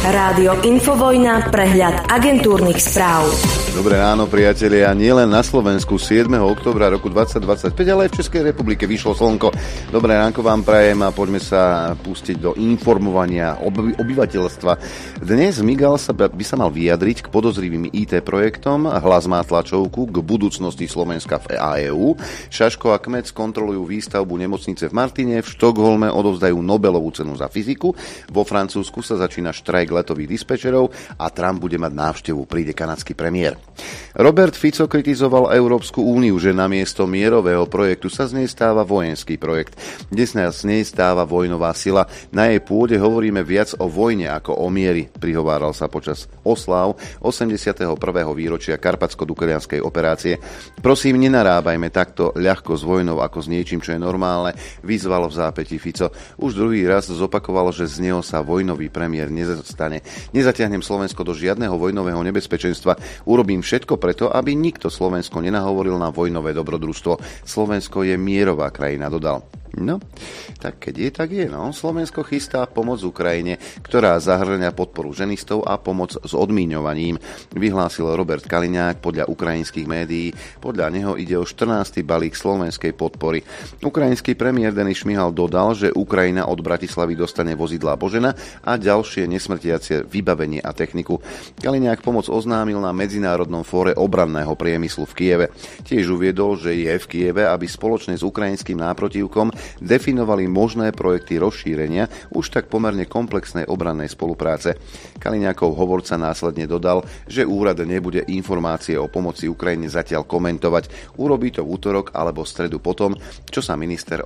Rádio Infovojna, prehľad agentúrnych správ. Dobré ráno, priatelia. Nielen na Slovensku 7. októbra roku 2025, ale aj v Českej republike vyšlo slnko. Dobré ránko vám prajem a poďme sa pustiť do informovania obyvateľstva. Dnes Migal by sa mal vyjadriť k podozrivým IT projektom, Hlas má tlačovku k budúcnosti Slovenska v EÚ. Šaško a Kmec kontrolujú výstavbu nemocnice v Martine, v Štokholme odovzdajú Nobelovú cenu za fyziku, vo Francúzsku sa začína štrajk letových dispečerov a Trump bude mať návštevu, príde kanadský premiér. Robert Fico kritizoval Európsku úniu, že namiesto mierového projektu sa z nej stáva vojenský projekt. Dnes nás z nej stáva vojnová sila. Na jej pôde hovoríme viac o vojne ako o mieri, prihováral sa počas osláv 81. výročia karpatsko-duklianskej operácie. Prosím, nenarábajme takto ľahko s vojnou ako s niečím, čo je normálne, vyzval v zápäti Fico. Už druhý raz zopakoval, že z neho sa vojnový premiér nezastane. Nezatiahnem Slovensko do žiadneho vojnového nebezpečenstva. Urobím všetko preto, aby nikto Slovensko nenahovoril na vojnové dobrodružstvo. Slovensko je mierová krajina, dodal. No, tak keď je, tak je. No. Slovensko chystá pomoc Ukrajine, ktorá zahrňa podporu ženistov a pomoc s odmíňovaním, vyhlásil Robert Kaliňák podľa ukrajinských médií. Podľa neho ide o 14. balík slovenskej podpory. Ukrajinský premiér Denis Šmihal dodal, že Ukrajina od Bratislavy dostane vozidlá Božena a ďalšie nesmrtiace vybavenie a techniku. Kaliňák pomoc oznámil na Medzinárodnom fóre obranného priemyslu v Kieve. Tiež uviedol, že je v Kieve, aby spoločne s ukrajinským náprotivkom definovali možné projekty rozšírenia už tak pomerne komplexnej obrannej spolupráce. Kaliňákov hovorca následne dodal, že úrad nebude informácie o pomoci Ukrajine zatiaľ komentovať. Urobí to v útorok alebo v stredu potom, čo sa minister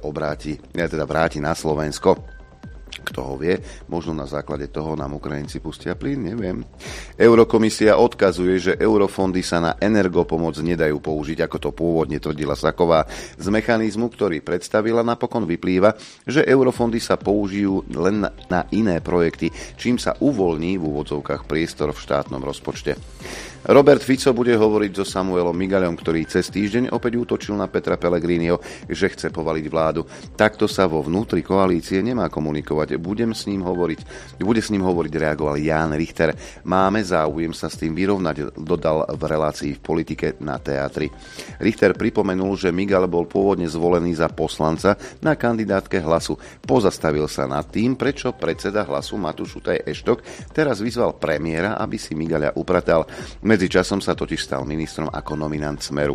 vráti na Slovensko. Kto ho vie, možno na základe toho nám Ukrajinci pustia plyn, neviem. Eurokomisia odkazuje, že eurofondy sa na energopomoc nedajú použiť, ako to pôvodne tvrdila Saková. Z mechanizmu, ktorý predstavila, napokon vyplýva, že eurofondy sa použijú len na iné projekty, čím sa uvoľní v úvodzovkách priestor v štátnom rozpočte. Robert Fico bude hovoriť so Samuelom Migaľom, ktorý cez týždeň opäť útočil na Petra Pellegriniho, že chce povaliť vládu. Takto sa vo vnútri koalície nemá komunikovať. Bude s ním hovoriť, reagoval Ján Richter. Máme záujem sa s tým vyrovnať, dodal v relácii v politike na teatri. Richter pripomenul, že Migal bol pôvodne zvolený za poslanca na kandidátke Hlasu. Pozastavil sa nad tým, prečo predseda Hlasu Matúš Šutaj Eštok teraz vyzval premiéra, aby si Migaľa upratal. Medzičasom sa totiž stal ministrom ako nominant Smeru.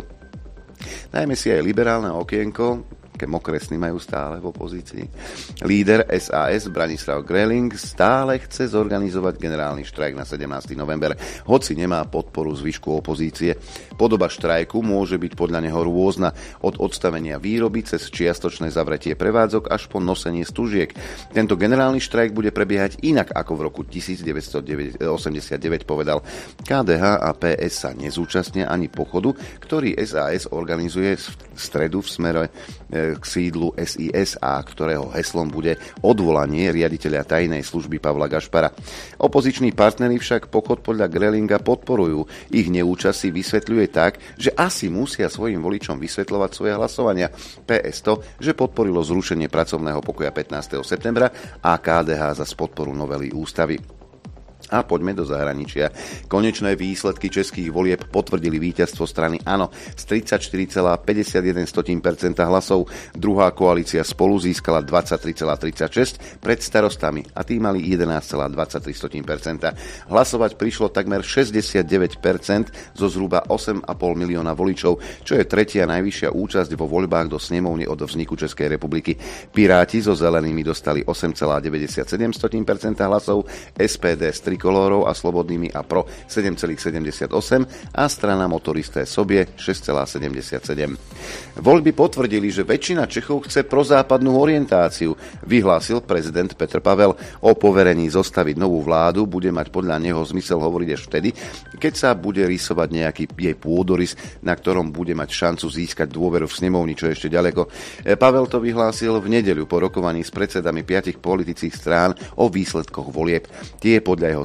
Dajme si aj liberálne okienko, aké mokresny majú stále v opozícii. Líder SAS Branislav Greling stále chce zorganizovať generálny štrajk na 17. november, hoci nemá podporu zvyšku opozície. Podoba štrajku môže byť podľa neho rôzna, od odstavenia výroby cez čiastočné zavretie prevádzok až po nosenie stužiek. Tento generálny štrajk bude prebiehať inak ako v roku 1989, povedal. KDH a PS sa nezúčastnia ani pochodu, ktorý SAS organizuje v stredu v smere k sídlu SIS a ktorého heslom bude odvolanie riaditeľa tajnej služby Pavla Gašpara. Opoziční partneri však pochod podľa Grelinga podporujú. Ich neúčasť si vysvetľuje tak, že asi musia svojim voličom vysvetľovať svoje hlasovania. PS to, že podporilo zrušenie pracovného pokoja 15. septembra a KDH za podporu novely ústavy. A poďme do zahraničia. Konečné výsledky českých volieb potvrdili víťazstvo strany ANO z 34,51% hlasov. Druhá koalícia Spolu získala 23,36% pred Starostami a tí mali 11,23%. Hlasovať prišlo takmer 69% zo zhruba 8,5 milióna voličov, čo je tretia najvyššia účasť vo voľbách do snemovne od vzniku Českej republiky. Piráti so zelenými dostali 8,97% hlasov, SPD s Trikolórou a Slobodnými a Pro 7,78 a strana Motoristé Sobie 6,77. Voľby potvrdili, že väčšina Čechov chce prozápadnú orientáciu, vyhlásil prezident Petr Pavel. O poverení zostaviť novú vládu bude mať podľa neho zmysel hovoriť až vtedy, keď sa bude rysovať nejaký jej pôdorys, na ktorom bude mať šancu získať dôveru v snemovni, čo je ešte ďaleko. Pavel to vyhlásil v nedeľu po rokovaní s predsedami 5 politických strán o výsledkoch volieb. Tie podľa jeho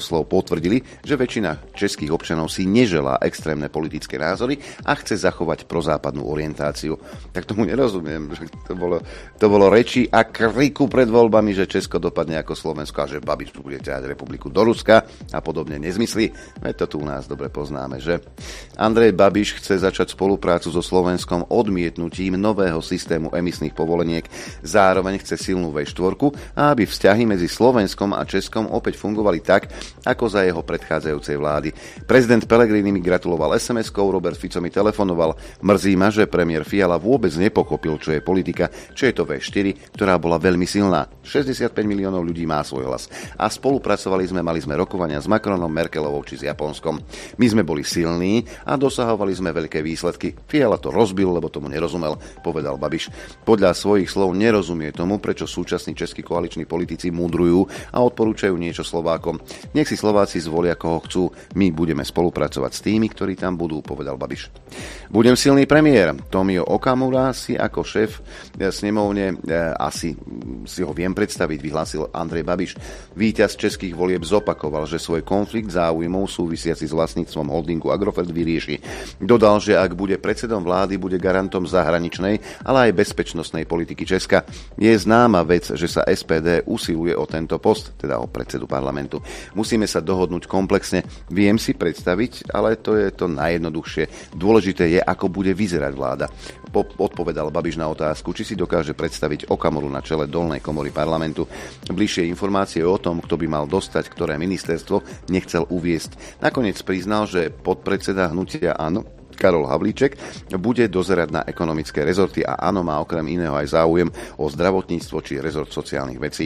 slov potvrdili, že väčšina českých občanov si neželá extrémne politické názory a chce zachovať prozápadnú orientáciu. Tak tomu nerozumiem, že to bolo reči a kriku pred voľbami, že Česko dopadne ako Slovensko a že Babiš bude ťahať republiku do Ruska a podobne nezmysly. Veď to tu u nás dobre poznáme, že? Andrej Babiš chce začať spoluprácu so Slovenskom odmietnutím nového systému emisných povoleniek. Zároveň chce silnú V4 a aby vzťahy medzi Slovenskom a Českom opäť fungovali tak, ako za jeho predchádzajúcej vlády. Prezident Pellegrini mi gratuloval SMS-kou, Robert Fico mi telefonoval. Mrzí ma, že premiér Fiala vôbec nepochopil, čo je politika, čo je to V4, ktorá bola veľmi silná. 65 miliónov ľudí má svoj hlas. A spolupracovali sme, mali sme rokovania s Macronom, Merkelovou či s Japonskom. My sme boli silní a dosahovali sme veľké výsledky. Fiala to rozbil, lebo tomu nerozumel, povedal Babiš. Podľa svojich slov nerozumie tomu, prečo súčasní českí koaliční politici múdrujú a odporúčajú niečo Slovákom. Nech si Slováci zvolia, koho chcú. My budeme spolupracovať s tými, ktorí tam budú, povedal Babiš. Budem silný premiér. Tomio Okamura si ako šéf snemovne asi si ho viem predstaviť, vyhlásil Andrej Babiš. Víťaz českých volieb zopakoval, že svoj konflikt záujmov súvisiaci s vlastníctvom holdingu Agrofert vyrieši. Dodal, že ak bude predsedom vlády, bude garantom zahraničnej, ale aj bezpečnostnej politiky Česka. Je známa vec, že sa SPD usiluje o tento post, teda o predsedu parlamentu. Musíme sa dohodnúť komplexne. Viem si predstaviť, ale to je to najjednoduchšie. Dôležité je, ako bude vyzerať vláda. Odpovedal Babiš na otázku, či si dokáže predstaviť Okamuru na čele dolnej komory parlamentu. Bližšie informácie o tom, kto by mal dostať ktoré ministerstvo, nechcel uviesť. Nakoniec priznal, že podpredseda hnutia Áno, Karol Havlíček, bude dozerať na ekonomické rezorty a Áno má okrem iného aj záujem o zdravotníctvo či rezort sociálnych vecí.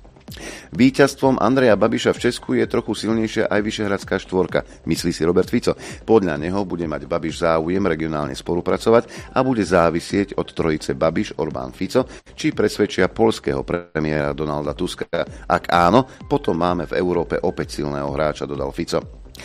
Víťazstvom Andreja Babiša v Česku je trochu silnejšia aj Vyšehradská štvorka, myslí si Robert Fico. Podľa neho bude mať Babiš záujem regionálne spolupracovať a bude závisieť od trojice Babiš, Orbán, Fico, či presvedčia poľského premiéra Donalda Tuska. Ak áno, potom máme v Európe opäť silného hráča, dodal Fico.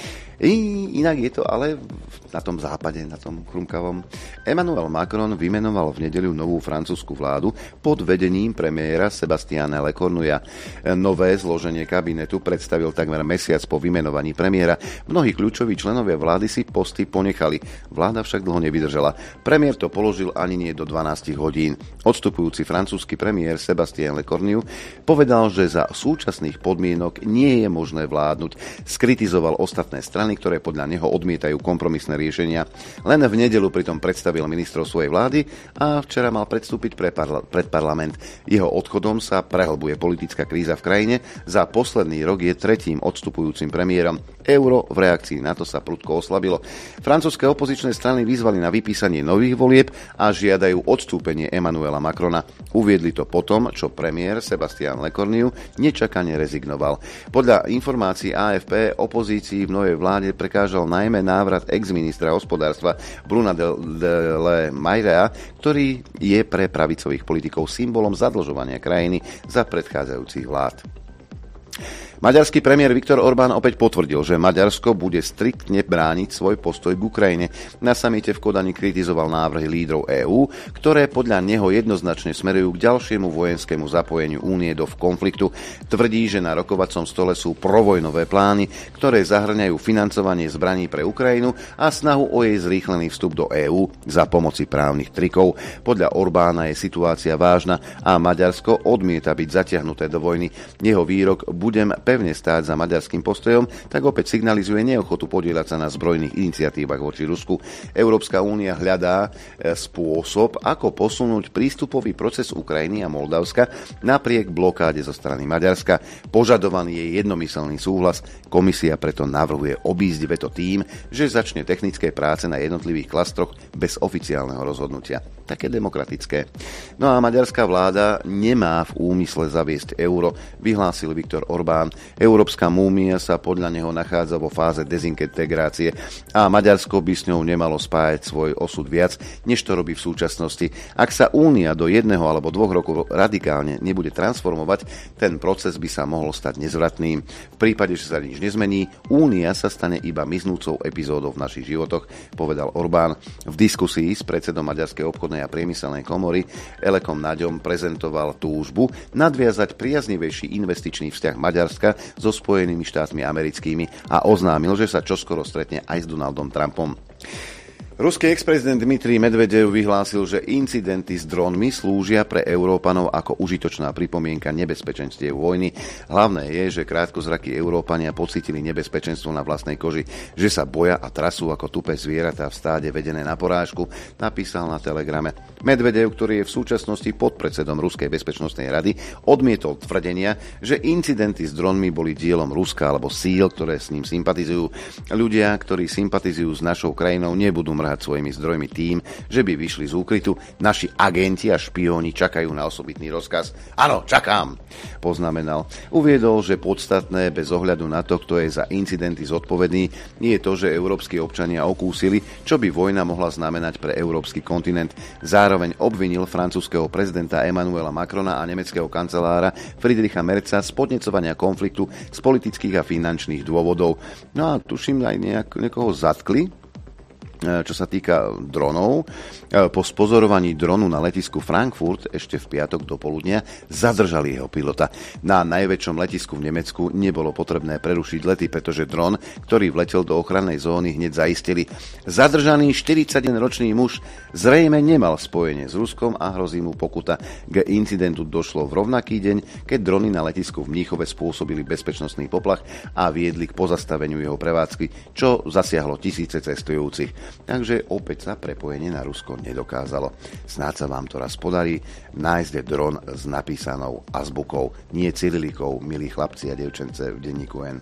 Inak je to ale na tom západe, na tom chrumkavom. Emmanuel Macron vymenoval v nedeľu novú francúzsku vládu pod vedením premiéra Sebastiana Lecornuja. Nové zloženie kabinetu predstavil takmer mesiac po vymenovaní premiéra. Mnohí kľúčoví členovia vlády si posty ponechali. Vláda však dlho nevydržala. Premiér to položil ani nie do 12 hodín. Odstupujúci francúzsky premiér Sebastien Lecornu povedal, že za súčasných podmienok nie je možné vládnuť. Skritizoval ostatné strany, ktoré podľa neho odmietajú kompromisné riešenia. Len v nedeľu pritom predstavil ministrov svojej vlády a včera mal predstúpiť pred parlament. Jeho odchodom sa prehlbuje politická kríza v krajine. Za posledný rok je tretím odstupujúcim premiérom. Euro v reakcii na to sa prudko oslabilo. Francúzske opozičné strany vyzvali na vypísanie nových volieb a žiadajú odstúpenie Emmanuela Macrona. Uviedli to potom, čo premiér Sebastian Lecornu nečakane rezignoval. Podľa informácií AFP opozícii v novej vláde prekážal najmä návrat ex-ministra hospodárstva Bruna de Le Mayrea, ktorý je pre pravicových politikov symbolom zadlžovania krajiny za predchádzajúcich vlád. Maďarský premiér Viktor Orbán opäť potvrdil, že Maďarsko bude striktne brániť svoj postoj k Ukrajine. Na samite v Kodani kritizoval návrhy lídrov EÚ, ktoré podľa neho jednoznačne smerujú k ďalšiemu vojenskému zapojeniu únie do konfliktu. Tvrdí, že na rokovacom stole sú provojnové plány, ktoré zahŕňajú financovanie zbraní pre Ukrajinu a snahu o jej zrýchlený vstup do EÚ za pomoci právnych trikov. Podľa Orbána je situácia vážna a Maďarsko odmieta byť zatiahnuté do vojny. Jeho výrok "budem pevne stáť za maďarským postojom", tak opäť signalizuje neochotu podieľať sa na zbrojných iniciatívach voči Rusku. Európska únia hľadá spôsob, ako posunúť prístupový proces Ukrajiny a Moldavska napriek blokáde zo strany Maďarska. Požadovaný je jednomyselný súhlas. Komisia preto navrhuje obísť veto tým, že začne technické práce na jednotlivých klastroch bez oficiálneho rozhodnutia. Také demokratické. No a maďarská vláda nemá v úmysle zaviesť euro, vyhlásil Viktor Orbán. Európska múmia sa podľa neho nachádza vo fáze dezintegrácie a Maďarsko by s ňou nemalo spájať svoj osud viac, než to robí v súčasnosti. Ak sa únia do 1 alebo 2 rokov radikálne nebude transformovať, ten proces by sa mohol stať nezvratným. V prípade, že sa nič nezmení, únia sa stane iba miznúcou epizódou v našich životoch, povedal Orbán. V diskusii s predsedom Maďarskej obchodnej a priemyselnej komory Elekom Naďom prezentoval túžbu nadviazať priaznivejší investičný vzťah Maďarska Ruska so Spojenými štátmi americkými a oznámil, že sa čoskoro stretne aj s Donaldom Trumpom. Ruský ex-prezident Dmitrij Medvedev vyhlásil, že incidenty s dronmi slúžia pre Európanov ako užitočná pripomienka nebezpečenstiev vojny. Hlavné je, že krátkozrakí Európania pocítili nebezpečenstvo na vlastnej koži, že sa boja a trasú ako tupé zvieratá v stáde vedené na porážku, napísal na Telegrame. Medvedev, ktorý je v súčasnosti podpredsedom Ruskej bezpečnostnej rady, odmietol tvrdenia, že incidenty s dronmi boli dielom Ruska alebo síl, ktoré s ním sympatizujú. Ľudia, ktorí sympatizujú s našou krajinou, nebudú mrhať svojimi zdrojmi tým, že by vyšli z úkrytu. Naši agenti a špióni čakajú na osobitný rozkaz. Áno, čakám, poznamenal. Uviedol, že podstatné bez ohľadu na to, kto je za incidenty zodpovedný, je to, že európski občania okúsili, čo by vojna mohla znamenať pre európsky kontinent. Zároveň obvinil francúzskeho prezidenta Emmanuela Macrona a nemeckého kancelára Friedricha Merza z podnecovania konfliktu z politických a finančných dôvodov. No a tuším aj niekoho zatkli, čo sa týka dronov. Po spozorovaní dronu na letisku Frankfurt ešte v piatok do poludnia zadržali jeho pilota. Na najväčšom letisku v Nemecku nebolo potrebné prerušiť lety, pretože dron, ktorý vletel do ochrannej zóny, hneď zaistili. Zadržaný 41-ročný muž zrejme nemal spojenie s Ruskom a hrozí mu pokuta. K incidentu došlo v rovnaký deň, keď drony na letisku v Mníchove spôsobili bezpečnostný poplach a viedli k pozastaveniu jeho prevádzky, čo zasiahlo tisíce cestujúcich. Takže opäť sa prepojenie na Rusko nedokázalo. Snáď sa vám to raz podarí nájsť dron s napísanou azbukou, nie cyrilikou, milí chlapci a dievčence v denníku N.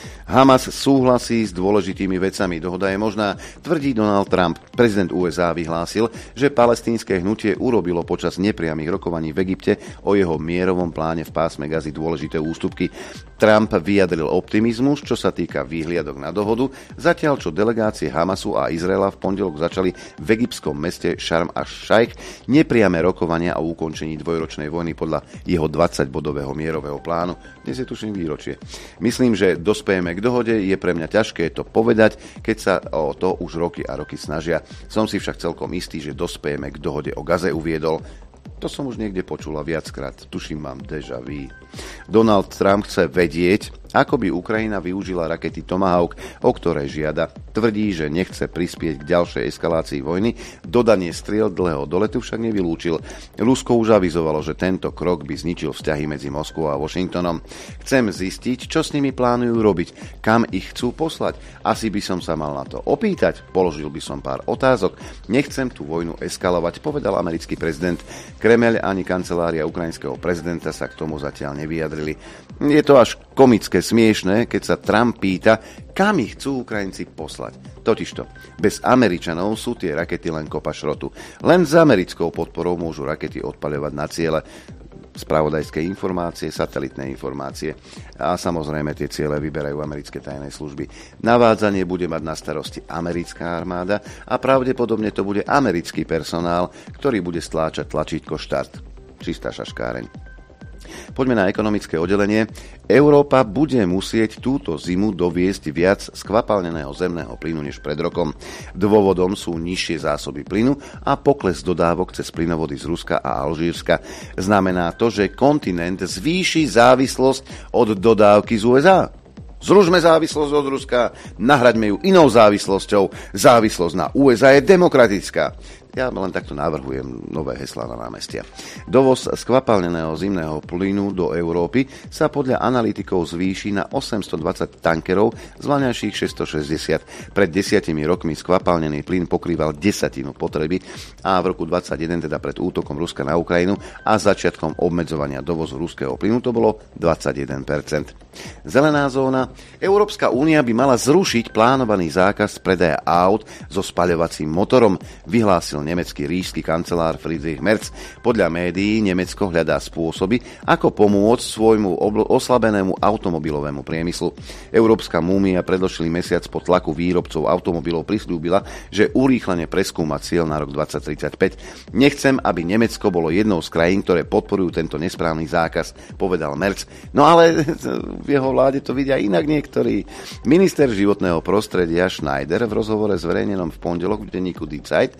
Hamas súhlasí s dôležitými vecami. Dohoda je možná, tvrdí Donald Trump. Prezident USA vyhlásil, že palestínske hnutie urobilo počas nepriamych rokovaní v Egypte o jeho mierovom pláne v pásme Gazy dôležité ústupky. Trump vyjadril optimizmus, čo sa týka výhliadok na dohodu, zatiaľ čo delegácie Hamasu a Izraela v pondelok začali v egyptskom meste Šarm aš-Šajch nepriame rokovania o ukončení dvojročnej vojny podľa jeho 20-bodového mierového plánu. Dnes je tuším výročie. Myslím, že dospejeme k dohode, je pre mňa ťažké to povedať, keď sa o to už roky a roky snažia. Som si však celkom istý, že dospejeme k dohode o Gaze, uviedol. To som už niekde počula viackrát. Tuším, mám déjà vu. Donald Trump chce vedieť, ako by Ukrajina využila rakety Tomahawk, o ktoré žiada. Tvrdí, že nechce prispieť k ďalšej eskalácii vojny. Dodanie striel dlhého doletu však nevylúčil. Rusko už avizovalo, že tento krok by zničil vzťahy medzi Moskvou a Washingtonom. Chcem zistiť, čo s nimi plánujú robiť, kam ich chcú poslať. Asi by som sa mal na to opýtať, položil by som pár otázok. Nechcem tú vojnu eskalovať, povedal americký prezident. Kremeľ ani kancelária ukrajinského prezidenta sa k tomu zatiaľ nevyjadrili. Je to až komické, smiešné, keď sa Trump pýta, kam ich chcú Ukrajinci poslať. Totižto, bez Američanov sú tie rakety len kopa šrotu. Len s americkou podporou môžu rakety odpaľovať na ciele. Spravodajské informácie, satelitné informácie a samozrejme tie ciele vyberajú americké tajné služby. Navádzanie bude mať na starosti americká armáda a pravdepodobne to bude americký personál, ktorý bude stláčať tlačítko štart. Čistá šaškáreň. Poďme na ekonomické oddelenie. Európa bude musieť túto zimu doviesť viac skvapalneného zemného plynu než pred rokom. Dôvodom sú nižšie zásoby plynu a pokles dodávok cez plynovody z Ruska a Alžírska. Znamená to, že kontinent zvýši závislosť od dodávky z USA. Zrušme závislosť od Ruska, nahraďme ju inou závislosťou. Závislosť na USA je demokratická. Ja len takto navrhujem nové heslá na námestia. Dovoz skvapalneného zimného plynu do Európy sa podľa analytikov zvýši na 820 tankerov z vlaňajších 660. Pred 10 rokmi skvapalnený plyn pokrýval 10% potreby a v roku 2021, teda pred útokom Ruska na Ukrajinu a začiatkom obmedzovania dovozu ruského plynu, to bolo 21%. Zelená zóna. Európska únia by mala zrušiť plánovaný zákaz predaja aut so spaľovacím motorom, vyhlásil nemecký ríšsky kancelár Friedrich Merz. Podľa médií Nemecko hľadá spôsoby, ako pomôcť svojmu oslabenému automobilovému priemyslu. Európska múmia predložilý mesiac po tlaku výrobcov automobilov prisľúbila, že urýchlene preskúma cieľ na rok 2035. Nechcem, aby Nemecko bolo jednou z krajín, ktoré podporujú tento nesprávny zákaz, povedal Merz. No ale v jeho vláde to vidia inak niektorí. Minister životného prostredia Schneider v rozhovore zverejnenom v pondelok v denníku Die Zeit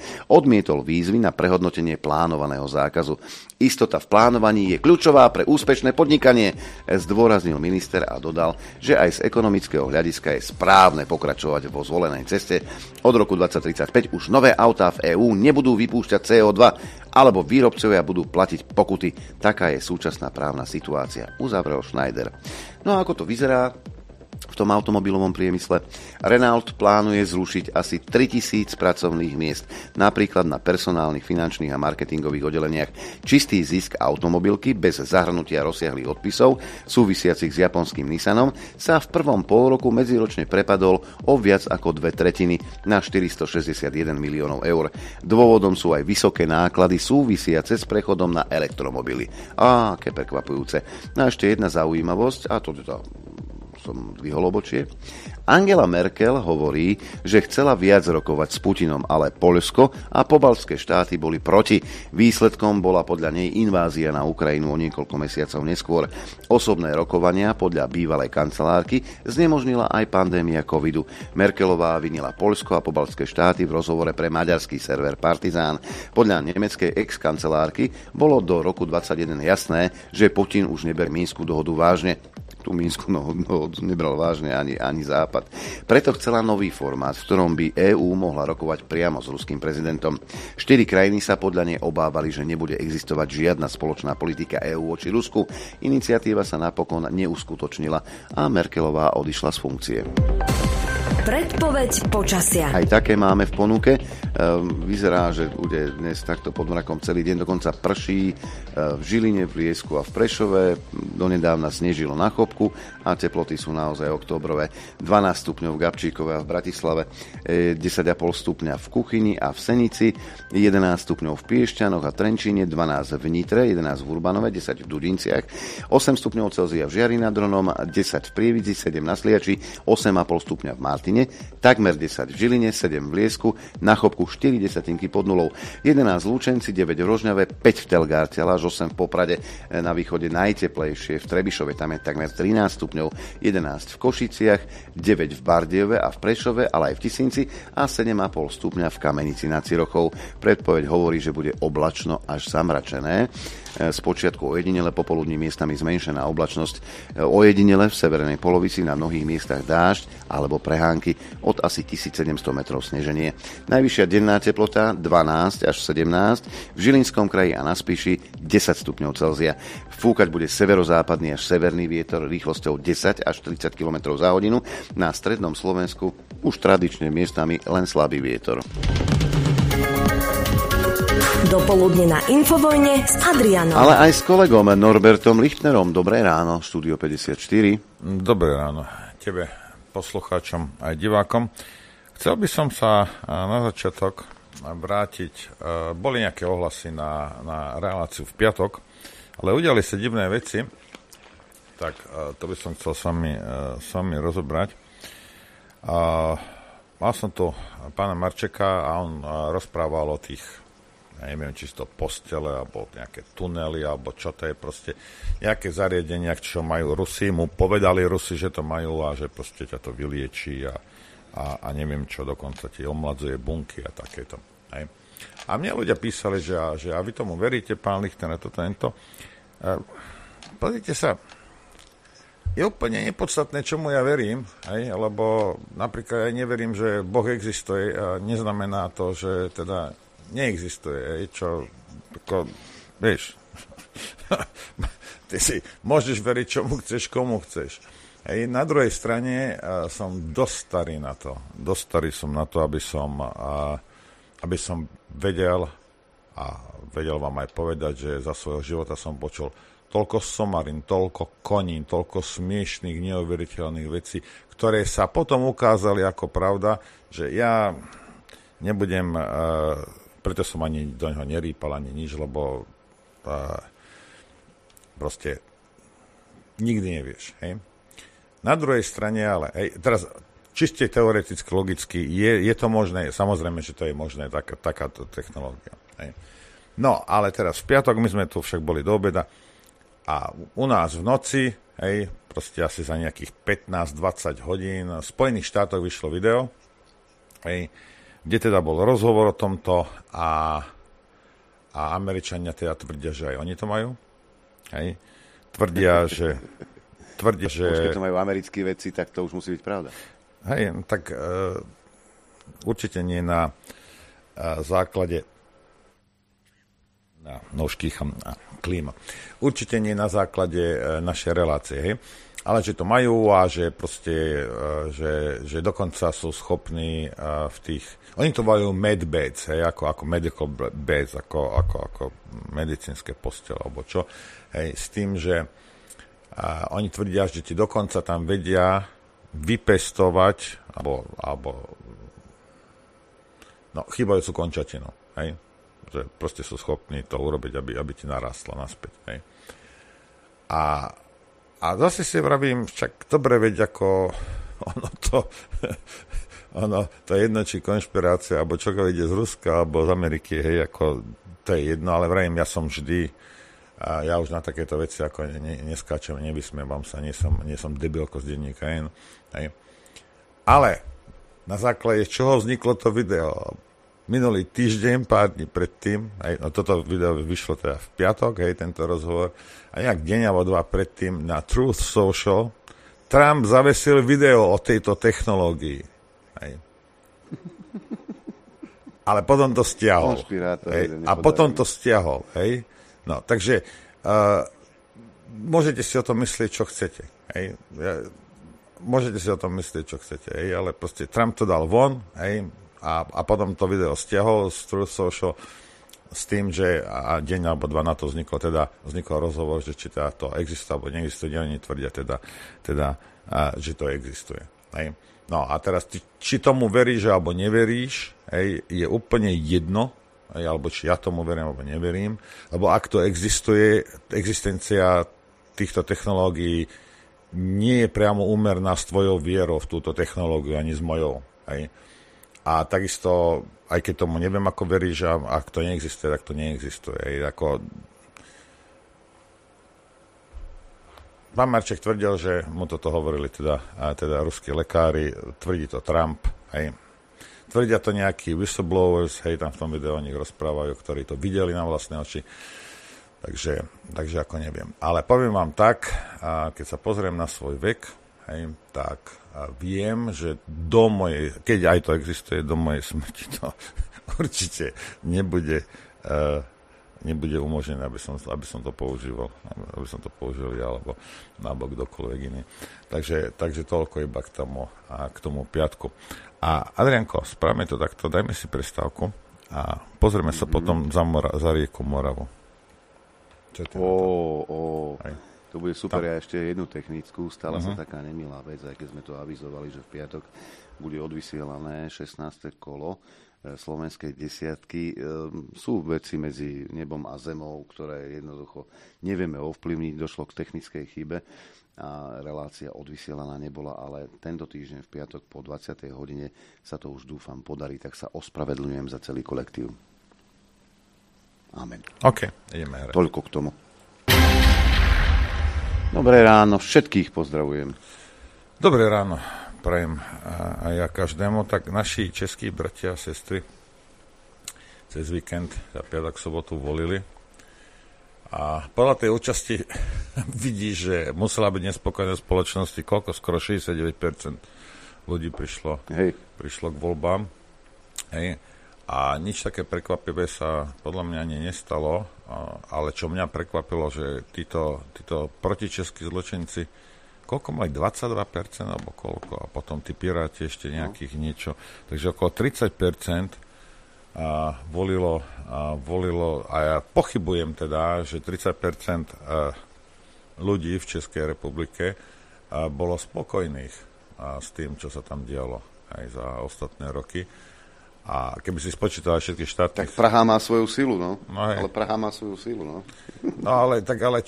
odmietol výzvy na prehodnotenie plánovaného zákazu. Istota v plánovaní je kľúčová pre úspešné podnikanie, zdôraznil minister a dodal, že aj z ekonomického hľadiska je správne pokračovať vo zvolenej ceste. Od roku 2035 už nové autá v EÚ nebudú vypúšťať CO2, alebo výrobcovia budú platiť pokuty. Taká je súčasná právna situácia, uzavrel Schneider. No a ako to vyzerá v tom automobilovom priemysle? Renault plánuje zrušiť asi 3000 pracovných miest, napríklad na personálnych, finančných a marketingových oddeleniach. Čistý zisk automobilky bez zahrnutia rozsiahlych odpisov súvisiacich s japonským Nissanom sa v prvom polroku medziročne prepadol o viac ako 2/3 na 461 miliónov eur. Dôvodom sú aj vysoké náklady súvisiace s prechodom na elektromobily. Aké prekvapujúce. No a ešte jedna zaujímavosť, a to som dvihol obočie. Angela Merkel hovorí, že chcela viac rokovať s Putinom, ale Poľsko a pobaltské štáty boli proti. Výsledkom bola podľa nej invázia na Ukrajinu o niekoľko mesiacov neskôr. Osobné rokovania podľa bývalej kancelárky znemožnila aj pandémia covidu. Merkelová vinila Poľsko a pobaltské štáty v rozhovore pre maďarský server Partizán. Podľa nemeckej ex-kancelárky bolo do roku 2021 jasné, že Putin už neber Minskú dohodu vážne. Tú Minsku nebral vážne ani Západ. Preto chcela nový formát, v ktorom by EÚ mohla rokovať priamo s ruským prezidentom. 4 krajiny sa podľa nej obávali, že nebude existovať žiadna spoločná politika EÚ voči Rusku. Iniciatíva sa napokon neuskutočnila a Merkelová odišla z funkcie. Predpoveď počasia. Aj také máme v ponuke. Vyzerá, že bude dnes takto pod mrakom celý deň, dokonca prší v Žiline, v Liesku a v Prešove. Donedávna snežilo na Chopku a teploty sú naozaj októbrové. 12 stupňov v Gabčíkove a v Bratislave, 10,5 stupňa v Kuchyni a v Senici, 11 stupňov v Piešťanoch a Trenčíne, 12 v Nitre, 11 v Urbanove, 10 v Dudinciach, 8 stupňov Celzia v Žiari nad Hronom, 10 v Prievidzi, 7 na Sliači, 8,5 stupňa v Martine, takmer 10 v Žiline, 7 v Liesku, na Chopku 4 desatinky pod nulou, 11 v Lučenci, 9 v Rožňave, 5 v Telgárte, až 8 v Poprade, na východe najteplejšie v Trebišove, tam je takmer 13 stupňov, 11 v Košiciach, 9 v Bardejove a v Prešove, ale aj v Tisinci a 7,5 stupňa v Kamenici nad Cirochou. Predpoveď hovorí, že bude oblačno až zamračené. Spočiatku ojedinele, popoludní miestami zmenšená oblačnosť, ojedinele v severnej polovici, na mnohých miestach dážď alebo prehánky, od asi 1700 metrov sneženie. Najvyššia denná teplota 12 až 17, v Žilinskom kraji a na Spiši 10 stupňov Celzia. Fúkať bude severozápadný až severný vietor rýchlosťou 10 až 30 km za hodinu. Na strednom Slovensku už tradične miestami len slabý vietor. Dopoludne na Infovojne s Adrianom. Ale aj s kolegom Norbertom Lichtnerom. Dobré ráno, Štúdio 54. Dobré ráno tebe, poslucháčom aj divákom. Chcel by som sa na začiatok vrátiť. Boli nejaké ohlasy na reláciu v piatok, ale udiali sa divné veci. Tak to by som chcel s vami rozobrať. Mal som tu pána Marčeka a on rozprával o tých, ja neviem, či to postele, alebo nejaké tunely, alebo čo to je proste, nejaké zariadenia, čo majú Rusi, mu povedali Rusi, že to majú a že proste ťa to vyliečí a neviem čo, dokonca ti omladzuje bunky a takéto. Hej. A mne ľudia písali, že a vy tomu veríte, pán Lichtner, toto. Pozrite sa, je úplne nepodstatné, čomu ja verím, hej, lebo napríklad ja neverím, že Boh existuje a neznamená to, že teda neexistuje, čo, ako, vieš, ty si môžeš veriť, čomu chceš, komu chceš. Hej, na druhej strane som dosť starý na to, aby som vedel a vedel vám aj povedať, že za svojho života som počul toľko somarín, toľko konín, toľko smiešných, neuveriteľných vecí, ktoré sa potom ukázali ako pravda, že ja nebudem... Preto som ani do neho nerýpal, ani nič, lebo proste nikdy nevieš. Hej? Na druhej strane, ale teraz čiste teoreticky, logicky, je to možné, samozrejme, že to je možné, takáto technológia. Hej? No, ale teraz v piatok my sme tu však boli do obeda a u nás v noci, hej, proste asi za nejakých 15-20 hodín v Spojených štátoch vyšlo video, hej, kde teda bol rozhovor o tomto a Američania teda tvrdia, že aj oni to majú. Hej. Tvrdia, že... Už keď to majú americkí vedci, tak to už musí byť pravda. Hej, tak určite nie na základe nožkýcham klíma. Určite nie na základe našej relácie, hej. Ale že to majú a že proste, že dokonca sú schopní v tých... Oni to volajú medbeds, hej, ako medical beds, ako medicínske postele, alebo čo. Hej, s tým, že oni tvrdia, že ti dokonca tam vedia vypestovať, alebo chýbajúcu končatinu, hej. Že proste sú schopní to urobiť, aby ti narastla naspäť, hej. A zase si vravím, však dobre veď, ako to je jedno, či konšpirácia, alebo čo ide z Ruska, alebo z Ameriky, hej, ako to je jedno, ale vravím, ja som vždy, ja už na takéto veci ako neskáčem, nevysmievam sa, nie som debilko z denníka, hej. Ale na základe čoho vzniklo to video? Minulý týždeň, pár dní predtým, toto video vyšlo teda v piatok, hej, tento rozhovor, a nejak deň alebo dva predtým na Truth Social Trump zavesil video o tejto technológii. Hej. Ale potom to stiahol. Hej, a potom to stiahol. Hej. No, takže môžete si o tom myslieť, čo chcete. Hej. Môžete si o tom myslieť, čo chcete. Hej, ale proste Trump to dal von, hej, a potom to video stiahol z Truth Social s tým, že a deň alebo dva na to vznikol rozhovor, že či teda to existuje alebo neexistuje, oni tvrdia teda že to existuje. Hej. No a teraz či tomu veríš alebo neveríš, hej, je úplne jedno, hej, alebo či ja tomu verím alebo neverím, lebo ak to existuje, existencia týchto technológií nie je priamo úmerná s tvojou vierou v túto technológiu ani s mojou. Hej. A takisto, aj keď tomu neviem, ako veríš, a ak to neexistuje, tak to neexistuje. Pán Marček tvrdil, že mu toto hovorili teda ruskí lekári, tvrdí to Trump, hej. Tvrdia to nejakí whistleblowers, hej, tam v tom videu o nich rozprávajú, ktorí to videli na vlastné oči. Takže ako neviem. Ale poviem vám tak, keď sa pozriem na svoj vek, hej, tak viem, že keď aj to existuje, do mojej smrti to určite nebude umožnené, aby som to používal, aby som to použil ja, alebo kdokoľvek iný. Takže toľko iba k tomu piatku. A Adrianko, spravme to takto, dajme si prestávku a pozrieme sa potom za rieku Moravu. To bude super. Ja ešte jednu technickú. Stala sa taká nemilá vec, aj keď sme to avizovali, že v piatok bude odvysielané 16. kolo slovenskej desiatky. Sú veci medzi nebom a zemou, ktoré jednoducho nevieme ovplyvniť. Došlo k technickej chybe a relácia odvysielaná nebola, ale tento týždeň v piatok po 20. hodine sa to už dúfam podarí, tak sa ospravedlňujem za celý kolektív. Amen. OK, ideme hrať. Toľko k tomu. Dobré ráno, všetkých pozdravujem. Dobré ráno, prajem a ja každému. Tak naši českí bratia a sestry cez víkend za piatok, sobotu volili. A podľa tej účasti vidí, že musela byť nespokojná spoločnosti, koľko? Skoro 69% ľudí prišlo k voľbám. Hej. A nič také prekvapivé sa podľa mňa ani nestalo, ale čo mňa prekvapilo, že títo protičeskí zločinci, koľko mali, 22% alebo koľko, a potom tí piráti ešte nejakých niečo, takže okolo 30% volilo a ja pochybujem teda, že 30% ľudí v Českej republike bolo spokojných s tým, čo sa tam dialo aj za ostatné roky. A keby si spočítal všetky štáty... Tak Praha má svoju silu, no. Ale Praha má svoju silu, no. No ale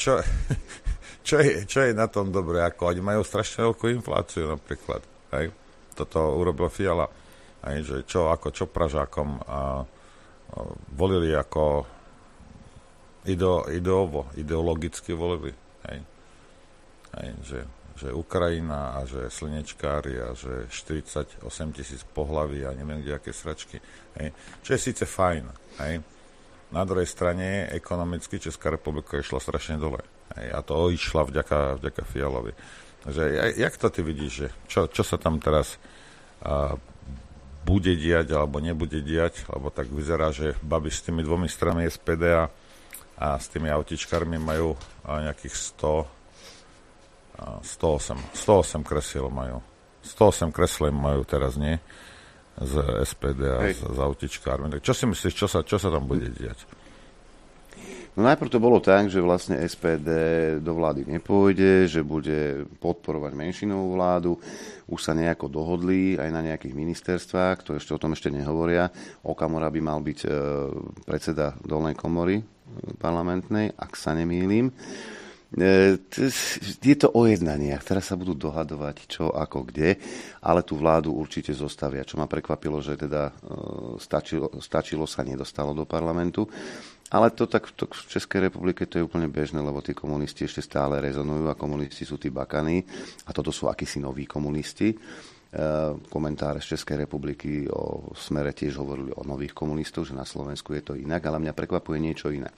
čo je na tom dobré? Ako oni majú strašne veľkú infláciu napríklad. Hej? Toto urobil Fiala. Hej? Že čo Pražákom volili ako ideologicky volili. Hej? Hej? že Ukrajina a že slnečkári a že 48 000 pohlaví a neviem kde aké sračky. Hej. Čo je síce fajn. Hej. Na druhej strane ekonomicky Česká republika išla strašne dole. Hej. A to išla vďaka Fialovi. Takže jak to ty vidíš, že čo sa tam teraz bude diať alebo nebude diať, lebo tak vyzerá, že Babiš s tými dvomi stranami SPD a s tými autičkármi majú nejakých 108 kresiel majú. 108 kresiel majú teraz, nie? Z SPD a s autičkármi. Tak čo si myslíš, čo sa tam bude diať? No najprv to bolo tak, že vlastne SPD do vlády nepôjde, že bude podporovať menšinovú vládu. Už sa nejako dohodli aj na nejakých ministerstvách, to ešte o tom ešte nehovoria. Okamura by mal byť predseda dolnej komory parlamentnej, ak sa nemýlim. Je to o jednaniach, teraz sa budú dohadovať čo, ako, kde, ale tú vládu určite zostavia. Čo ma prekvapilo, že teda stačilo sa nedostalo do parlamentu. Ale to v Českej republike to je úplne bežné, lebo tí komunisti ešte stále rezonujú a komunisti sú tí bakany a toto sú akísi noví komunisti. Komentáre z Českej republiky o Smere tiež hovorili o nových komunistov, že na Slovensku je to inak, ale mňa prekvapuje niečo iné.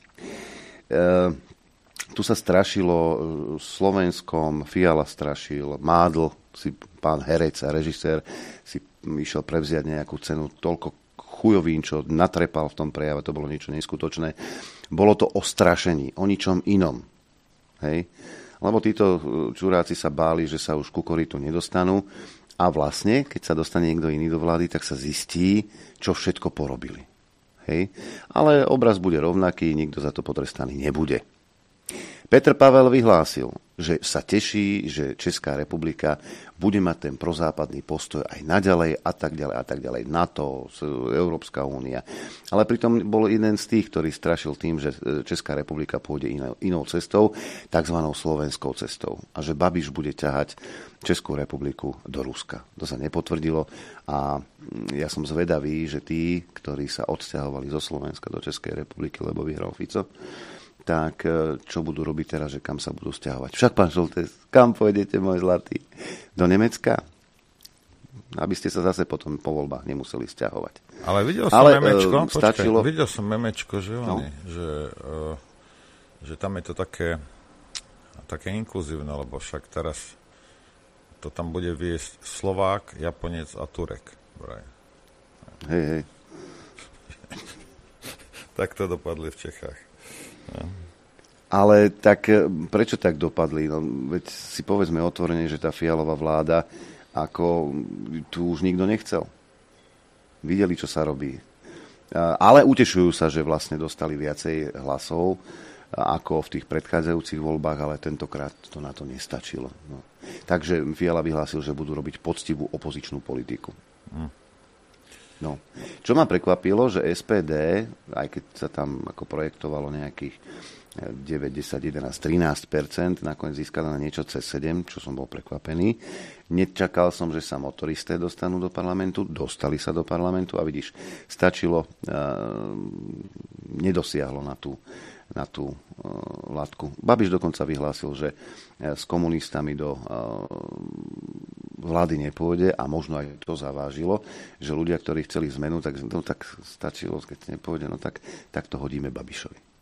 Tu sa strašilo Slovenskom, Fiala strašil, Mádl, si pán herec a režisér si išiel prevziať nejakú cenu, toľko chujovín, čo natrepal v tom prejave, to bolo niečo neskutočné. Bolo to o strašení, o ničom inom. Hej? Lebo títo čuráci sa báli, že sa už ku koritu nedostanú a vlastne, keď sa dostane niekto iný do vlády, tak sa zistí, čo všetko porobili. Hej? Ale obraz bude rovnaký, nikto za to potrestaný nebude. Petr Pavel vyhlásil, že sa teší, že Česká republika bude mať ten prozápadný postoj aj naďalej a tak ďalej, NATO, Európska únia. Ale pritom bol jeden z tých, ktorý strašil tým, že Česká republika pôjde inou cestou, takzvanou slovenskou cestou. A že Babiš bude ťahať Českú republiku do Ruska. To sa nepotvrdilo a ja som zvedavý, že tí, ktorí sa odsťahovali zo Slovenska do Českej republiky, lebo vyhral Fico, tak čo budú robiť teraz, že kam sa budú sťahovať. Však, pán Šoltes, kam pôjdete, môj zlatý? Do Nemecka? Aby ste sa zase potom po voľbách nemuseli sťahovať. Ale videl som memečko, videl som memečko, že tam je to také inkluzívne, lebo však teraz to tam bude viesť Slovák, Japonec a Turek. Hej. Tak to dopadli v Čechách. No. Ale tak prečo tak dopadli? No, veď si povedzme otvorene, že tá Fialová vláda, ako tu už nikto nechcel. Videli, čo sa robí. Ale utešujú sa, že vlastne dostali viacej hlasov ako v tých predchádzajúcich voľbách, ale tentokrát to na to nestačilo. No. Takže Fiala vyhlásil, že budú robiť poctivú opozičnú politiku. No. Čo ma prekvapilo, že SPD, aj keď sa tam ako projektovalo nejakých 9, 10, 11, 13%, nakoniec získala na niečo cez 7, čo som bol prekvapený. Nečakal som, že sa motoristé dostanú do parlamentu, dostali sa do parlamentu a vidíš, stačilo, nedosiahlo na tú látku. Babiš dokonca vyhlásil, že s komunistami do vlády nepôjde a možno aj to zavážilo, že ľudia, ktorí chceli zmenu, tak stačilo, keď nepôjde, tak to hodíme Babišovi.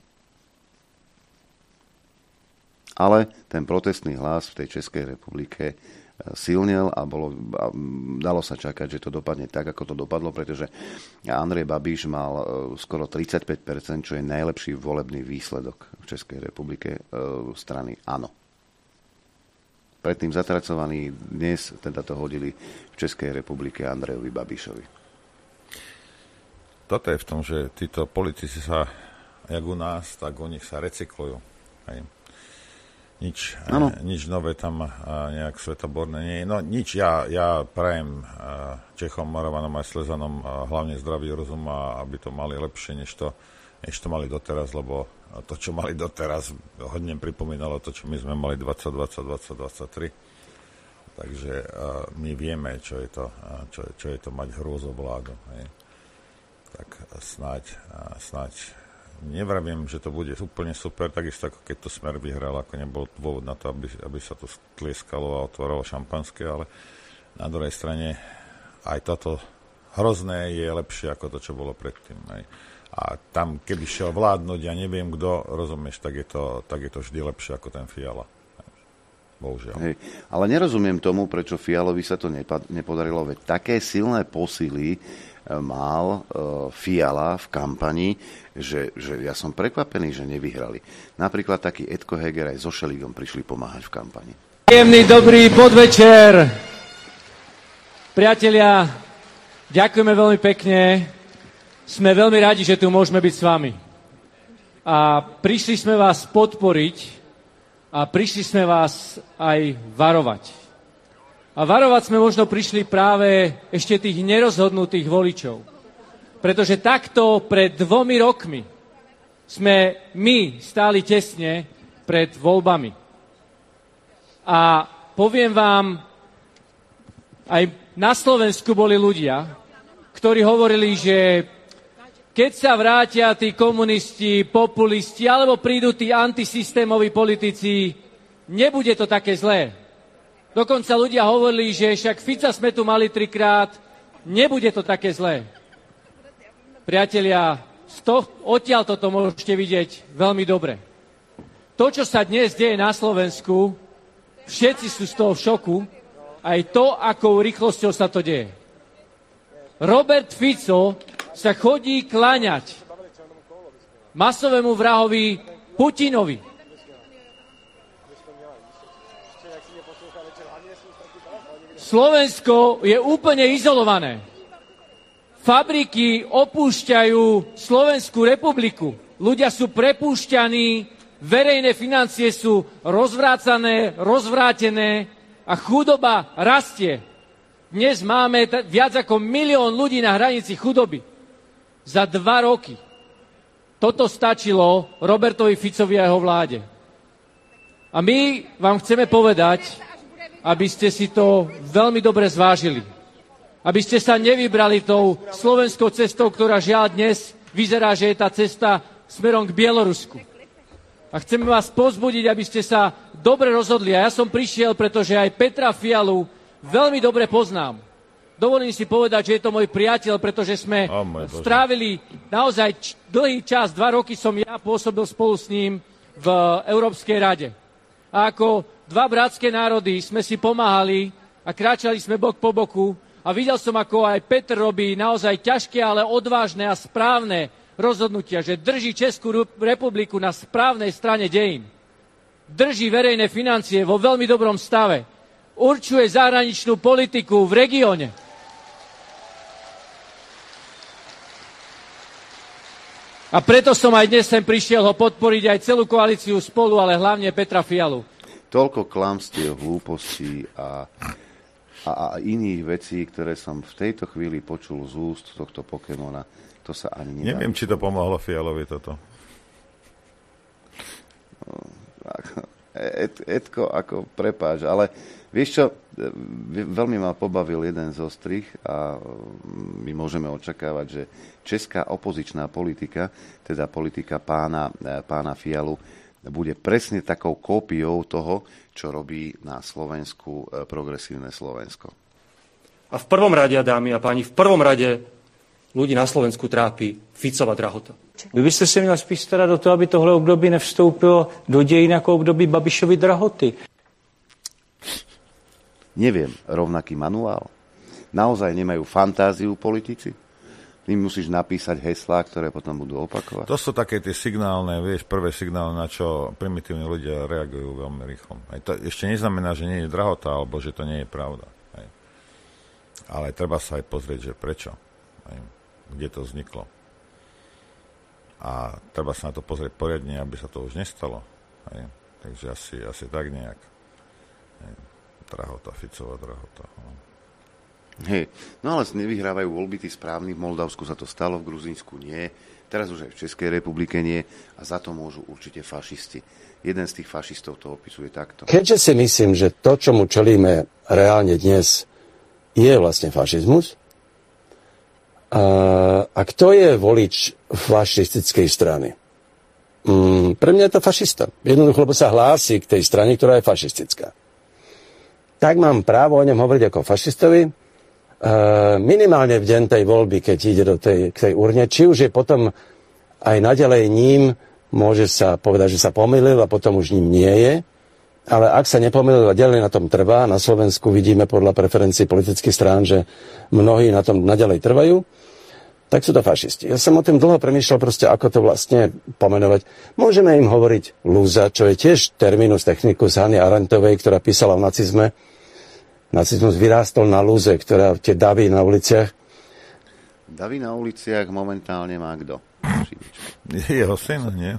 Ale ten protestný hlas v tej Českej republike silnil a dalo sa čakať, že to dopadne tak, ako to dopadlo, pretože Andrej Babiš mal skoro 35%, čo je najlepší volebný výsledok v Českej republike strany ANO. Predtým zatracovaný, dnes teda to hodili v Českej republike Andrejovi Babišovi. Toto je v tom, že títo politici sa, jak u nás, tak u nich sa recyklujú. Hej. Nič nové tam nejak svetoborné nie je. No nič, ja prajem Čechom, Moravanom aj Slezanom hlavne zdravý rozum a aby to mali lepšie, než to mali doteraz, lebo to, čo mali doteraz, hodne pripomínalo to, čo my sme mali 2020, 2023. Takže my vieme, čo je to mať hrôzovládu. Hej. Tak snáď nevravím, že to bude úplne super, takisto ako keď to Smer vyhral, ako nebol dôvod na to, aby sa to tlieskalo a otvorilo šampanské, ale na druhej strane aj toto hrozné je lepšie ako to, čo bolo predtým. Hej. A tam, keby šiel vládnuť, ja neviem kto, rozumieš, tak je to vždy lepšie ako ten Fiala. Bohužiaľ. Hej. Ale nerozumiem tomu, prečo Fialovi sa to nepodarilo, veď také silné posily mal Fiala v kampani, že ja som prekvapený, že nevyhrali. Napríklad taký Edko Heger aj so Šeligom prišli pomáhať v kampani. Príjemný, dobrý podvečer. Priatelia, ďakujeme veľmi pekne. Sme veľmi radi, že tu môžeme byť s vami. A prišli sme vás podporiť a prišli sme vás aj varovať. A varovať sme možno prišli práve ešte tých nerozhodnutých voličov. Pretože takto pred 2 rokmi sme my stáli tesne pred voľbami. A poviem vám, aj na Slovensku boli ľudia, ktorí hovorili, že keď sa vrátia tí komunisti, populisti, alebo prídu tí antisystémoví politici, nebude to také zlé. Dokonca ľudia hovorili, že však Fica sme tu mali 3-krát, nebude to také zlé. Priatelia, odtiaľ toto môžete vidieť veľmi dobre. To, čo sa dnes deje na Slovensku, všetci sú z toho v šoku, aj to, akou rýchlosťou sa to deje. Robert Fico sa chodí kláňať masovému vrahovi Putinovi. Slovensko je úplne izolované. Fabriky opúšťajú Slovenskú republiku. Ľudia sú prepúšťaní, verejné financie sú rozvrácané, rozvrátené a chudoba rastie. Dnes máme viac ako 1 000 000 ľudí na hranici chudoby. Za 2 roky. Toto stačilo Robertovi Ficovi a jeho vláde. A my vám chceme povedať, aby ste si to veľmi dobre zvážili. Aby ste sa nevybrali tou slovenskou cestou, ktorá žiaľ dnes vyzerá, že je tá cesta smerom k Bielorusku. A chceme vás povzbudiť, aby ste sa dobre rozhodli. A ja som prišiel, pretože aj Petra Fialu veľmi dobre poznám. Dovolím si povedať, že je to môj priateľ, pretože sme strávili naozaj dlhý čas, 2 roky som ja pôsobil spolu s ním v Európskej rade. A ako 2 bratské národy sme si pomáhali a kráčali sme bok po boku a videl som, ako aj Petr robí naozaj ťažké, ale odvážne a správne rozhodnutia, že drží Českú republiku na správnej strane dejín. Drží verejné financie vo veľmi dobrom stave. Určuje zahraničnú politiku v regióne. A preto som aj dnes sem prišiel ho podporiť aj celú koalíciu Spolu, ale hlavne Petra Fialu. Toľko klamstiev, hlúpostí a iných vecí, ktoré som v tejto chvíli počul z úst tohto Pokémona, to sa ani nedá. Neviem, či to pomohlo Fialovi toto. Edko, ako prepáč, ale vieš čo, veľmi ma pobavil jeden zo strih a my môžeme očakávať, že česká opozičná politika, teda politika pána Fialu, bude presne takou kópiou toho, čo robí na Slovensku progresívne Slovensko. A v prvom rade, dámy a páni, v prvom rade ľudí na Slovensku trápi Ficova drahota. Vy byste se měl spíš starat o to, aby tohle období nevstoupilo do dějin jako období Babišovy drahoty. Neviem, rovnaký manuál. Naozaj nemajú fantáziu politici? Ty musíš napísať heslá, ktoré potom budú opakovať. To sú také tie signálne, prvé signály, na čo primitívni ľudia reagujú veľmi rýchlo. Aj to ešte neznamená, že nie je drahota, alebo že to nie je pravda. Aj. Ale treba sa aj pozrieť, že prečo. Aj. Kde to vzniklo. A treba sa na to pozrieť poriadne, aby sa to už nestalo. Aj. Takže asi tak nejak. Aj. Drahota, Ficová drahota. Hej, no ale nevyhrávajú voľby tí správni, v Moldavsku sa to stalo, v Gruzínsku nie, teraz už aj v Českej republike nie a za to môžu určite fašisti. Jeden z tých fašistov to opisuje takto. Keďže si myslím, že to, čomu čelíme reálne dnes, je vlastne fašizmus, a kto je volič fašistickej strany? Pre mňa je to fašista. Jednoducho, lebo sa hlási k tej strane, ktorá je fašistická. Tak mám právo o ňom hovoriť ako fašistovi. Minimálne v deň tej voľby, keď ide k tej urne, či už je potom aj naďalej ním, môže sa povedať, že sa pomýlil a potom už ním nie je. Ale ak sa nepomýlil a ďalej na tom trvá, na Slovensku vidíme podľa preferencií politických strán, že mnohí na tom naďalej trvajú, tak sú to fašisti. Ja som o tom dlho premýšľal proste, ako to vlastne pomenovať. Môžeme im hovoriť lúza, čo je tiež terminus technicus Hany Arendtovej, ktorá písala v nacizme. Nacizmus vyrástol na lúze, ktorá tie davy na uliciach. Davy na uliciach momentálne má kto? Jeho syn, nie?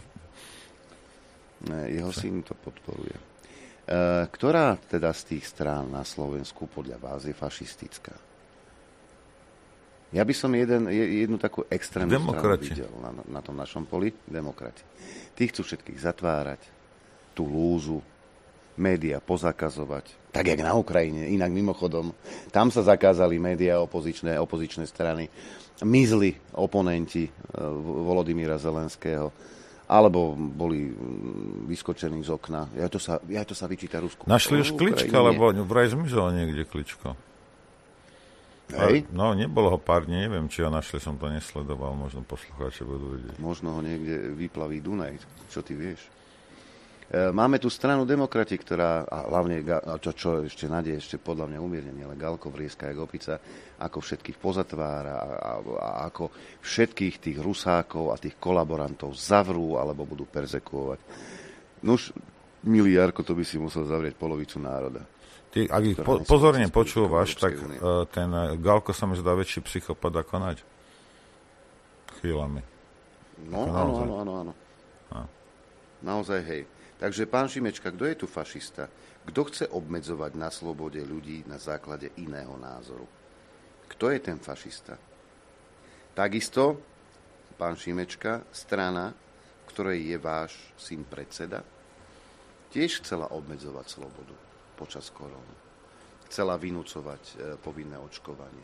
Jeho syn to podporuje. Ktorá teda z tých strán na Slovensku podľa vás je fašistická? Ja by som jednu takú extrémnu stranu videl na tom našom poli. Demokrati. Tí chcú všetkých zatvárať, tú lúzu, médiá pozakazovať, tak jak na Ukrajine. Inak mimochodom, tam sa zakázali médiá opozičné strany. Mizli oponenti Volodymyra Zelenského, alebo boli vyskočení z okna. Ja to sa vyčíta Rusku. Našli už Klička, lebo vraj zmizol niekde Kličko. Hej? No, nebolo ho pár dní, neviem, či ho našli, som to nesledoval, možno poslucháči budú vedieť. Možno ho niekde vyplaví Dunaj, čo ty vieš. Máme tu stranu Demokrati, ktorá, a hlavne, čo ešte nadie, ešte podľa mňa umiernenie, ale Galko vrieska jak opica, ako všetkých pozatvára a ako všetkých tých Rusákov a tých kolaborantov zavrú alebo budú perzekuovať. Nuž, milý Jarko, to by si musel zavrieť polovicu národa. Ty, ak ich pozorne počúvaš, tak ten Galko sa mi zdá väčší psychopat ako Naď. Chvíľami. No, áno. Naozaj, hej. Takže, pán Šimečka, kto je tu fašista? Kto chce obmedzovať na slobode ľudí na základe iného názoru? Kto je ten fašista? Takisto, pán Šimečka, strana, ktorej je váš syn predseda, tiež chcela obmedzovať slobodu počas korony. Chcela vynúcovať povinné očkovanie.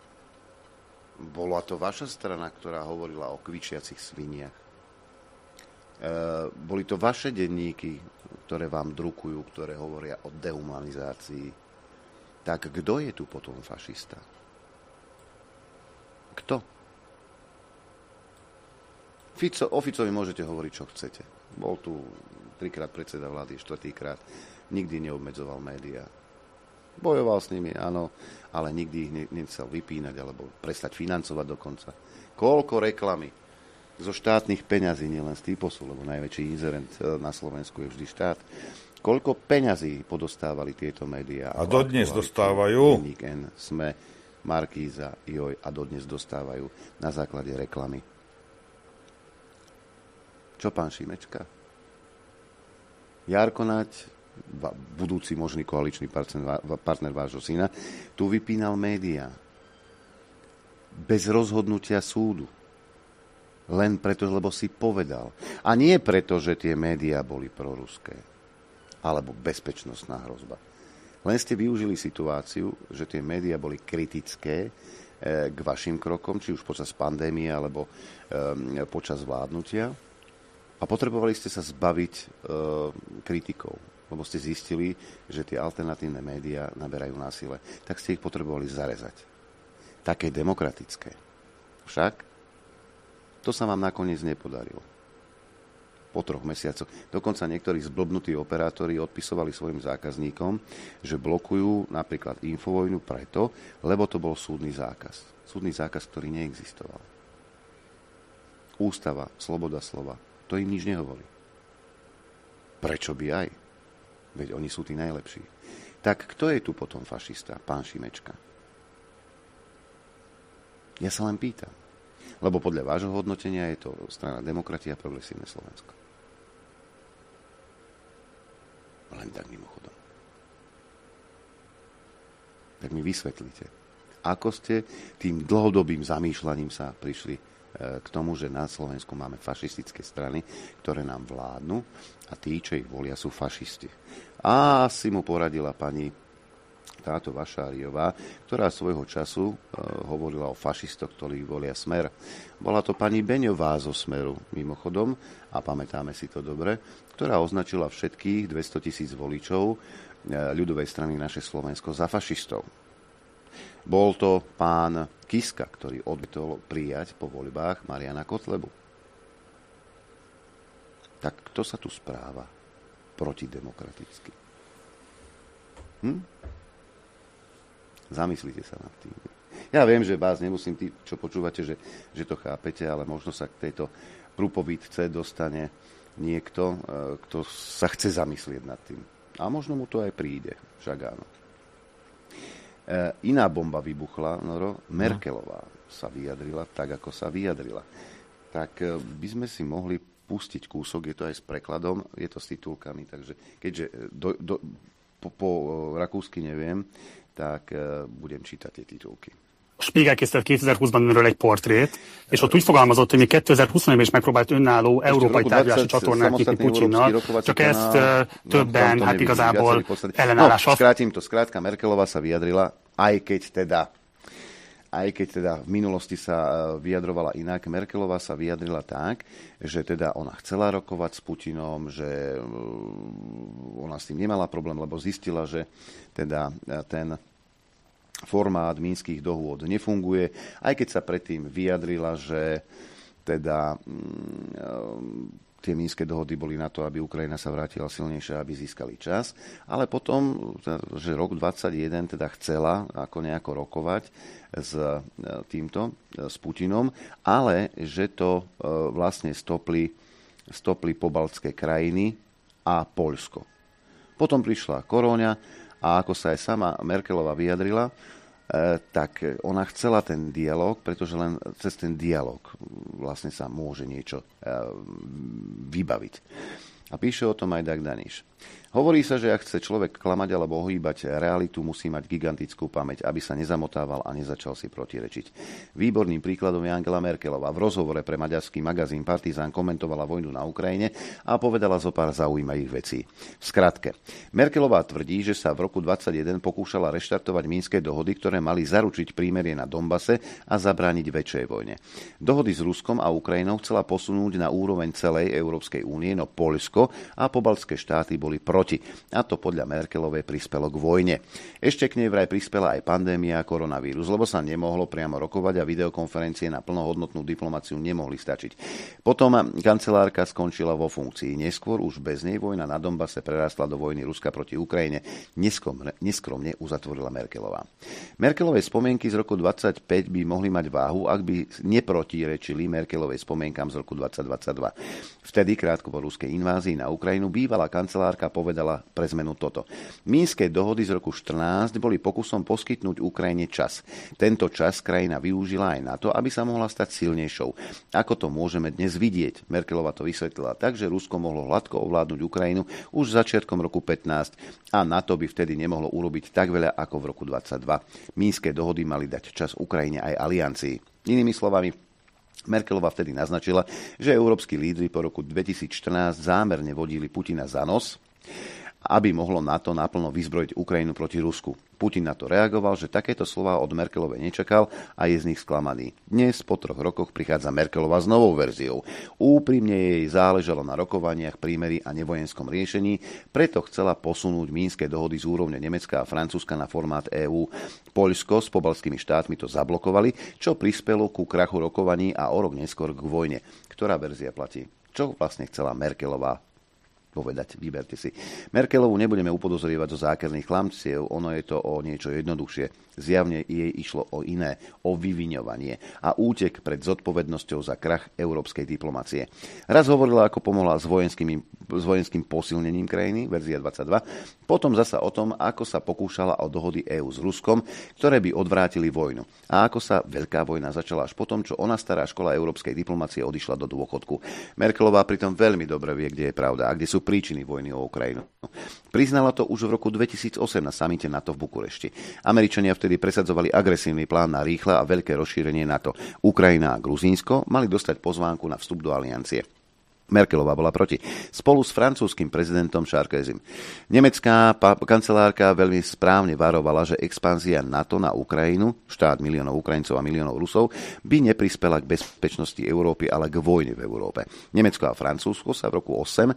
Bola to vaša strana, ktorá hovorila o kvičiacich sviniach. Boli to vaše denníky, ktoré vám drukujú, ktoré hovoria o dehumanizácii. Tak kto je tu potom fašista? Kto? O Ficovi môžete hovoriť, čo chcete. Bol tu 3-krát predseda vlády, 4-krát. Nikdy neobmedzoval médiá. Bojoval s nimi, áno, ale nikdy ich nechcel vypínať alebo prestať financovať dokonca. Koľko reklamy zo štátnych peňazí, nielen z Typosu, lebo najväčší inzerent na Slovensku je vždy štát. Koľko peňazí podostávali tieto médiá? A dodnes dostávajú. Denník N, SME, Markíza, Joj a dodnes dostávajú na základe reklamy. Čo, pán Šimečka? Jarko Naď, budúci možný koaličný partner vášho syna, tu vypínal médiá. Bez rozhodnutia súdu. Len preto, lebo si povedal. A nie preto, že tie médiá boli proruské. Alebo bezpečnostná hrozba. Len ste využili situáciu, že tie médiá boli kritické k vašim krokom, či už počas pandémie, alebo počas vládnutia. A potrebovali ste sa zbaviť kritikov. Lebo ste zistili, že tie alternatívne médiá naberajú násile. Tak ste ich potrebovali zarezať. Také demokratické. Však to sa vám nakoniec nepodarilo. Po 3 mesiacoch. Dokonca niektorí zblbnutí operátori odpisovali svojim zákazníkom, že blokujú napríklad Infovojnu preto, lebo to bol súdny zákaz. Súdny zákaz, ktorý neexistoval. Ústava, sloboda slova, to im nič nehovorí. Prečo by aj? Veď oni sú tí najlepší. Tak kto je tu potom fašista, pán Šimečka? Ja sa len pýtam. Lebo podľa vášho hodnotenia je to strana Demokratia a Progresívne Slovensko. Len tak mimochodom. Tak mi vysvetlite, ako ste tým dlhodobým zamýšľaním sa prišli k tomu, že na Slovensku máme fašistické strany, ktoré nám vládnu a tí, čo ich volia, sú fašisti. A asi mu poradila pani táto Vašáriová, ktorá svojho času hovorila o fašistoch, ktorí volia Smer. Bola to pani Beňová zo Smeru, mimochodom, a pamätáme si to dobre, ktorá označila všetkých 200 000 voličov ľudovej strany Naše Slovensko za fašistov. Bol to pán Kiska, ktorý odmietol prijať po voľbách Mariana Kotlebu. Tak kto sa tu správa protidemokraticky? Zamyslite sa nad tým. Ja viem, že vás nemusím, tí, čo počúvate, že to chápete, ale možno sa k tejto prúpovidce dostane niekto, kto sa chce zamyslieť nad tým. A možno mu to aj príde, však áno. Iná bomba vybuchla, Noro. Merkelová sa vyjadrila tak, ako sa vyjadrila. Tak by sme si mohli pustiť kúsok, je to aj s prekladom, je to s titulkami, takže keďže po rakúsky neviem, tak budem čítať tie titulky. Spiegel készített 2020-ban önről egy portrét, és ott úgy fogalmazott, hogy még 2020-ban is megpróbált önálló európai tárgyalási csatornát nyitni Putyinnal, csak ezt többen, hát igazából ellenállással. Skrátka, Merkelová sa vyjadrila, aj keď teda v minulosti sa vyjadrovala inak, Merkelová sa vyjadrila tak, že teda ona chcela rokovať s Putinom, že ona s tým nemala problém, lebo zistila, že teda ten formát mínskych dohôd nefunguje, aj keď sa predtým vyjadrila, že teda tie mínske dohody boli na to, aby Ukrajina sa vrátila silnejšie, aby získali čas. Ale potom, že rok 2021 teda chcela ako nejako rokovať s Putinom, ale že to vlastne stopli pobaltské krajiny a Poľsko. Potom prišla koróňa a ako sa aj sama Merkelová vyjadrila, tak ona chcela ten dialog, pretože len cez ten dialog vlastne sa môže niečo vybaviť. A píše o tom aj Dag Daniš. Hovorí sa, že ak chce človek klamať alebo ohýbať realitu, musí mať gigantickú pamäť, aby sa nezamotával a nezačal si protirečiť. Výborným príkladom je Angela Merkelová. V rozhovore pre maďarský magazín Partizán komentovala vojnu na Ukrajine a povedala zo pár zaujímavých vecí. V skratke, Merkelová tvrdí, že sa v roku 2021 pokúšala reštartovať mínske dohody, ktoré mali zaručiť prímerie na Donbase a zabrániť väčšej vojne. Dohody s Ruskom a Ukrajinou chcela posunúť na úroveň celej Európskej únie, no Poľsko a pobaltské štáty boli proti. A to podľa Merkelovej prispelo k vojne. Ešte k nej vraj prispela aj pandémia a koronavírus, lebo sa nemohlo priamo rokovať a videokonferencie na plnohodnotnú diplomáciu nemohli stačiť. Potom kancelárka skončila vo funkcii. Neskôr už bez nej vojna na Donbase prerastla do vojny Ruska proti Ukrajine. Neskromne uzatvorila Merkelová. Merkelovej spomienky z roku 25 by mohli mať váhu, ak by neprotirečili Merkelovej spomienkam z roku 2022. Vtedy, krátko po ruskej invázii na Ukrajinu, bývalá kancelárka povedala pre zmenu toto. Mínske dohody z roku 14 boli pokusom poskytnúť Ukrajine čas. Tento čas krajina využila aj na to, aby sa mohla stať silnejšou. Ako to môžeme dnes vidieť? Merkelová to vysvetlila tak, že Rusko mohlo hladko ovládnuť Ukrajinu už začiatkom roku 15 a NATO by vtedy nemohlo urobiť tak veľa ako v roku 22. Mínske dohody mali dať čas Ukrajine aj aliancii. Inými slovami, Merkelová vtedy naznačila, že európski lídri po roku 2014 zámerne vodili Putina za nos, aby mohlo NATO naplno vyzbrojiť Ukrajinu proti Rusku. Putin na to reagoval, že takéto slová od Merkelovej nečakal a je z nich sklamaný. Dnes, po 3 rokoch, prichádza Merkelová s novou verziou. Úprimne jej záležalo na rokovaniach, prímeri a nevojenskom riešení, preto chcela posunúť mínske dohody z úrovne Nemecka a Francúzska na formát EÚ. Poľsko s pobaltskými štátmi to zablokovali, čo prispelo ku krachu rokovaní a o rok neskôr k vojne. Ktorá verzia platí? Čo vlastne chcela Merkelová povedať, vyberte si. Merkelovú nebudeme upodozrievať zo zákerných klamstiev, ono je to o niečo jednoduchšie. Zjavne jej išlo o iné, o vyviňovanie a útek pred zodpovednosťou za krach európskej diplomacie. Raz hovorila, ako pomohla s vojenským posilnením krajiny, verzia 22, potom zasa o tom, ako sa pokúšala o dohody EÚ s Ruskom, ktoré by odvrátili vojnu. A ako sa veľká vojna začala až potom, čo ona, stará škola európskej diplomacie, odišla do dôchodku. Merkelová pritom veľmi dobre vie, kde je pravda a kde sú príčiny vojny o Ukrajinu. Priznala to už v roku 2008 na samite NATO v Bukurešti. Američania vtedy presadzovali agresívny plán na rýchle a veľké rozšírenie NATO. Ukrajina a Gruzínsko mali dostať pozvánku na vstup do aliancie. Merkelová bola proti. Spolu s francúzskym prezidentom Sarkozym. Nemecká kancelárka veľmi správne varovala, že expanzia NATO na Ukrajinu, štát miliónov Ukrajincov a miliónov Rusov, by neprispela k bezpečnosti Európy, ale k vojne v Európe. Nemecko a Francúzsko sa v roku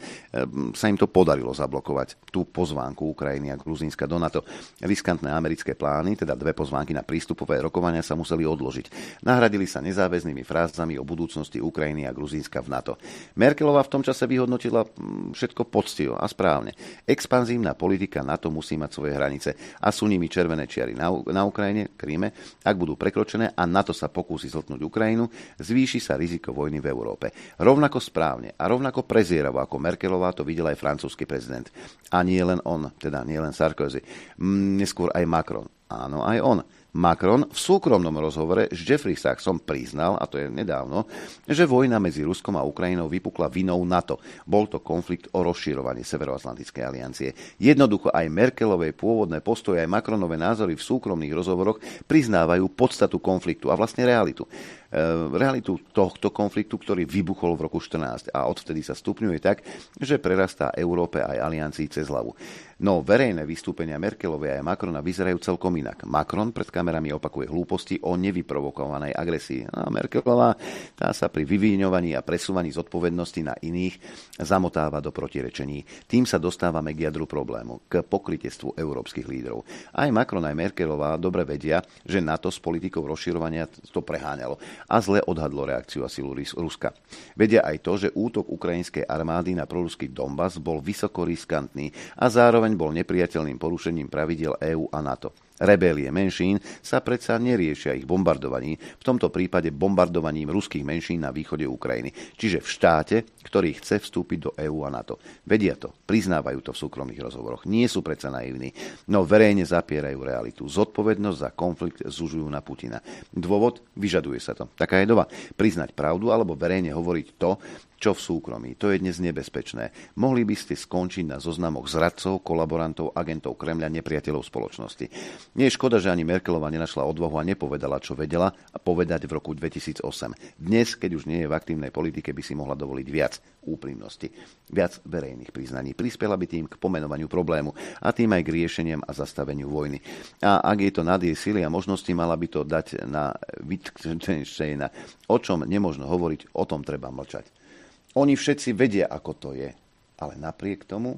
2008 sa im to podarilo zablokovať tú pozvánku Ukrajiny a Gruzínska do NATO. Riskantné americké plány, teda 2 pozvánky na prístupové rokovania, sa museli odložiť. Nahradili sa nezáväznými frázami o budúcnosti Ukrajiny a Gruzínska v NATO. Merkelová v tom čase vyhodnotila všetko poctivo a správne. Expanzívna politika NATO musí mať svoje hranice a sú nimi červené čiary na Ukrajine, Kríme. Ak budú prekročené a NATO sa pokúsi zhltnúť Ukrajinu, zvýši sa riziko vojny v Európe. Rovnako správne a rovnako prezieravo ako Merkelová to videl aj francúzsky prezident. A nie len on, teda nie len Sarkozy. Neskôr aj Macron. Áno, aj on. Macron v súkromnom rozhovore s Jeffrey Sachsom priznal, a to je nedávno, že vojna medzi Ruskom a Ukrajinou vypukla vinou NATO. Bol to konflikt o rozširovanie Severoatlantickej aliancie. Jednoducho aj Merkelovej pôvodné postoje, aj Macronové názory v súkromných rozhovoroch priznávajú podstatu konfliktu a vlastne realitu. Realitu tohto konfliktu, ktorý vybuchol v roku 2014 a odvtedy sa stupňuje tak, že prerastá Európe aj aliancii cez hlavu. No verejné vystúpenia Merkelovej a Macrona vyzerajú celkom inak. Macron pred kamerami opakuje hlúposti o nevyprovokovanej agresii. A Merkelová tá sa pri vyvíňovaní a presúvaní zodpovednosti na iných zamotáva do protirečení. Tým sa dostávame k jadru problému, k pokrytectvu európskych lídrov. Aj Macron, aj Merkelová dobre vedia, že NATO s politikou rozširovania to preháňalo a zle odhadlo reakciu a silu Ruska. Vedia aj to, že útok ukrajinskej armády na proruský Donbas bol vysoko riskantný a zároveň bol nepriateľným porušením pravidiel EÚ a NATO. Rebélie menšín sa predsa neriešia ich bombardovaním, v tomto prípade bombardovaním ruských menšín na východe Ukrajiny, čiže v štáte, ktorý chce vstúpiť do EÚ a NATO. Vedia to, priznávajú to v súkromných rozhovoroch, nie sú predsa naivní, no verejne zapierajú realitu. Zodpovednosť za konflikt zužujú na Putina. Dôvod? Vyžaduje sa to. Taká je doba. Priznať pravdu alebo verejne hovoriť to, čo v súkromí. To je dnes nebezpečné. Mohli by ste skončiť na zoznamoch zradcov, kolaborantov, agentov Kremľa, nepriateľov spoločnosti. Nie je škoda, že ani Merkelová nenašla odvahu a nepovedala, čo vedela a povedať v roku 2008. Dnes, keď už nie je v aktívnej politike, by si mohla dovoliť viac úprimnosti, viac verejných priznaní. Prispela by tým k pomenovaniu problému a tým aj k riešeniam a zastaveniu vojny. A ak je to nad jej sily a možnosti, mala by to dať na Wittgensteina. O čom nemožno hovoriť, o tom treba mlčať. Oni všetci vedia, ako to je. Ale napriek tomu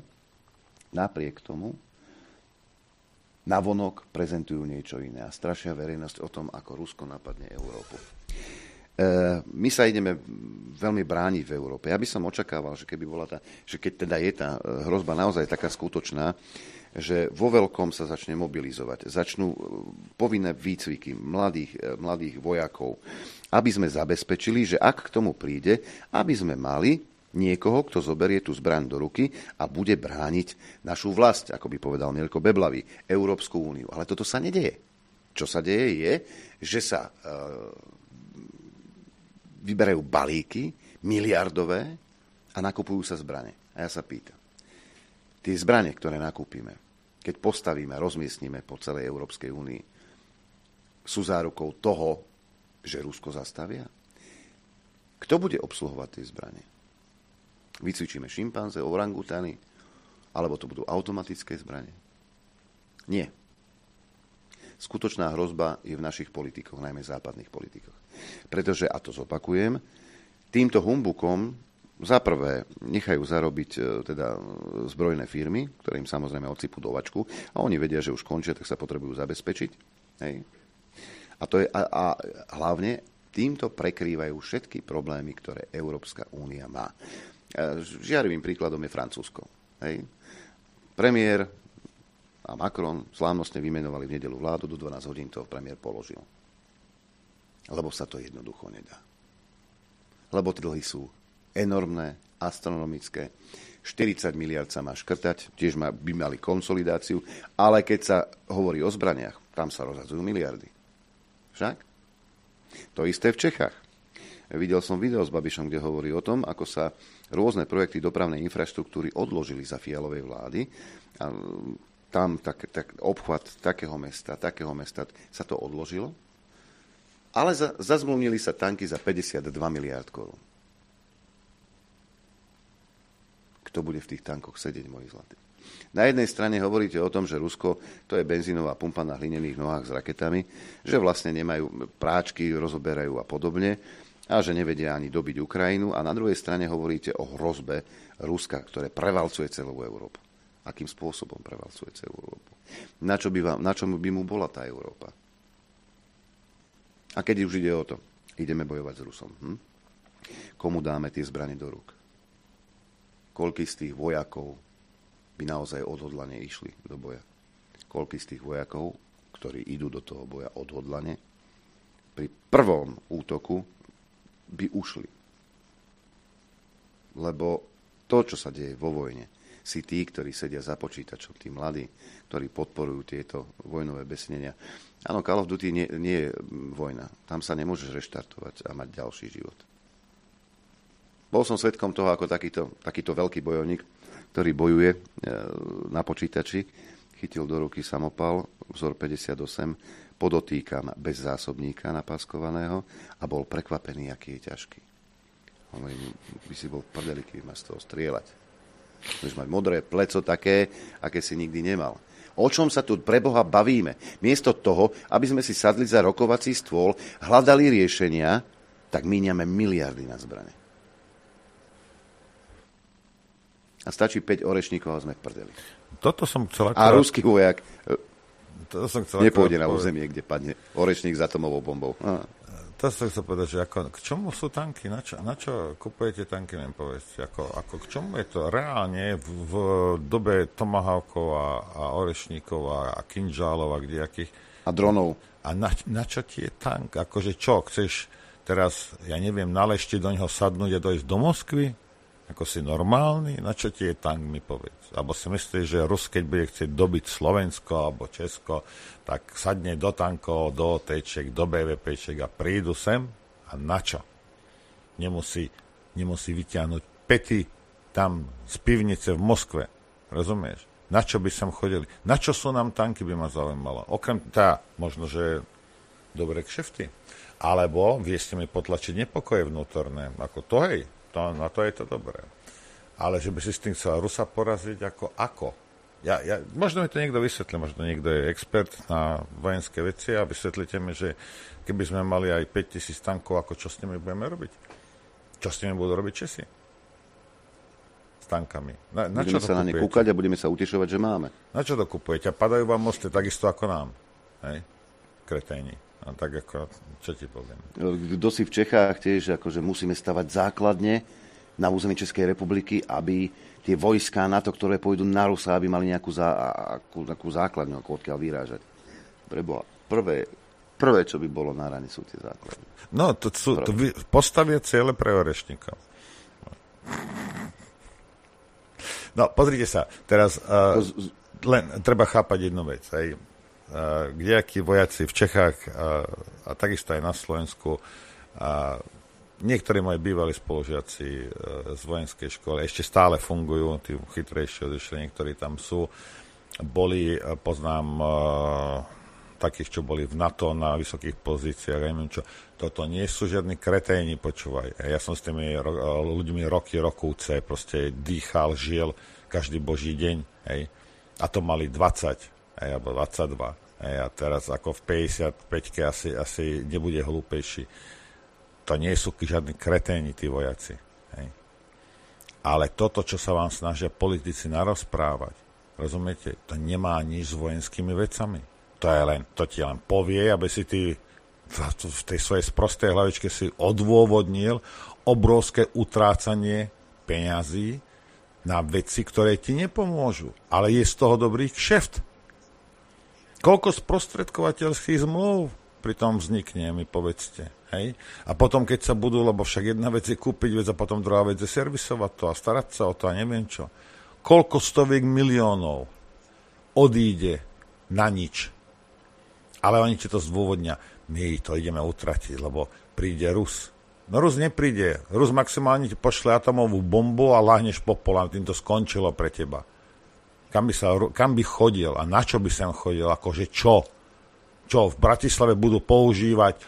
navonok prezentujú niečo iné a strašia verejnosť o tom, ako Rusko napadne Európu. My sa ideme veľmi brániť v Európe. Ja by som očakával, že keby bola že keď teda je tá hrozba naozaj taká skutočná, že vo veľkom sa začne mobilizovať. Začnú povinné výcviky mladých vojakov, aby sme zabezpečili, že ak k tomu príde, aby sme mali niekoho, kto zoberie tú zbraň do ruky a bude brániť našu vlast, ako by povedal Mielko Beblavý, Európsku úniu. Ale toto sa nedeje. Čo sa deje je, že sa vyberajú balíky miliardové a nakupujú sa zbrane. A ja sa pýtam, tie zbrane, ktoré nakúpime, keď postavíme, rozmiestnime po celej Európskej únii, sú zárukou toho, že Rusko zastavia? Kto bude obsluhovať tie zbrane? Vycvičíme šimpanze, orangutány, alebo to budú automatické zbrane? Nie. Skutočná hrozba je v našich politikoch, najmä západných politikoch. Pretože, a to zopakujem, týmto humbukom za prvé nechajú zarobiť teda zbrojné firmy, ktoré im samozrejme odsypú do vačku a oni vedia, že už končia, tak sa potrebujú zabezpečiť. Hej. A hlavne týmto prekrývajú všetky problémy, ktoré Európska únia má. Žiarivým príkladom je Francúzsko. Hej. Premiér a Macron slávnostne vymenovali v nedeľu vládu, do 12 hodín to premiér položil. Lebo sa to jednoducho nedá. Lebo dlhy sú enormné, astronomické. 40 miliard sa má škrtať, tiež by mali konsolidáciu, ale keď sa hovorí o zbraniach, tam sa rozhadzujú miliardy. Však? To isté v Čechách. Videl som video s Babišom, kde hovorí o tom, ako sa rôzne projekty dopravnej infraštruktúry odložili za Fialovej vlády. A tam tak obchvat takého mesta sa to odložilo. Ale zazmluvnili sa tanky za 52 miliárd korún. kto bude v tých tankoch sedieť, moji zlatí? Na jednej strane hovoríte o tom, že Rusko to je benzínová pumpa na hlinených nohách s raketami, že vlastne nemajú práčky, rozoberajú a podobne a že nevedia ani dobiť Ukrajinu. A na druhej strane hovoríte o hrozbe Ruska, ktoré prevalcuje celú Európu. Akým spôsobom prevalcuje celú Európu? Na čom by mu bola tá Európa? A keď už ide o to, ideme bojovať s Rusom. Komu dáme tie zbrane do rúk? Koľký z tých vojakov by naozaj odhodlane išli do boja? Koľký z tých vojakov, ktorí idú do toho boja odhodlane, pri prvom útoku by ušli? Lebo to, čo sa deje vo vojne, si tí, ktorí sedia za počítačom, tí mladí, ktorí podporujú tieto vojnové besnenia. Áno, Call of Duty nie je vojna. Tam sa nemôžeš reštartovať a mať ďalší život. Bol som svedkom toho, ako takýto veľký bojovník, ktorý bojuje na počítači, chytil do ruky samopal, vzor 58, podotýkam bez zásobníka napaskovaného a bol prekvapený, aký je ťažký. Hovorím, by si bol v prdeli, keby ma z toho strieľať. Môžeš mať modré pleco také, aké si nikdy nemal. O čom sa tu pre Boha bavíme? Miesto toho, aby sme si sadli za rokovací stôl, hľadali riešenia, tak míňame miliardy na zbrane. A stačí 5 orešníkov a sme v prdeli. Toto som chcel A ruský vojak nepôjde na územie, kde padne orešník s atomovou bombou. To som chcel povedať, že k čomu sú tanky? Na čo kupujete tanky, mi povedzte? K čomu je to reálne v dobe tomahawkov a orešníkov a kinžálov a kdejakých? A dronov. A na čo ti je tank? Akože čo, chceš teraz, ja neviem, na lešti do neho sadnúť a dojsť do Moskvy? Ako si normálny? Na čo ti je tank, mi povedz? Alebo si myslíš, že Rus, keď bude chcieť dobiť Slovensko alebo Česko, tak sadne do tankov, do OTček, do BVPček a prídu sem? A na čo? Nemusí vyťahnuť pety tam z pivnice v Moskve. Rozumieš? Na čo by sem chodili? Na čo sú nám tanky, by ma zaujímalo? Okrem možno, že dobre kšefty. Alebo vieste mi potlačiť nepokoje vnútorné. Ako to, hej. Na to je to dobré. Ale že by si s tým chcel Rusa poraziť, ako? Možno mi to niekto vysvetlí, možno niekto je expert na vojenské veci a vysvetlite mi, že keby sme mali aj 5000 tankov, čo s nimi budeme robiť? Čo s nimi budú robiť Česi? S tankami. Budeme sa na ne kúkať a budeme sa utešovať, že máme. Na čo to kupujete? A padajú vám mosty takisto ako nám. Hej? Kreténi. A tak ako, čo ti poviem? Kto si v Čechách tiež, akože musíme stavať základne na území Českej republiky, aby tie vojská NATO, ktoré pôjdu na Rusa, aby mali nejakú základňu, ako odkiaľ vyrážať. Preboha, prvé, čo by bolo na rane, sú tie základne. No, to postavia cieľe pre orešníkov. No, pozrite sa, teraz len treba chápať jednu vec, hej. Kdejakí vojaci v Čechách a takisto aj na Slovensku. Niektorí moji bývalí spolužiaci z vojenskej školy ešte stále fungujú, tí chytrejšie odišli, niektorí tam sú. Poznám takých, čo boli v NATO na vysokých pozíciách, neviem čo. Toto nie sú žiadni kreténi, počúvaj. Ja som s tými ľuďmi rokúce, proste dýchal, žil každý boží deň, hej. A to mali 20, alebo 22. A teraz ako v 55-ke asi nebude hlúpejší. To nie sú žiadni kreténi, tí vojaci. Hej. Ale toto, čo sa vám snažia politici narozprávať, rozumiete, to nemá nič s vojenskými vecami. To ti len povie, aby si ty v tej svojej sprostej hlavičke si odôvodnil obrovské utrácanie peňazí na veci, ktoré ti nepomôžu. Ale je z toho dobrý kšeft. Koľko sprostredkovateľských zmluv pri tom vznikne, mi povedzte. Hej? A potom, keď sa budú, lebo však jedna vec je kúpiť vec a potom druhá vec je servisovať to a starať sa o to a neviem čo. Koľko stoviek miliónov odíde na nič. Ale oni ti to zdôvodnia. My to ideme utratiť, lebo príde Rus. No Rus nepríde. Rus maximálne ti pošle atomovú bombu a láhneš popol a tým to skončilo pre teba. Kam by chodil a na čo by sem chodil? Akože čo? Čo? V Bratislave budú používať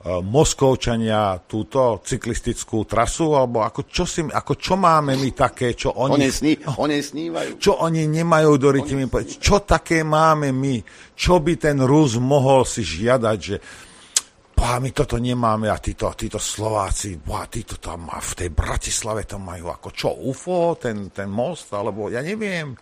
Moskovčania túto cyklistickú trasu, alebo čo máme my také, čo oni snívajú. Čo oni nemajú do rytmy povedať. Čo také máme my? Čo by ten Rus mohol si žiadať, že my toto nemáme a títo Slováci, títo tam v tej Bratislave tam majú ako čo, UFO, ten most, alebo ja neviem.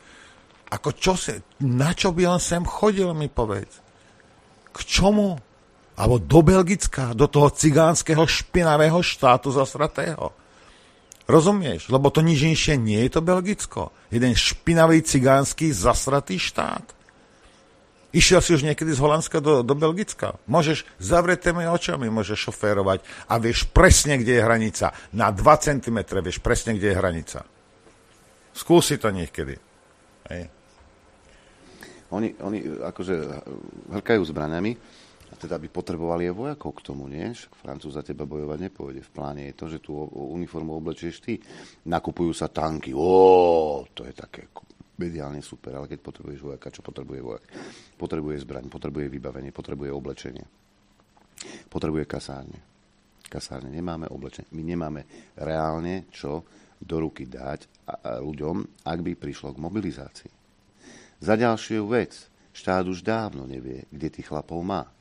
Na čo by on sem chodil, mi povedz? K čomu? Alebo do Belgicka, do toho cigánskeho špinavého štátu zasratého. Rozumieš? Lebo to nič inšie nie je to Belgicko. Jeden špinavý cigánsky zasratý štát. Išiel si už niekedy z Holandska do Belgicka. Môžeš zavretými očami, môžeš šoférovať a vieš presne, kde je hranica. Na 2 cm vieš presne, kde je hranica. Skúsi to niekedy. Hej. Oni akože hrkajú zbraňami, a teda by potrebovali aj vojakov k tomu, nie? Francúz za teba bojovať nepôjde. V pláne je to, že tú uniformu oblečieš ty. Nakupujú sa tanky. To je také mediálne super, ale keď potrebuješ vojaka, čo potrebuje vojak? Potrebuje zbraň, potrebuje vybavenie, potrebuje oblečenie. Potrebuje kasárne. Nemáme oblečenie. My nemáme reálne čo do ruky dať ľuďom, ak by prišlo k mobilizácii. Za ďalšiu vec, štát už dávno nevie, kde tých chlapov má.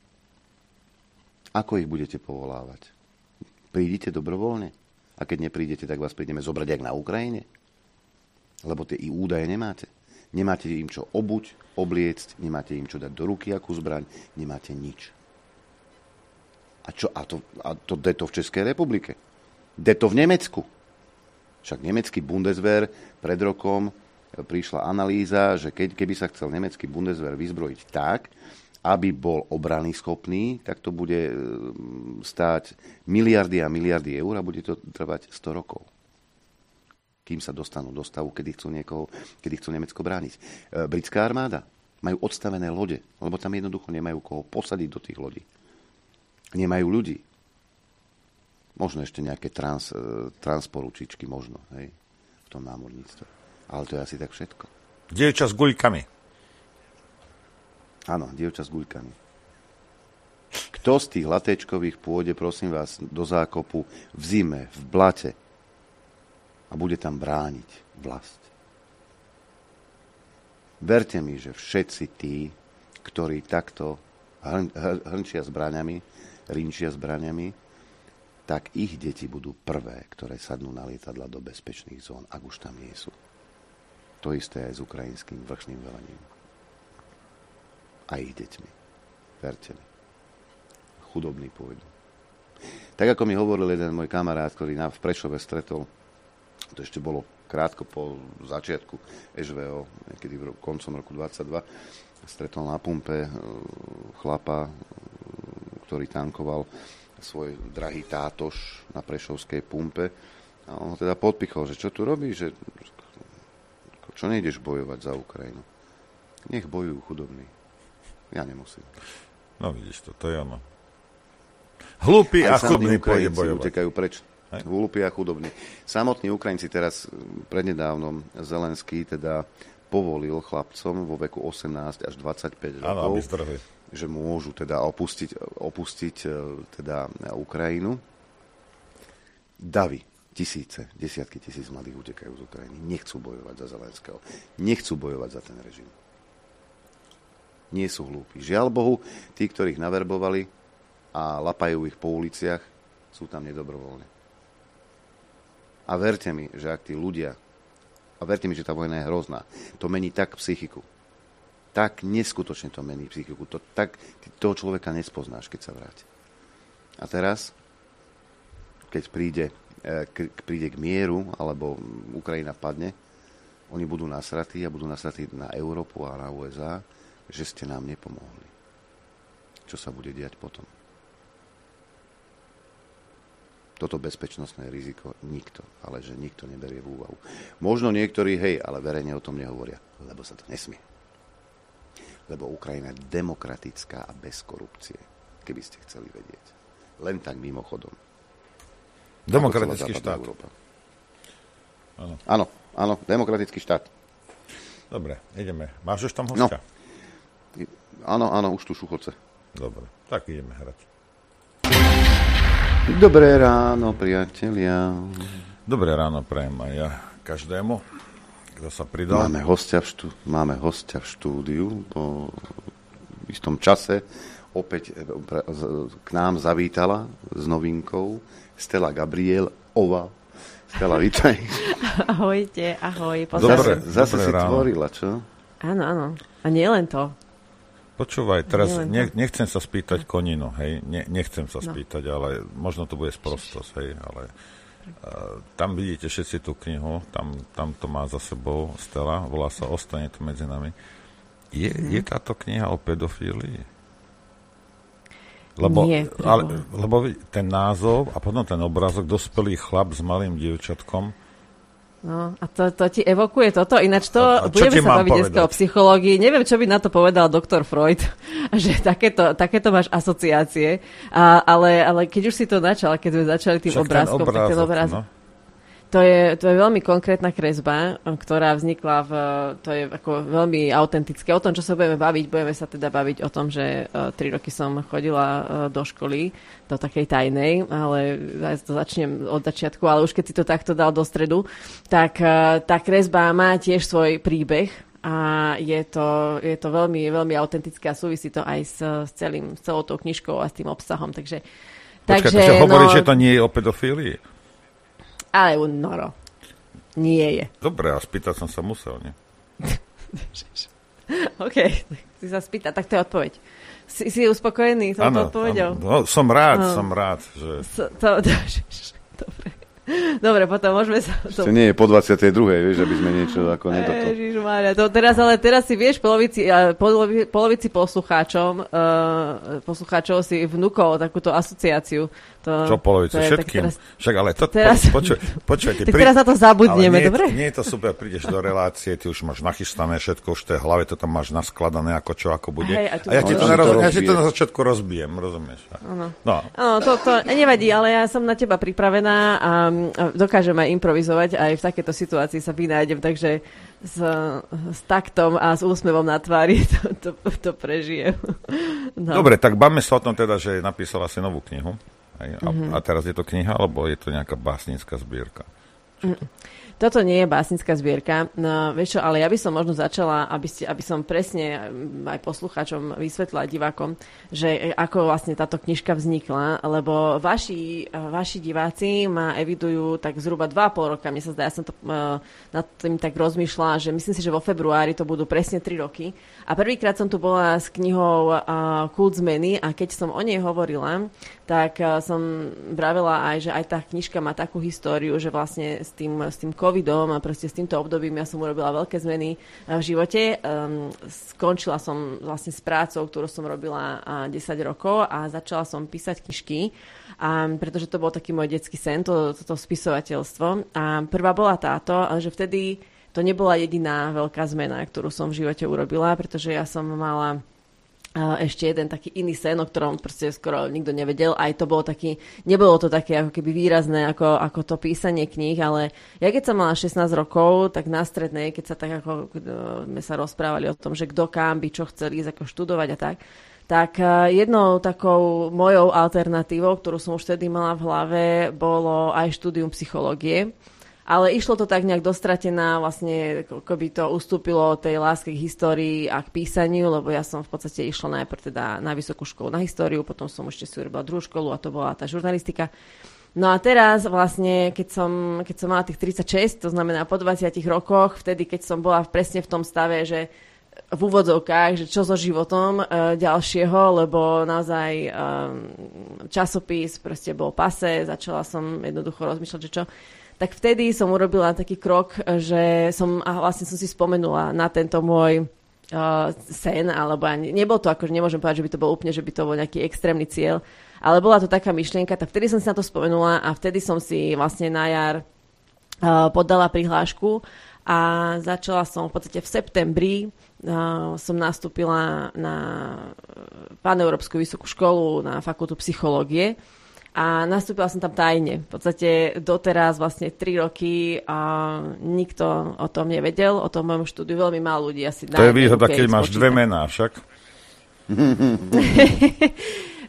Ako ich budete povolávať? Prídite dobrovoľne? A keď neprídete, tak vás prídeme zobrať jak na Ukrajine? Lebo tie údaje nemáte. Nemáte im čo obuť, obliecť, nemáte im čo dať do ruky, akú zbraň, nemáte nič. A to de to v Českej republike? De to v Nemecku? Však nemecký Bundeswehr pred rokom prišla analýza, že keby sa chcel nemecký Bundeswehr vyzbrojiť tak, aby bol obrany schopný, tak to bude stáť miliardy a miliardy eur a bude to trvať 100 rokov. Kým sa dostanú do stavu, kedy chcú Nemecko brániť. Britská armáda majú odstavené lode, lebo tam jednoducho nemajú koho posadiť do tých lodí. Nemajú ľudí. Možno ešte nejaké transporučičky, možno, hej, v tom námorníctve. Ale to je asi tak všetko. Dievča s guľkami. Áno, dievča s guľkami. Kto z tých latečkových pôjde, prosím vás, do zákopu v zime, v blate a bude tam brániť vlast? Verte mi, že všetci tí, ktorí takto rinčia zbraňami, tak ich deti budú prvé, ktoré sadnú na lietadla do bezpečných zón, ak už tam nie sú. To isté aj s ukrajinským vrchným velením. A ich deťmi. Verte mi. Chudobní pôjdu. Tak ako mi hovoril jeden môj kamarát, ktorý v Prešove stretol, to ešte bolo krátko po začiatku SVO, niekedy koncom roku 22, stretol na pumpe chlapa, ktorý tankoval svoj drahý tátoš na prešovskej pumpe. A on ho teda podpichol, že čo tu robíš, že čo nejdeš bojovať za Ukrajinu? Nech bojujú chudobní. Ja nemusím. No vidíš to je ono. Hlúpi a chudobní pôjde bojovať. Utekajú preč. Hlúpi a chudobní. Samotní Ukrajinci teraz prednedávnom Zelenský teda povolil chlapcom vo veku 18 až 25 rokov, že môžu teda opustiť teda Ukrajinu. Davy, desiatky tisíc mladých utekajú z Ukrajiny. Nechcú bojovať za Zelenského. Nechcú bojovať za ten režim. Nie sú hlúpi. Žiaľ Bohu, tí, ktorých naverbovali a lapajú ich po uliciach, sú tam nedobrovoľne. A verte mi, že ak tí ľudia, a verte mi, že tá vojna je hrozná, to mení tak psychiku. Tak neskutočne to mení psychiku. Tak toho človeka nespoznáš, keď sa vráti. A teraz, keď príde k mieru, alebo Ukrajina padne, oni budú nasratí a budú nasratí na Európu a na USA, že ste nám nepomohli. Čo sa bude diať potom? Toto bezpečnostné riziko nikto neberie v úvahu. Možno niektorí, ale verejne o tom nehovoria, lebo sa to nesmie. Lebo Ukrajina je demokratická a bez korupcie, keby ste chceli vedieť. Len tak mimochodom. Demokratický štát. Áno, demokratický štát. Dobre, ideme. Máš už tam hostia? No. Áno, už tu šuchoce. Dobre, tak ideme hrať. Dobré ráno, priatelia. Dobré ráno prajem aj ja každému, kto sa pridal. Máme hostia v štúdiu po istom čase. Opäť k nám zavítala s novinkou Stella Gabrielová. Stella, vítaj. Ahojte, ahoj. Zase si tvorila, čo? Áno. A nie len to. Počúvaj, teraz nechcem sa spýtať koninu, hej, nechcem sa spýtať, ale možno to bude sprostosť, hej, ale tam vidíte všetci tú knihu, tam to má za sebou Stella, volá sa Ostane to medzi nami. Je táto kniha o pedofílii? Lebo ten názov a potom ten obrázok, dospelý chlap s malým dievčatkom. No, a to ti evokuje toto? Ináč to, budeme sa baviť dneska o psychológii. Neviem, čo by na to povedal doktor Freud, že takéto máš asociácie. Ale keď už si to načal, keď sme začali tým obrázkom, tak ten obrázok... No. To je veľmi konkrétna kresba, ktorá vznikla to je ako veľmi autentické. O tom, čo sa budeme sa teda baviť o tom, že 3 roky som chodila do školy, do takej tajnej, ale to začnem od začiatku, ale už keď si to takto dal do stredu, tak tá kresba má tiež svoj príbeh a je to veľmi, veľmi autentické a súvisí to aj s celou tou knižkou a s tým obsahom. Takže hovorí, že to nie je o pedofílii? Ale Noro, nie je. Dobre, a spýtať som sa musel, nie? OK, si sa spýta, tak to je odpoveď. Si uspokojený s touto odpoveďou? No, som rád, že... Dobre, potom môžeme sa... Ešte nie je po 22. vieš, aby sme niečo ako nedoto. Ježišmária, teraz si vieš polovici poslucháčov si vnúkol takúto asociáciu. Čo polovice? Všetkým? Však ale to... Počujete. Tak teraz na to zabudneme, dobre? Nie je to super, prídeš do relácie, ty už máš nachystané všetko, už v tej hlave to tam máš naskladané, ako čo, ako bude. A ja ti to na začiatku rozbijem, rozumieš? Áno, to nevadí, ale ja som na teba pripravená a dokážem aj improvizovať, aj v takéto situácii sa vynájdem, takže s taktom a s úsmevom na tvári to prežijem. No. Dobre, tak bavme sa o tom teda, že napísala si novú knihu. A teraz je to kniha, alebo je to nejaká básnická zbierka? Toto nie je básnická zbierka. No, vieš čo, ale ja by som možno začala, aby som presne aj poslucháčom vysvetlila, divákom, že ako vlastne táto knižka vznikla, lebo vaši diváci ma evidujú tak zhruba 2,5 roka. Mne sa zdá, ja som to nad tým tak rozmýšľala, že myslím si, že vo februári to budú presne 3 roky. A prvýkrát som tu bola s knihou Kult zmeny a keď som o nej hovorila, tak som vravela aj, že aj tá knižka má takú históriu, že vlastne s tým covidom a proste s týmto obdobím ja som urobila veľké zmeny v živote. Skončila som vlastne s prácou, ktorú som robila 10 rokov a začala som písať knižky, pretože to bol taký môj detský sen, toto spisovateľstvo. A prvá bola táto, že vtedy to nebola jediná veľká zmena, ktorú som v živote urobila, pretože ja som mala ešte jeden taký iný sen, o ktorom proste skoro nikto nevedel. Aj to bolo nebolo to také ako keby výrazné ako to písanie kníh, ale ja keď som mala 16 rokov, tak na strednej, keď sa tak ako sme sa rozprávali o tom, že kto kam by čo chceli ísť ako študovať a tak jednou takou mojou alternatívou, ktorú som už vtedy mala v hlave, bolo aj štúdium psychológie. Ale išlo to tak nejak dostratená, vlastne ako by to ustúpilo tej láske k histórii a k písaniu, lebo ja som v podstate išla najprv teda na vysokú školu na históriu, potom som ešte si urobila druhú školu a to bola tá žurnalistika. No a teraz vlastne, keď som mala tých 36, to znamená po 20 rokoch, vtedy keď som bola presne v tom stave, že v úvodzovkách, že čo so životom ďalšieho, lebo naozaj časopis proste bol pase, začala som jednoducho rozmýšľať, že čo. Tak vtedy som urobila taký krok, že som si spomenula na tento môj sen, alebo nebol to, akože nemôžem povedať, že by to bol úplne, že by to bol nejaký extrémny cieľ, ale bola to taká myšlienka, tak vtedy som si na to spomenula a vtedy som si vlastne na jar podala prihlášku a začala som v podstate v septembri som nastúpila na Paneurópsku vysokú školu na fakultu psychológie. A nastúpila som tam tajne. V podstate doteraz vlastne 3 roky a nikto o tom nevedel, o tom mojom štúdiu veľmi málo ľudí asi. To je výhoda, keď máš 2 mená však.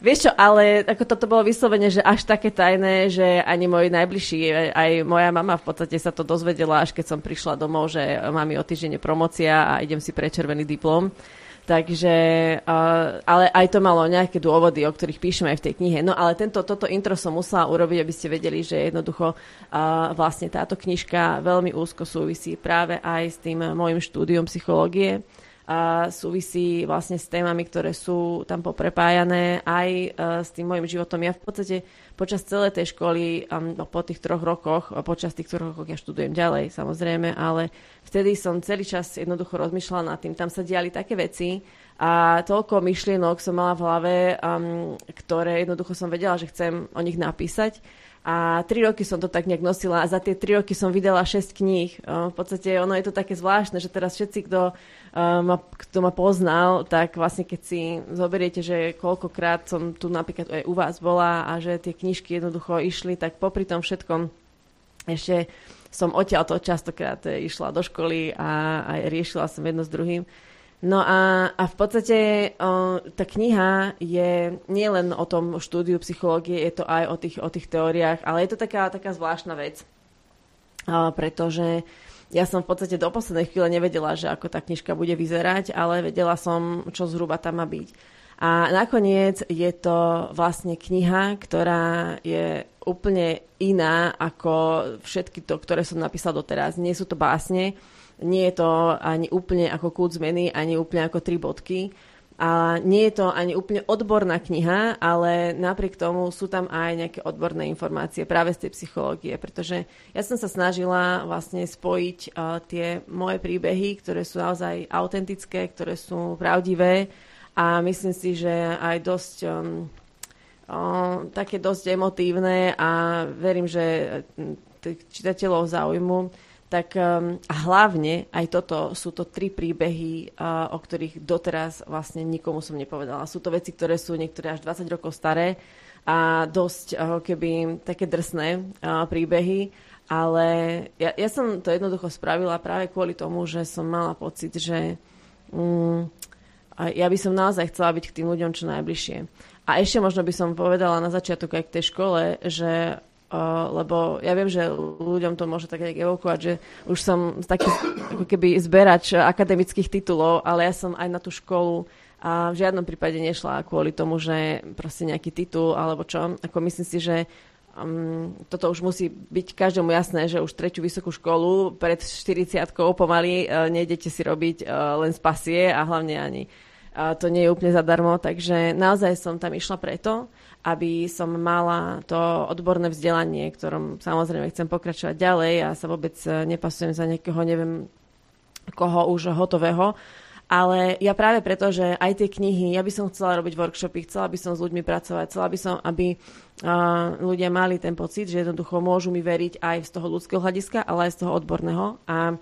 Vieš čo, ale ako toto bolo vyslovene, že až také tajné, že ani môj najbližší, aj moja mama v podstate sa to dozvedela, až keď som prišla domov, že mám o týždeň promocia a idem si pre červený diplom. Takže, ale aj to malo nejaké dôvody, o ktorých píšem aj v tej knihe. No ale toto intro som musela urobiť, aby ste vedeli, že jednoducho vlastne táto knižka veľmi úzko súvisí práve aj s tým môjim štúdiom psychológie. A súvisí vlastne s témami, ktoré sú tam poprepájané aj s tým môjim životom. Ja v podstate počas celej tej školy, po tých 3 rokoch, počas tých 3 rokoch ja študujem ďalej, samozrejme, ale vtedy som celý čas jednoducho rozmýšľala nad tým. Tam sa diali také veci a toľko myšlienok som mala v hlave, ktoré jednoducho som vedela, že chcem o nich napísať. A 3 roky som to tak nejak nosila a za tie 3 roky som vydala 6 kníh. V podstate ono je to také zvláštne, že teraz všetci, kto ma poznal, tak vlastne keď si zoberiete, že koľkokrát som tu napríklad aj u vás bola a že tie knižky jednoducho išli, tak popri tom všetkom ešte som odtiaľto častokrát išla do školy a riešila som jedno s druhým. No a v podstate tá kniha je nielen o tom štúdiu psychológie, je to aj o tých teóriách, ale je to taká zvláštna vec, pretože ja som v podstate do poslednej chvíle nevedela, že ako tá knižka bude vyzerať, ale vedela som, čo zhruba tam má byť. A nakoniec je to vlastne kniha, ktorá je úplne iná ako všetky to, ktoré som napísala doteraz. Nie sú to básne, nie je to ani úplne ako Kút zmeny, ani úplne ako 3 bodky. A nie je to ani úplne odborná kniha, ale napriek tomu sú tam aj nejaké odborné informácie práve z tej psychológie, pretože ja som sa snažila vlastne spojiť tie moje príbehy, ktoré sú naozaj autentické, ktoré sú pravdivé a myslím si, že aj dosť také dosť emotívne a verím, že čitateľov záujmu. Tak a hlavne aj toto sú to 3 príbehy, o ktorých doteraz vlastne nikomu som nepovedala. Sú to veci, ktoré sú niektoré až 20 rokov staré a dosť keby také drsné príbehy, ale ja som to jednoducho spravila práve kvôli tomu, že som mala pocit, že ja by som naozaj chcela byť k tým ľuďom čo najbližšie. A ešte možno by som povedala na začiatok aj k tej škole, že lebo ja viem, že ľuďom to môže tak nejak evokovať, že už som taký ako keby zberač akademických titulov, ale ja som aj na tú školu a v žiadnom prípade nešla kvôli tomu, že proste nejaký titul alebo čo. Ako myslím si, že toto už musí byť každému jasné, že už 3. vysokú školu pred 40-kou pomaly nejdete si robiť len z pasie a hlavne ani to nie je úplne zadarmo, takže naozaj som tam išla preto, aby som mala to odborné vzdelanie, ktorom samozrejme chcem pokračovať ďalej a sa vôbec nepasujem za nejakého neviem koho už hotového. Ale ja práve preto, že aj tie knihy, ja by som chcela robiť workshopy, chcela by som s ľuďmi pracovať, chcela by som, aby ľudia mali ten pocit, že jednoducho môžu mi veriť aj z toho ľudského hľadiska, ale aj z toho odborného.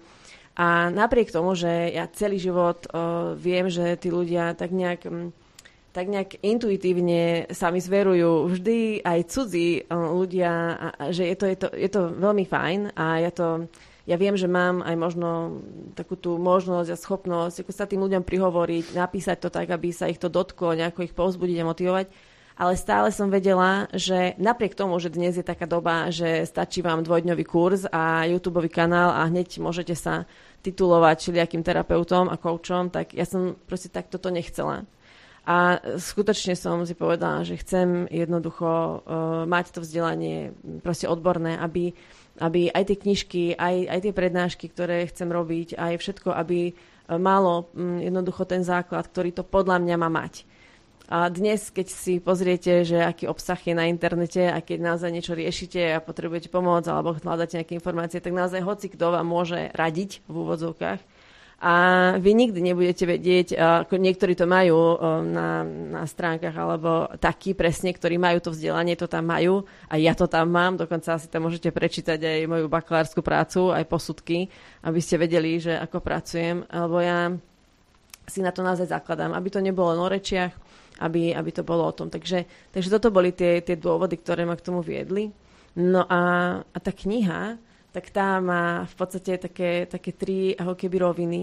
A napriek tomu, že ja celý život viem, že tí ľudia tak nejak intuitívne sa mi zverujú vždy aj cudzí ľudia, že je to veľmi fajn a ja viem, že mám aj možno takú tú možnosť a schopnosť ako sa tým ľuďom prihovoriť, napísať to tak, aby sa ich to dotklo, nejako ich povzbudiť a motivovať. Ale stále som vedela, že napriek tomu, že dnes je taká doba, že stačí vám 2-dňový kurz a YouTubeový kanál a hneď môžete sa titulovať všelijakým terapeutom a koučom, tak ja som proste tak toto nechcela. A skutočne som si povedala, že chcem jednoducho mať to vzdelanie proste odborné, aby aj tie knižky, aj tie prednášky, ktoré chcem robiť, aj všetko, aby malo jednoducho ten základ, ktorý to podľa mňa má mať. A dnes, keď si pozriete, že aký obsah je na internete a keď naozaj niečo riešite a potrebujete pomôcť alebo hľadáte nejaké informácie, tak naozaj hoci kto vám môže radiť v úvodzovkách. A vy nikdy nebudete vedieť, ako niektorí to majú na stránkach alebo takí presne, ktorí majú to vzdelanie, to tam majú a ja to tam mám, dokonca si tam môžete prečítať aj moju bakalárskú prácu, aj posudky, aby ste vedeli, že ako pracujem, alebo ja si na to naozaj zakladám, aby to nebolo len o rečiach, aby to bolo o tom. Takže toto boli tie dôvody, ktoré ma k tomu viedli. No a tá kniha, tak tá má v podstate také 3 ako keby roviny.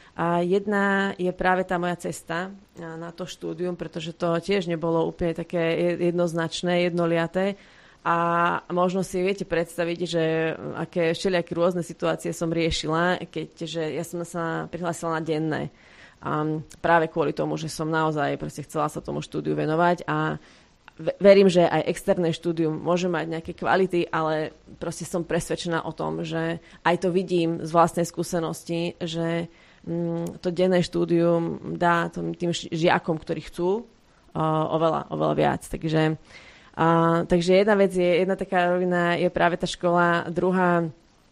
A jedna je práve tá moja cesta na to štúdium, pretože to tiež nebolo úplne také jednoznačné, jednoliaté. A možno si viete predstaviť, že aké všelijaké rôzne situácie som riešila, keďže ja som sa prihlásila na denné. Práve kvôli tomu, že som naozaj proste chcela sa tomu štúdiu venovať a verím, že aj externé štúdium môže mať nejaké kvality, ale proste som presvedčená o tom, že aj to vidím z vlastnej skúsenosti, že to denné štúdium dá tým žiakom, ktorí chcú, oveľa viac. Takže jedna taká rovina je práve tá škola, druhá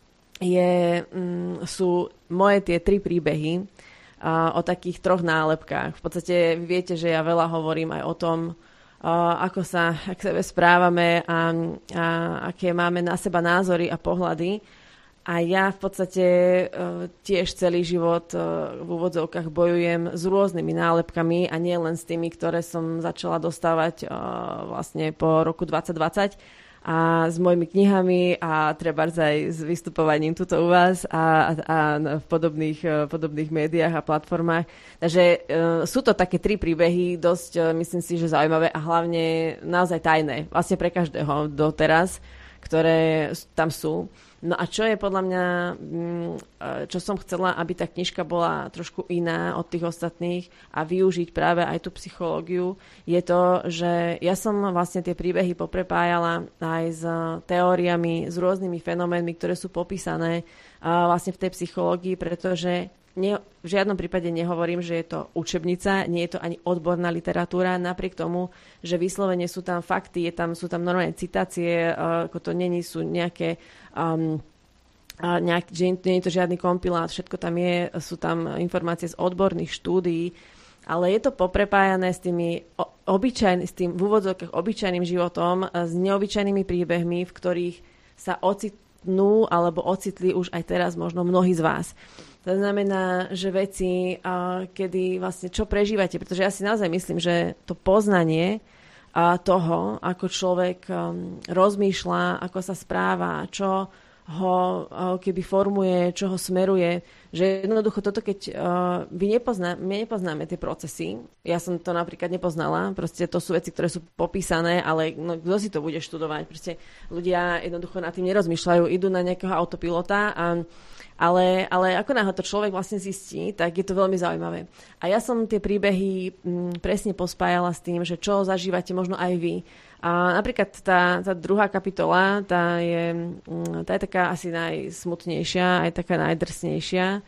sú moje tie 3 príbehy o takých 3 nálepkách. V podstate viete, že ja veľa hovorím aj o tom, ako sa k sebe správame a aké máme na seba názory a pohľady. A ja v podstate tiež celý život v úvodzovkách bojujem s rôznymi nálepkami a nie len s tými, ktoré som začala dostávať vlastne po roku 2020 a s mojimi knihami a trebárs aj s vystupovaním tuto u vás a v podobných médiách a platformách. Takže sú to také 3 príbehy, dosť myslím si, že zaujímavé a hlavne naozaj tajné, vlastne pre každého doteraz, ktoré tam sú. No a čo je podľa mňa, čo som chcela, aby tá knižka bola trošku iná od tých ostatných a využiť práve aj tú psychológiu, je to, že ja som vlastne tie príbehy poprepájala aj s teóriami, s rôznymi fenoménmi, ktoré sú popísané vlastne v tej psychológii, pretože v žiadnom prípade nehovorím, že je to učebnica, nie je to ani odborná literatúra, napriek tomu, že vyslovene sú tam fakty, sú tam normálne citácie, ako to sú nejaké, že nie je to žiadny kompilát, všetko tam je, sú tam informácie z odborných štúdií, ale je to poprepájané s tými s tým v úvodzovkách obyčajným životom, s neobyčajnými príbehmi, v ktorých sa ocitnú alebo ocitli už aj teraz možno mnohí z vás. To znamená, že veci, kedy vlastne čo prežívate, pretože ja si naozaj myslím, že to poznanie toho, ako človek rozmýšľa, ako sa správa, čo ho keby formuje, čo ho smeruje, že jednoducho toto, keď my nepoznáme tie procesy, ja som to napríklad nepoznala, proste to sú veci, ktoré sú popísané, ale kto si to bude študovať? Proste ľudia jednoducho nad tým nerozmýšľajú, idú na nejakého autopilota ale ako náhle to človek vlastne zistí, tak je to veľmi zaujímavé. A ja som tie príbehy presne pospájala s tým, že čo zažívate možno aj vy. A napríklad tá druhá kapitola, tá je taká asi najsmutnejšia, aj taká najdrsnejšia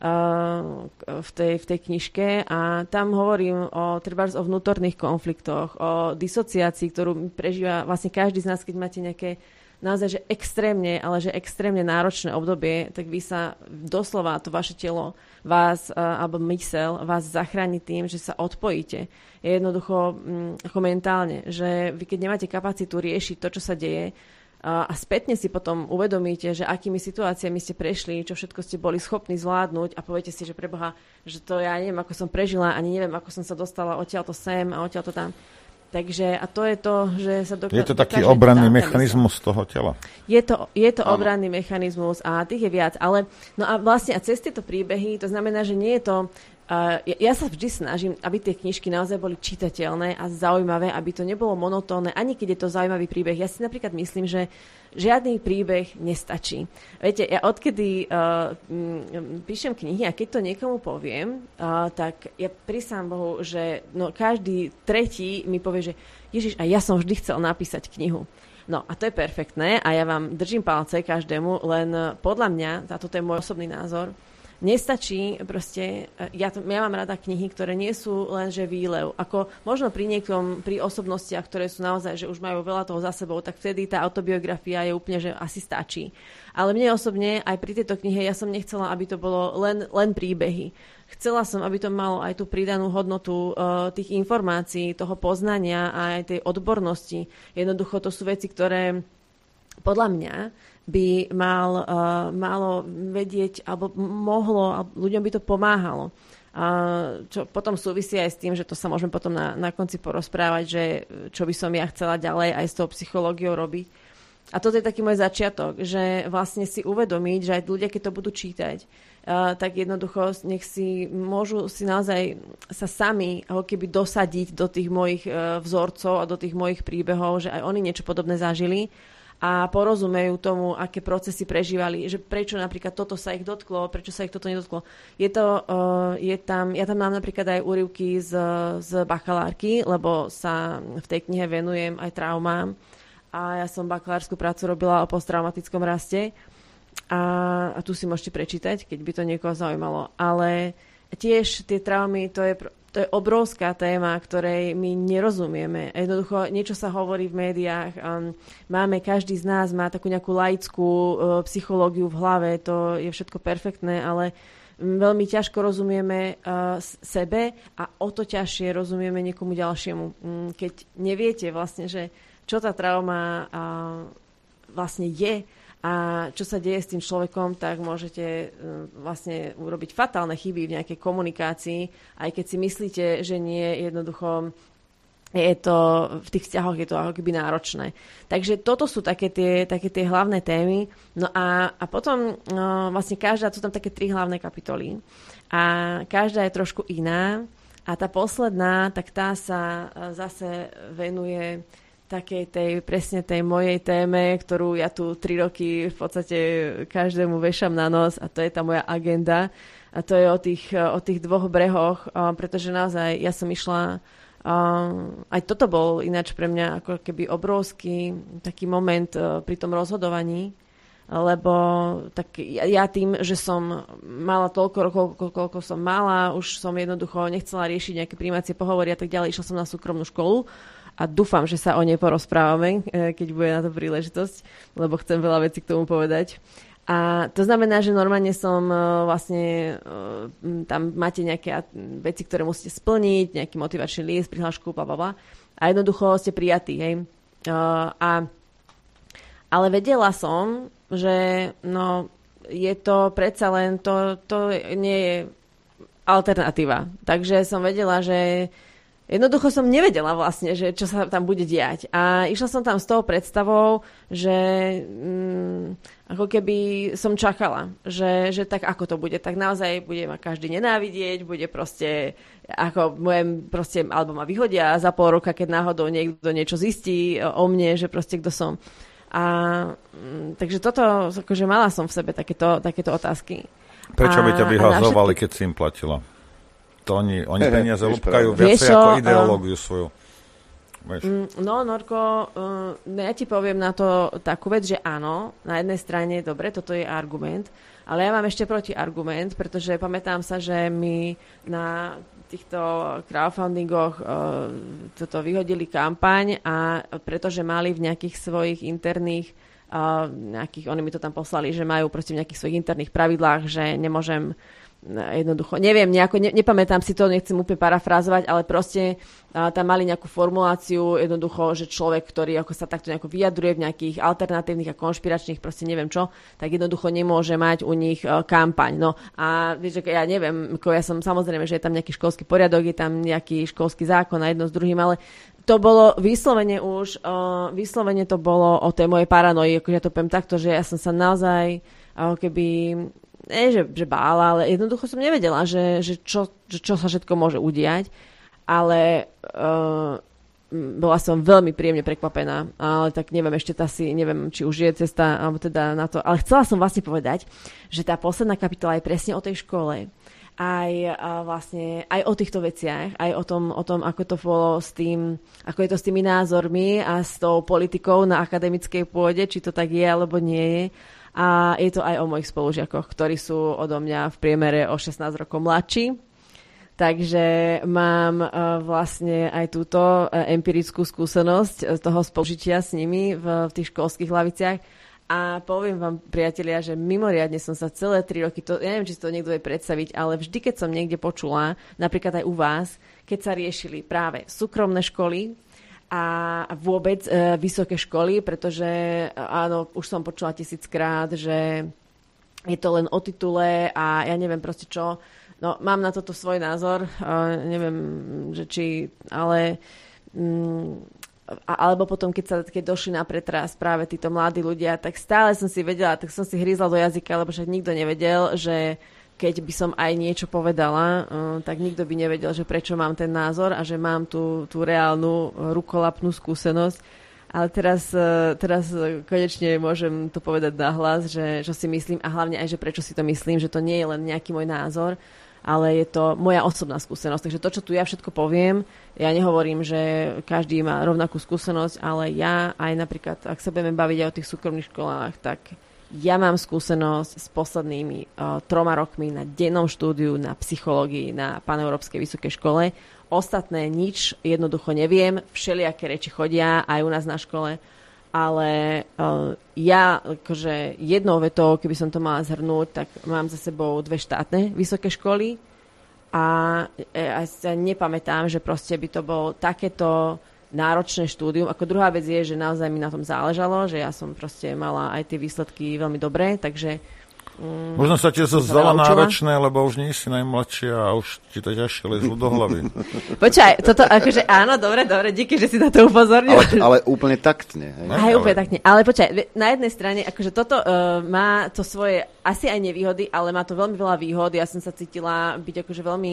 v tej knižke. A tam hovorím trebárs o vnútorných konfliktoch, o disociácii, ktorú prežíva vlastne každý z nás, keď máte nejaké naozaj, že extrémne náročné obdobie, tak vy sa doslova, to vaše telo vás, alebo myseľ vás zachráni tým, že sa odpojíte. Je jednoducho ako mentálne, že vy keď nemáte kapacitu riešiť to, čo sa deje a spätne si potom uvedomíte, že akými situáciami ste prešli, čo všetko ste boli schopní zvládnuť a poviete si, že preboha, že to ja neviem, ako som prežila, ani neviem, ako som sa dostala odtiaľto sem a odtiaľto tam. Takže, a to je to, že sa dokáže... Je to taký obranný mechanizmus toho tela? Je to obranný mechanizmus a tých je viac. Ale, no a vlastne a cez tieto príbehy, to znamená, že nie je to... Ja sa vždy snažím, aby tie knižky naozaj boli čitateľné a zaujímavé, aby to nebolo monotónne, ani keď je to zaujímavý príbeh. Ja si napríklad myslím, že žiadny príbeh nestačí. Viete, ja odkedy píšem knihy a keď to niekomu poviem, tak ja prisám Bohu, že každý tretí mi povie, že Ježiš, a ja som vždy chcel napísať knihu. No a to je perfektné a ja vám držím palce každému, len podľa mňa, a toto je môj osobný názor, nestačí proste, ja mám rada knihy, ktoré nie sú len že výlev. Ako možno pri osobnostiach, ktoré sú naozaj, že už majú veľa toho za sebou, tak vtedy tá autobiografia je úplne, že asi stačí. Ale mne osobne, aj pri tejto knihe, ja som nechcela, aby to bolo len príbehy. Chcela som, aby to malo aj tú pridanú hodnotu tých informácií, toho poznania a aj tej odbornosti. Jednoducho to sú veci, ktoré podľa mňa by malo vedieť, alebo mohlo, a ľuďom by to pomáhalo. Čo potom súvisí aj s tým, že to sa môžeme potom na konci porozprávať, že čo by som ja chcela ďalej aj s tou psychológiou robiť. A toto je taký môj začiatok, že vlastne si uvedomiť, že aj ľudia, keď to budú čítať, tak jednoducho nech môžu si naozaj sa sami ako keby dosadiť do tých mojich vzorcov a do tých mojich príbehov, že aj oni niečo podobné zažili a porozumejú tomu, aké procesy prežívali, že prečo napríklad toto sa ich dotklo, prečo sa ich toto nedotklo. Ja tam mám napríklad aj úryvky z bakalárky, lebo sa v tej knihe venujem aj traumám a ja som bakalárskú prácu robila o posttraumatickom raste. A tu si môžete prečítať, keď by to niekoho zaujímalo. Ale tiež tie traumy, to je obrovská téma, ktorej my nerozumieme. Jednoducho niečo sa hovorí v médiách. Každý z nás má takú nejakú laickú psychológiu v hlave, to je všetko perfektné, ale veľmi ťažko rozumieme sebe a o to ťažšie rozumieme niekomu ďalšiemu. Keď neviete vlastne, že čo tá trauma vlastne je, a čo sa deje s tým človekom, tak môžete vlastne urobiť fatálne chyby v nejakej komunikácii, aj keď si myslíte, že nie, jednoducho je to, v tých vzťahoch je to ako keby náročné. Takže toto sú také tie hlavné témy. No a potom vlastne sú tam také 3 hlavné kapitoly. A každá je trošku iná. A tá posledná, tak tá sa zase venuje presne tej mojej téme, ktorú ja tu 3 roky v podstate každému vešam na nos a to je tá moja agenda a to je o tých 2 brehoch, pretože naozaj ja som išla, aj toto bol ináč pre mňa ako keby obrovský taký moment pri tom rozhodovaní, lebo tak ja tým, že som mala toľko rokov, koľko som mala, už som jednoducho nechcela riešiť nejaké prijímacie pohovory a tak ďalej, išla som na súkromnú školu. A dúfam, že sa o nej porozprávame, keď bude na to príležitosť, lebo chcem veľa vecí k tomu povedať. A to znamená, že normálne som vlastne, tam máte nejaké veci, ktoré musíte splniť, nejaký motivačný list, prihlášku, blablabla. A jednoducho ste prijatí, hej. Ale vedela som, že je to predsa len, to nie je alternatíva. Takže som vedela, že jednoducho som nevedela vlastne, že čo sa tam bude diať. A išla som tam s tou predstavou, že ako keby som čakala, že tak ako to bude, tak naozaj bude ma každý nenávidieť, bude proste, ako alebo ma vyhodia za pol roka, keď náhodou niekto niečo zistí o mne, že proste kto som. A takže toto, akože mala som v sebe takéto otázky. Prečo by ťa vyhazovali, keď si im platila? To oni peniaze lúpkajú viacej ako ideológiu svoju. No, Norko, ja ti poviem na to takú vec, že áno, na jednej strane, dobre, toto je argument, ale ja mám ešte protiargument, pretože pamätám sa, že my na týchto crowdfundingoch toto vyhodili kampaň a pretože mali v nejakých svojich interných oni mi to tam poslali, že majú proste v nejakých svojich interných pravidlách, že nemôžem jednoducho, neviem, nepamätám si to, nechcem úplne parafrázovať, ale proste tam mali nejakú formuláciu, jednoducho, že človek, ktorý ako sa takto nejako vyjadruje v nejakých alternatívnych a konšpiračných, proste neviem čo, tak jednoducho nemôže mať u nich kampaň. No a vieš, ja neviem, ja som samozrejme, že je tam nejaký školský poriadok, je tam nejaký školský zákon a jedno s druhým, ale to bolo vyslovene to bolo o tej mojej paranoji, akože ja to poviem takto, že ja som sa naozaj keby že bála, ale jednoducho som nevedela, že čo sa všetko môže udiať, ale bola som veľmi príjemne prekvapená, ale tak neviem, neviem, či už je cesta, alebo teda na to, ale chcela som vlastne povedať, že tá posledná kapitola je presne o tej škole, aj o týchto veciach, aj o tom, ako to bolo s tým, ako je to s tými názormi a s tou politikou na akademickej pôde, či to tak je, alebo nie je. A je to aj o mojich spolužiakoch, ktorí sú odo mňa v priemere o 16 rokov mladší. Takže mám vlastne aj túto empirickú skúsenosť z toho spolužitia s nimi v tých školských laviciach. A poviem vám, priatelia, že mimoriadne som sa celé 3 roky, ja neviem, či si to niekto vie predstaviť, ale vždy, keď som niekde počula, napríklad aj u vás, keď sa riešili práve súkromné školy, a vôbec vysoké školy, pretože áno, už som počula 1000-krát, že je to len o titule a ja neviem proste čo. No, mám na toto svoj názor, neviem, že či, ale alebo potom, keď došli na pretras práve títo mladí ľudia, tak stále som si vedela, tak som si hrízla do jazyka, lebo však nikto nevedel, že keď by som aj niečo povedala, tak nikto by nevedel, že prečo mám ten názor a že mám tú reálnu rukolapnú skúsenosť. Ale teraz konečne môžem to povedať nahlas, že si myslím, a hlavne aj, že prečo si to myslím, že to nie je len nejaký môj názor, ale je to moja osobná skúsenosť. Takže to, čo tu ja všetko poviem, ja nehovorím, že každý má rovnakú skúsenosť, ale ja aj napríklad, ak sa budeme baviť aj o tých súkromných školách, tak ja mám skúsenosť s poslednými 3 rokmi na dennom štúdiu, na psychológii, na Paneurópskej vysokej škole. Ostatné nič jednoducho neviem. Všelijaké reči chodia aj u nás na škole. Ale ja akože jednou vetou, keby som to mala zhrnúť, tak mám za sebou 2 štátne vysoké školy a ja sa nepamätám, že proste by to bolo takéto náročné štúdium. Ako druhá vec je, že naozaj mi na tom záležalo, že ja som proste mala aj tie výsledky veľmi dobré, takže možno sa ti to zdalo náročné, lebo už nie si najmladšia a už ti to ťažšie lezlo do hlavy. Počkaj, toto akože áno, dobre, díky, že si na to upozornil. Ale úplne taktne. Aj úplne taktne. Ale počkaj, na jednej strane, akože toto má to svoje asi aj nevýhody, ale má to veľmi veľa výhod. Ja som sa cítila byť akože veľmi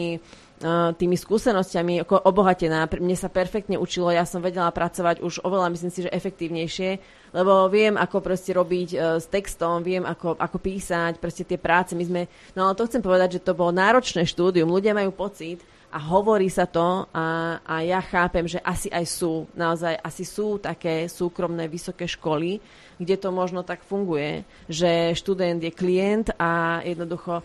tými skúsenosťami ako obohatená. Mne sa perfektne učilo, ja som vedela pracovať už oveľa, myslím si, že efektívnejšie, lebo viem, ako proste robiť s textom, viem, ako písať, proste tie práce. No ale to chcem povedať, že to bolo náročné štúdium, ľudia majú pocit a hovorí sa to a ja chápem, že asi aj sú, naozaj asi sú také súkromné vysoké školy, kde to možno tak funguje, že študent je klient a jednoducho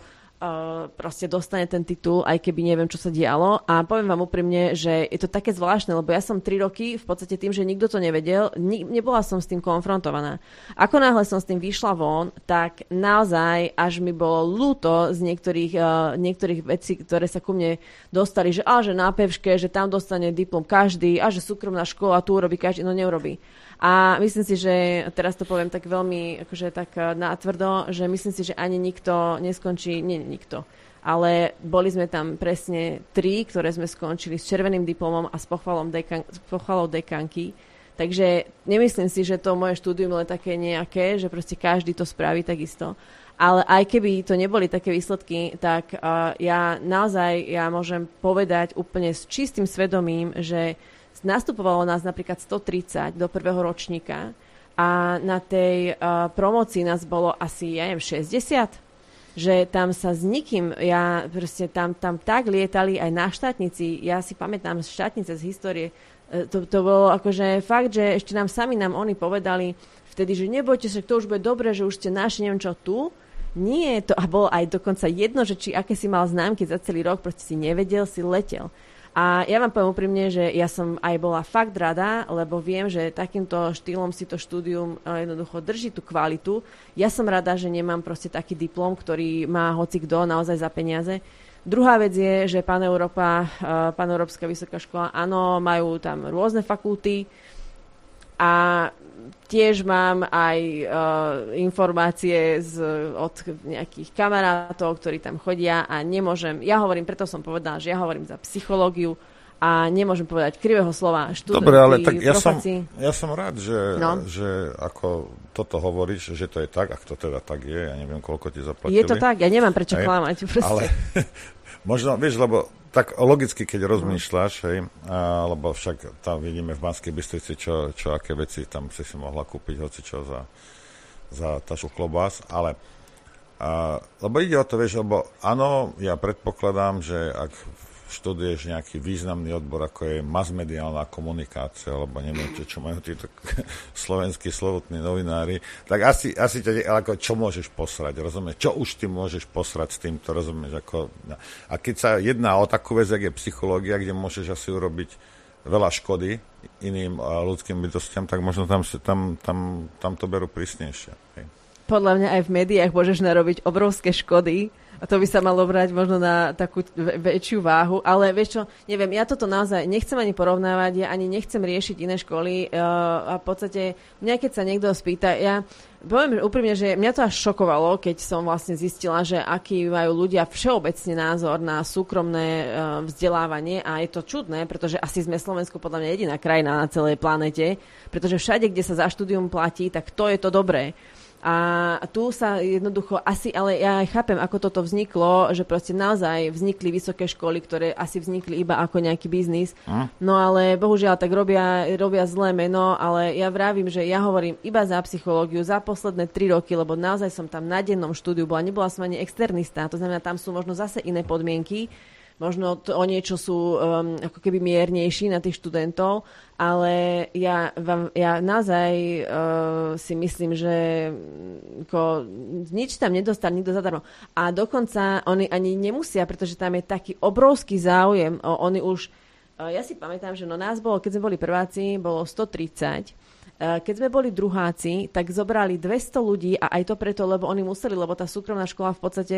proste dostane ten titul, aj keby neviem, čo sa dialo. A poviem vám úprimne, že je to také zvláštne, lebo ja som 3 roky v podstate tým, že nikto to nevedel, nebola som s tým konfrontovaná. Ako náhle som s tým vyšla von, tak naozaj až mi bolo ľúto z niektorých vecí, ktoré sa ku mne dostali, že na Pevške, že tam dostane diplom každý, a že súkromná škola tu urobí každý, no neurobí. A myslím si, že teraz to poviem tak veľmi akože tak natvrdo, že myslím si, že ani nikto neskončí, nie nikto, ale boli sme tam presne 3, ktoré sme skončili s červeným diplomom a s pochvalou dekanky. Takže nemyslím si, že to moje štúdium je také nejaké, že proste každý to spraví takisto. Ale aj keby to neboli také výsledky, tak ja môžem povedať úplne s čistým svedomím, že nastupovalo nás napríklad 130 do prvého ročníka a na tej promocii nás bolo asi, 60, že tam sa s nikým, tam tak lietali aj na štátnici, ja si pamätám štátnice z histórie, to bolo akože fakt, že ešte nám oni povedali vtedy, že nebojte sa, to už bude dobre, že už ste našli neviem čo tu. Nie, to a bolo aj dokonca jedno, že či aké si mal známky za celý rok, proste si nevedel, si letel. A ja vám poviem úprimne, že ja som aj bola fakt rada, lebo viem, že takýmto štýlom si to štúdium jednoducho drží tú kvalitu. Ja som rada, že nemám proste taký diplom, ktorý má hocikdo naozaj za peniaze. Druhá vec je, že Paneurópska vysoká škola, áno, majú tam rôzne fakulty a tiež mám aj informácie od nejakých kamarátov, ktorí tam chodia a nemôžem, preto som povedala, že ja hovorím za psychológiu a nemôžem povedať krivého slova študenti. Dobre, ale tak ja som rád, že ako toto hovoríš, že to je tak, ak to teda tak je, ja neviem, koľko ti zaplatili. Je to tak, ja nemám prečo klamať. Ale možno, vieš, lebo tak logicky, keď rozmýšľaš, lebo však tam vidíme v Banskej Bystrici, čo aké veci tam si mohla kúpiť, hocičo za tašu klobás, ale lebo ide o to, vieš, lebo áno, ja predpokladám, že ak študuješ nejaký významný odbor, ako je masmediálna komunikácia, alebo neviem, čo majú títo slovenskí slovotní novinári, tak asi ako, čo môžeš posrať, rozumieš? Čo už ty môžeš posrať s týmto, rozumieš? A keď sa jedná o takú vec, jak je psychológia, kde môžeš asi urobiť veľa škody iným ľudským bytostiam, tak možno tam to berú prísnejšie. Hej. Podľa mňa aj v médiách môžeš narobiť obrovské škody A to by sa malo brať možno na takú väčšiu váhu. Ale vieš čo, neviem, ja toto naozaj nechcem ani porovnávať, ja ani nechcem riešiť iné školy a v podstate mňa keď sa niekto spýta, ja poviem úprimne, že mňa to až šokovalo, keď som vlastne zistila, že aký majú ľudia všeobecne názor na súkromné vzdelávanie a je to čudné, pretože asi sme Slovensku podľa mňa jediná krajina na celej planete, pretože všade, kde sa za štúdium platí, tak to je to dobré. A tu sa jednoducho asi, ale ja aj chápem, ako toto vzniklo, že proste naozaj vznikli vysoké školy, ktoré asi vznikli iba ako nejaký biznis. No ale bohužiaľ tak robia zlé meno, ale ja vravím, že ja hovorím iba za psychológiu za posledné 3 roky, lebo naozaj som tam na dennom štúdiu bola, nebola som ani externista, to znamená, tam sú možno zase iné podmienky, možno o niečo sú ako keby miernejší na tých študentov, ale ja naozaj si myslím, že nič tam nedostane nikto zadarmo. A dokonca oni ani nemusia, pretože tam je taký obrovský záujem. Oni už, ja si pamätám, že nás bolo, keď sme boli prváci, bolo 130. Keď sme boli druháci, tak zobrali 200 ľudí a aj to preto, lebo oni museli, lebo tá súkromná škola v podstate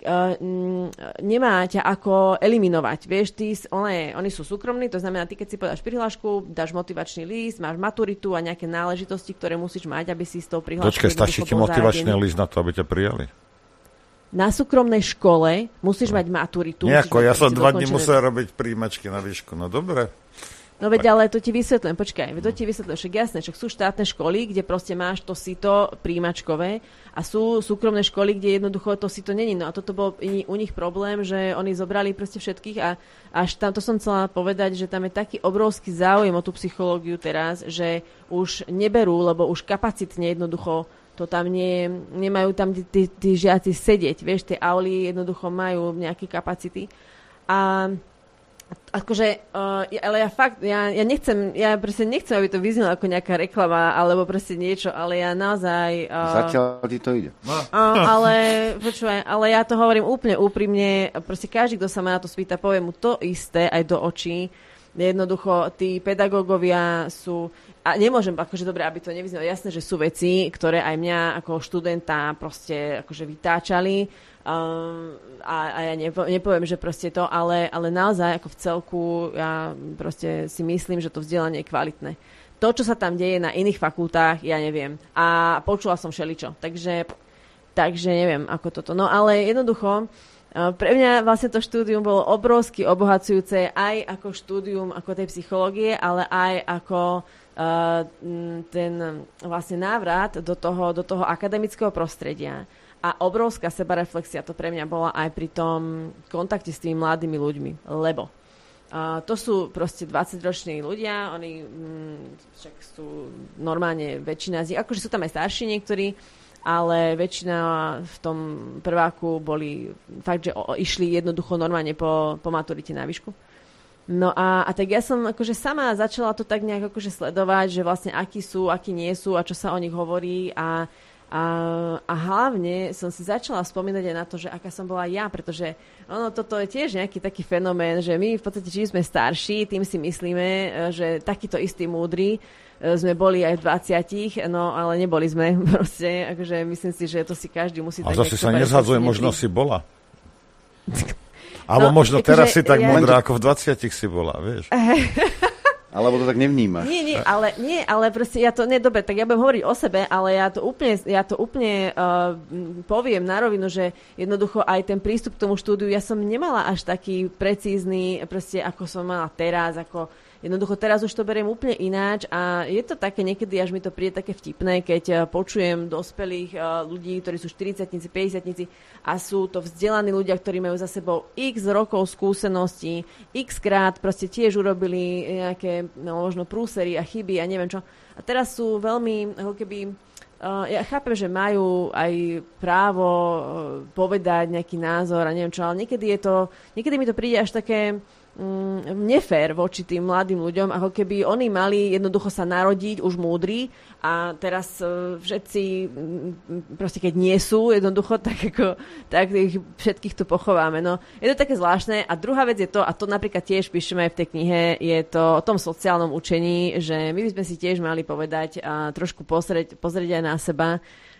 nemá ťa ako eliminovať. Vieš, oni sú súkromní, to znamená, ty keď si podáš prihlášku, dáš motivačný list, máš maturitu a nejaké náležitosti, ktoré musíš mať, aby si s tou prihláškou... Počkaj, stačí ti motivačný list na to, aby ťa prijali? Na súkromnej škole musíš mať maturitu. Nejako, ja som 2 dní musel robiť príjmačky na výšku, no dobre. No veď, ale to ti vysvetlím, však jasné, však sú štátne školy, kde proste máš to sito príjmačkové a sú súkromné školy, kde jednoducho to sito není. No a toto bol u nich problém, že oni zobrali proste všetkých a až tam, to som chcela povedať, že tam je taký obrovský záujem o tú psychológiu teraz, že už neberú, lebo už kapacitne jednoducho to tam nemajú tam tí žiaci sedieť, vieš, tie auly jednoducho majú nejaké kapacity a akože, ale ja nechcem, aby to vyznelo ako nejaká reklama, alebo proste niečo, ale ja naozaj... Zatiaľ ti to ide. Ale, počúvaj, ale ja to hovorím úplne úprimne, proste každý, kto sa ma na to spýta, povie mu to isté aj do očí. Jednoducho, tí pedagógovia sú... A nemôžem, akože dobre, aby to nevyznelo. Jasné, že sú veci, ktoré aj mňa ako študenta proste akože vytáčali, a ja nepoviem, že proste to, ale naozaj ako v celku ja proste si myslím, že to vzdelanie je kvalitné. To, čo sa tam deje na iných fakultách, ja neviem. A počula som všeličo. Takže neviem, ako toto. No ale jednoducho, pre mňa vlastne to štúdium bolo obrovsky obohacujúce aj ako štúdium ako tej psychológie, ale aj ako ten vlastne návrat do toho akademického prostredia. A obrovská sebareflexia to pre mňa bola aj pri tom kontakte s tými mladými ľuďmi, lebo to sú proste 20-roční ľudia, oni však sú normálne väčšina z nich, akože sú tam aj starší niektorí, ale väčšina v tom prváku boli fakt, že išli jednoducho normálne po maturite na výšku. No a tak ja som akože sama začala to tak nejak akože sledovať, že vlastne akí sú, akí nie sú a čo sa o nich hovorí a hlavne som si začala spomínať aj na to, že aká som bola ja, pretože toto je tiež nejaký taký fenomén, že my v podstate, čím sme starší, tým si myslíme, že takýto istý múdry sme boli aj v 20, no ale neboli sme proste, akože myslím si, že to si každý musí... A zase sa nezhadzuje, možno si bola. Alebo možno teraz si tak múdra, ako v 20 si bola, vieš. Alebo to tak nevnímaš. Nie, ale proste dobre, tak ja budem hovoriť o sebe, ale ja to úplne poviem na rovinu, že jednoducho aj ten prístup k tomu štúdiu, ja som nemala až taký precízny, proste ako som mala teraz, jednoducho teraz už to beriem úplne ináč a je to také niekedy, až mi to príde také vtipné, keď počujem dospelých ľudí, ktorí sú 40-tnici, 50-tnici a sú to vzdelaní ľudia, ktorí majú za sebou x rokov skúseností, x krát proste tiež urobili nejaké možno prúsery a chyby a neviem čo. A teraz sú veľmi, ako keby, ja chápem, že majú aj právo povedať nejaký názor a neviem čo, ale niekedy mi to príde až také nefér voči tým mladým ľuďom, ako keby oni mali jednoducho sa narodiť už múdri a teraz všetci proste keď nie sú jednoducho, tak ich všetkých tu pochováme. No, je to také zvláštne a druhá vec je to, a to napríklad tiež píšeme aj v tej knihe, je to o tom sociálnom učení, že my by sme si tiež mali povedať a trošku pozrieť aj na seba,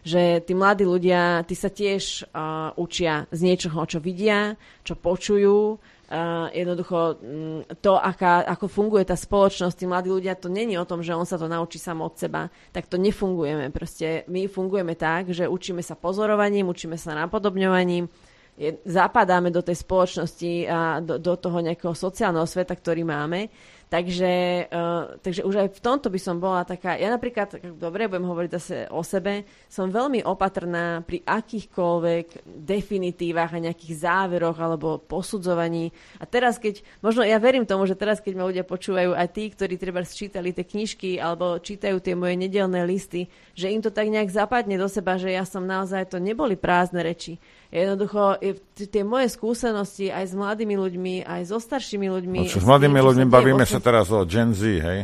že tí mladí ľudia, tí sa tiež učia z niečoho, čo vidia, čo počujú. Jednoducho to, ako funguje tá spoločnosť, tí mladí ľudia, to není o tom, že on sa to naučí sám od seba, tak to nefungujeme. Proste my fungujeme tak, že učíme sa pozorovaním, učíme sa napodobňovaním, zapadáme do tej spoločnosti a do toho nejakého sociálneho sveta, ktorý máme. Takže už aj v tomto by som bola taká, ja napríklad, dobre, budem hovoriť zase o sebe, som veľmi opatrná pri akýchkoľvek definitívach a nejakých záveroch alebo posudzovaní. A teraz, možno ja verím tomu, že teraz, keď ma ľudia počúvajú, aj tí, ktorí treba čítali tie knižky alebo čítajú tie moje nedeľné listy, že im to tak nejak zapadne do seba, že ja som naozaj, to neboli prázdne reči. Jednoducho, tie moje skúsenosti aj s mladými ľuďmi, aj so staršími ľuďmi. S mladými ľuďmi bavíme sa teraz o Gen Z, hej?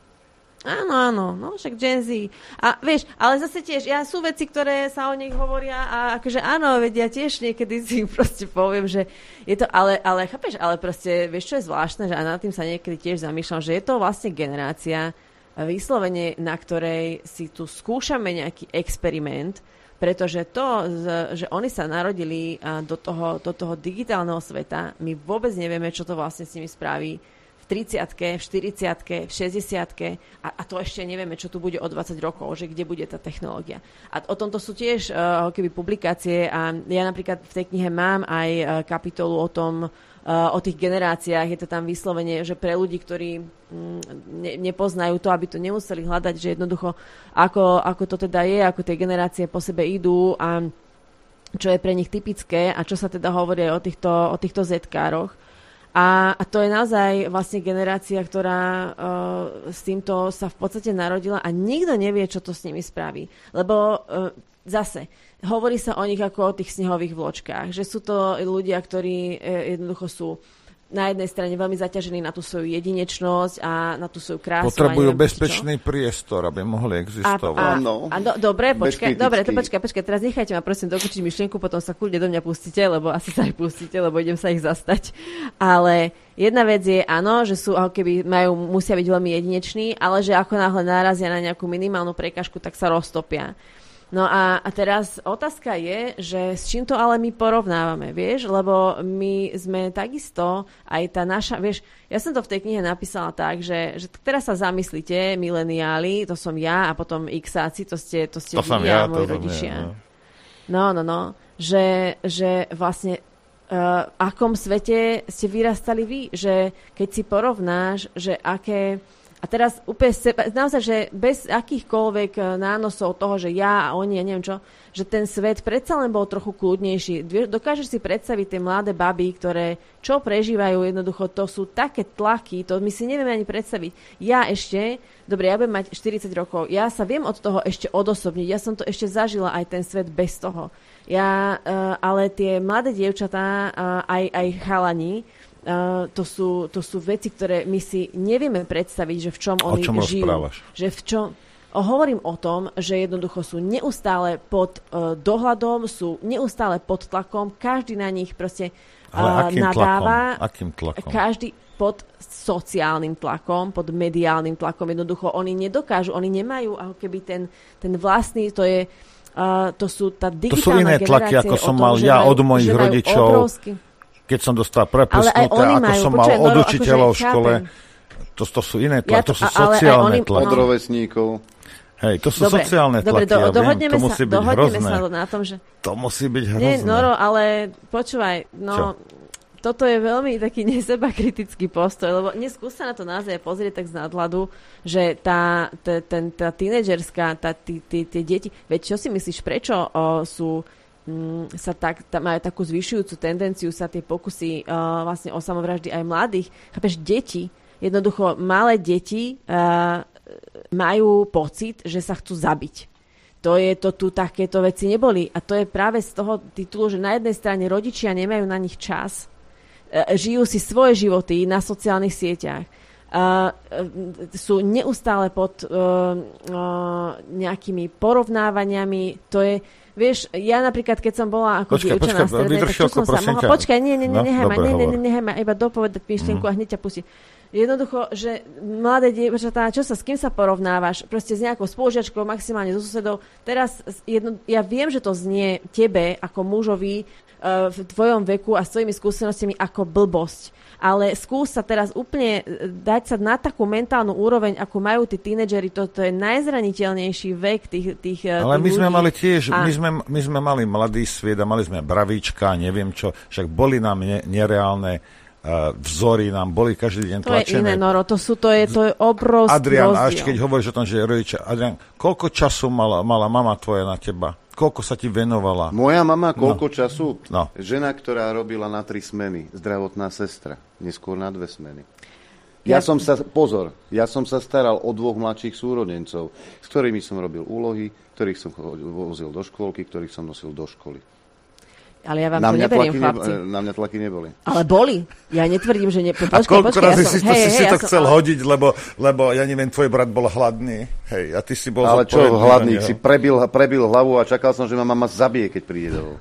Áno, no však Gen Z. A vieš, ale zase tiež, sú veci, ktoré sa o nich hovoria a akože áno, vedia tiež niekedy si proste poviem, že je to, ale chápeš, ale proste, vieš, čo je zvláštne, že a nad tým sa niekedy tiež zamýšľam, že je to vlastne generácia vyslovene, na ktorej si tu skúšame nejaký experiment, pretože to, že oni sa narodili do toho digitálneho sveta, my vôbec nevieme, čo to vlastne s nimi spraví v 30-ke, v 40-ke, v 60-ke a to ešte nevieme, čo tu bude o 20 rokov, že kde bude tá technológia. A o tomto sú tiež keby publikácie a ja napríklad v tej knihe mám aj kapitolu o tom, o tých generáciách, je to tam vyslovene, že pre ľudí, ktorí nepoznajú to, aby to nemuseli hľadať, že jednoducho ako to teda je, ako tie generácie po sebe idú a čo je pre nich typické a čo sa teda hovorí o týchto Z-károch. A to je naozaj vlastne generácia, ktorá s týmto sa v podstate narodila a nikto nevie, čo to s nimi spraví. Lebo zase, hovorí sa o nich ako o tých snehových vločkách, že sú to ľudia, ktorí jednoducho sú na jednej strane veľmi zaťažení na tú svoju jedinečnosť a na tú svoju krásu. Potrebujú bezpečný priestor, aby mohli existovať. Dobre, počkaj, teraz nechajte ma prosím dokončiť myšlienku, potom sa kľudne do mňa pustíte, lebo asi sa aj pustíte, lebo idem sa ich zastať. Ale jedna vec je, áno, že sú ako keby musia byť veľmi jedineční, ale že ako náhle narazia na nejakú minimálnu prekažku, tak sa roztopia. No a teraz otázka je, že s čím to ale my porovnávame, vieš? Lebo my sme takisto, aj tá naša, vieš, ja som to v tej knihe napísala tak, že teraz sa zamyslíte, mileniáli, to som ja a potom xáci, to ste vy a moji rodičia. No, že vlastne v akom svete ste vyrastali vy, že keď si porovnáš, že aké. A teraz úplne naozaj, že bez akýchkoľvek nánosov toho, že ja a oni, ja neviem čo, že ten svet predsa len bol trochu kľudnejší. Dokážeš si predstaviť tie mladé baby, ktoré čo prežívajú, jednoducho to sú také tlaky, to my si nevieme ani predstaviť. Ja budem mať 40 rokov, ja sa viem od toho ešte odosobniť, ja som to ešte zažila aj ten svet bez toho. Ale tie mladé dievčatá, aj chalani, to sú veci, ktoré my si nevieme predstaviť, že v čom oni žijú. Rozprávaš? Že v čom. Hovorím o tom, že jednoducho sú neustále pod dohľadom, sú neustále pod tlakom, každý na nich proste nadáva. Akým tlakom? Každý pod sociálnym tlakom, pod mediálnym tlakom. Jednoducho oni nedokážu, oni nemajú ako keby ten vlastný, to sú tá digitálna generácia. To sú iné tlaky, ako som mal ja od mojich rodičov. Keď som dostal prepustnuté, ako som mal od učiteľov v škole, to sú iné tlaky, to sú sociálne tlaky. Od rovesníkov. Hej, to sú sociálne tlaky, to musí byť hrozné. Na tom, že. To musí byť hrozné. Nie, ale počúvaj, toto je veľmi taký nesebakritický postoj, lebo neskús sa na to naozaj pozrieť tak z nadhľadu, že tá tínedžerská, tie deti, veď čo si myslíš, prečo sú majú takú zvyšujúcu tendenciu sa tie pokusy vlastne o samovraždy aj mladých. Chápeš, deti, jednoducho malé deti majú pocit, že sa chcú zabiť. Tu takéto veci neboli. A to je práve z toho titulu, že na jednej strane rodičia nemajú na nich čas, žijú si svoje životy na sociálnych sieťach, sú neustále pod nejakými porovnávaniami. To je, vieš, ja napríklad, keď som bola ako dievča na strednej, tak čo som sa mohla. Počkaj, nechaj ma iba dopovedať myšlienku a hneď ťa pustím. Jednoducho, že mladé dievčatá, s kým sa porovnávaš? Proste s nejakou spolužiačkou, maximálne so susedou. Teraz ja viem, že to znie tebe ako mužovi v tvojom veku a s tvojimi skúsenostiami ako blbosť. Ale skús sa teraz úplne dať sa na takú mentálnu úroveň, ako majú tí tínedžeri. Toto je najzraniteľnejší vek tých ale my ľudí. Sme mali tiež, my sme mali mladý sviet a mali sme bravíčka, neviem čo, však boli nám nereálne vzory, nám boli každý deň tlačené. To je iné, Noro, to je obrovský Adrian, rozdiel. a ešte keď hovoríš o tom, že je rodičia, Adrian, koľko času mala mama tvoja na teba? Koľko sa ti venovala? Moja mama koľko času? No. Žena, ktorá robila na 3 smeny, zdravotná sestra, neskôr na 2 smeny. Ja som sa staral o 2 mladších súrodencov, s ktorými som robil úlohy, ktorých som vozil do škôlky, ktorých som nosil do školy. Ale ja vám to neberiem, chlapci. Na mňa tlaky neboli. Ale boli. Ja netvrdím, že... A koľko razy si to chcel hodiť, lebo ja neviem, tvoj brat bol hladný. Hej, a ty si bol... Ale čo hladný? Si prebil hlavu a čakal som, že ma mama zabije, keď príde domov.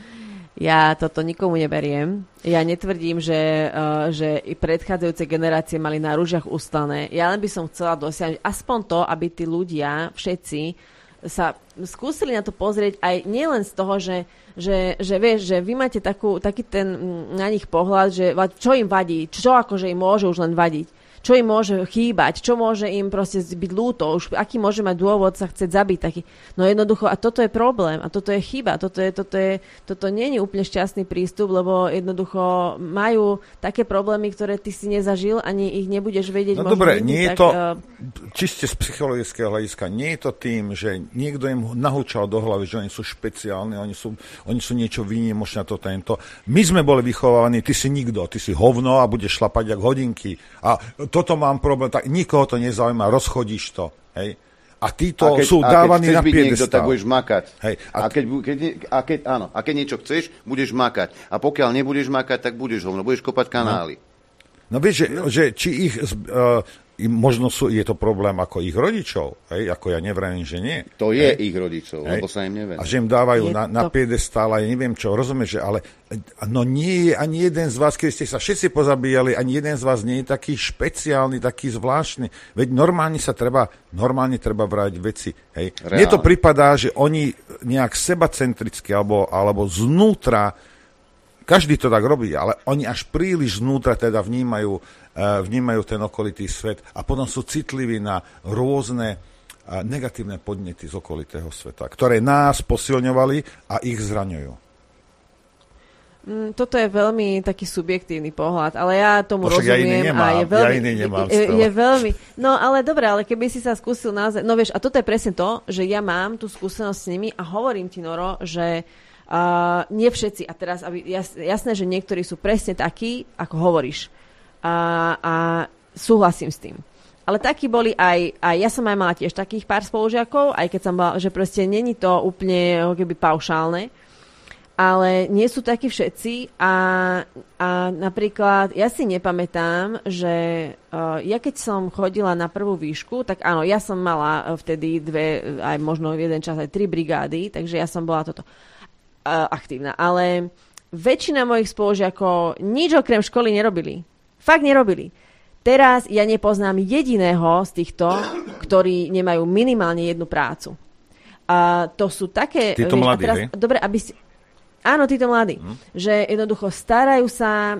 Ja toto nikomu neberiem. Ja netvrdím, že i predchádzajúce generácie mali na rúžiach ustané. Ja len by som chcela dosiahnuť aspoň to, aby tí ľudia, všetci, sa skúsili na to pozrieť aj nielen z toho, že vieš, že vy máte taký ten na nich pohľad, že čo im vadí, čo akože im môže už len vadiť, čo im môže chýbať, čo môže im proste byť ľúto, už aký môže mať dôvod sa chcieť zabiť taký. No jednoducho, a toto je problém, a toto je chyba, toto nie je úplne šťastný prístup, lebo jednoducho majú také problémy, ktoré ty si nezažil, ani ich nebudeš vedieť. No dobre, nie je to čiste z psychologického hľadiska, nie je to tým, že niekto im nahúčal do hlavy, že oni sú špeciálni, oni sú niečo výnimočné, to tento. My sme boli vychovávaní, ty si nikto, ty si hovno a budeš šlapať jak hodinky. A toto mám problém, tak nikoho to nezaujíma, rozchodíš to, hej. A títo sú dávaní na piedestal. Tak budeš makať. Hej. A keď niečo chceš, budeš makať. A pokiaľ nebudeš makať, tak budeš hovno, budeš kopať kanály. No vieš, že či ich... možno je to problém ako ich rodičov, hej? Ako ja nevravím, že nie. To je ich rodičov, lebo sa im nevenujú. A že im dávajú na piedestál, ja neviem čo, rozumieš, ale no nie je ani jeden z vás, keď ste sa všetci pozabíjali, ani jeden z vás nie je taký špeciálny, taký zvláštny. Veď normálne treba vrať veci, hej. Mne to pripadá, že oni nejak sebacentricky alebo znútra, každý to tak robí, ale oni až príliš znútra teda vnímajú ten okolitý svet a potom sú citliví na rôzne negatívne podnety z okolitého sveta, ktoré nás posilňovali a ich zraňujú. Toto je veľmi taký subjektívny pohľad, ale ja tomu rozumiem. Ja iný nemám. Je veľmi... No ale dobre, ale keby si sa skúsil naozaj... No vieš, a toto je presne to, že ja mám tú skúsenosť s nimi a hovorím ti, Noro, že nie všetci, a teraz jasné, že niektorí sú presne takí, ako hovoríš. A súhlasím s tým. Ale takí boli aj ja som aj mala tiež takých pár spolužiakov, aj keď som bola, že proste není to úplne keby paušálne, ale nie sú takí všetci a napríklad ja si nepamätám, že ja keď som chodila na prvú výšku, tak áno, ja som mala vtedy 2, aj možno jeden čas aj 3 brigády, takže ja som bola toto aktívna, ale väčšina mojich spolužiakov nič okrem školy nerobili. Fakt nerobili. Teraz ja nepoznám jediného z týchto, ktorí nemajú minimálne jednu prácu. To sú také... Títo mladí, teraz, dobre, aby si... Áno, títo mladí. Že jednoducho starajú sa...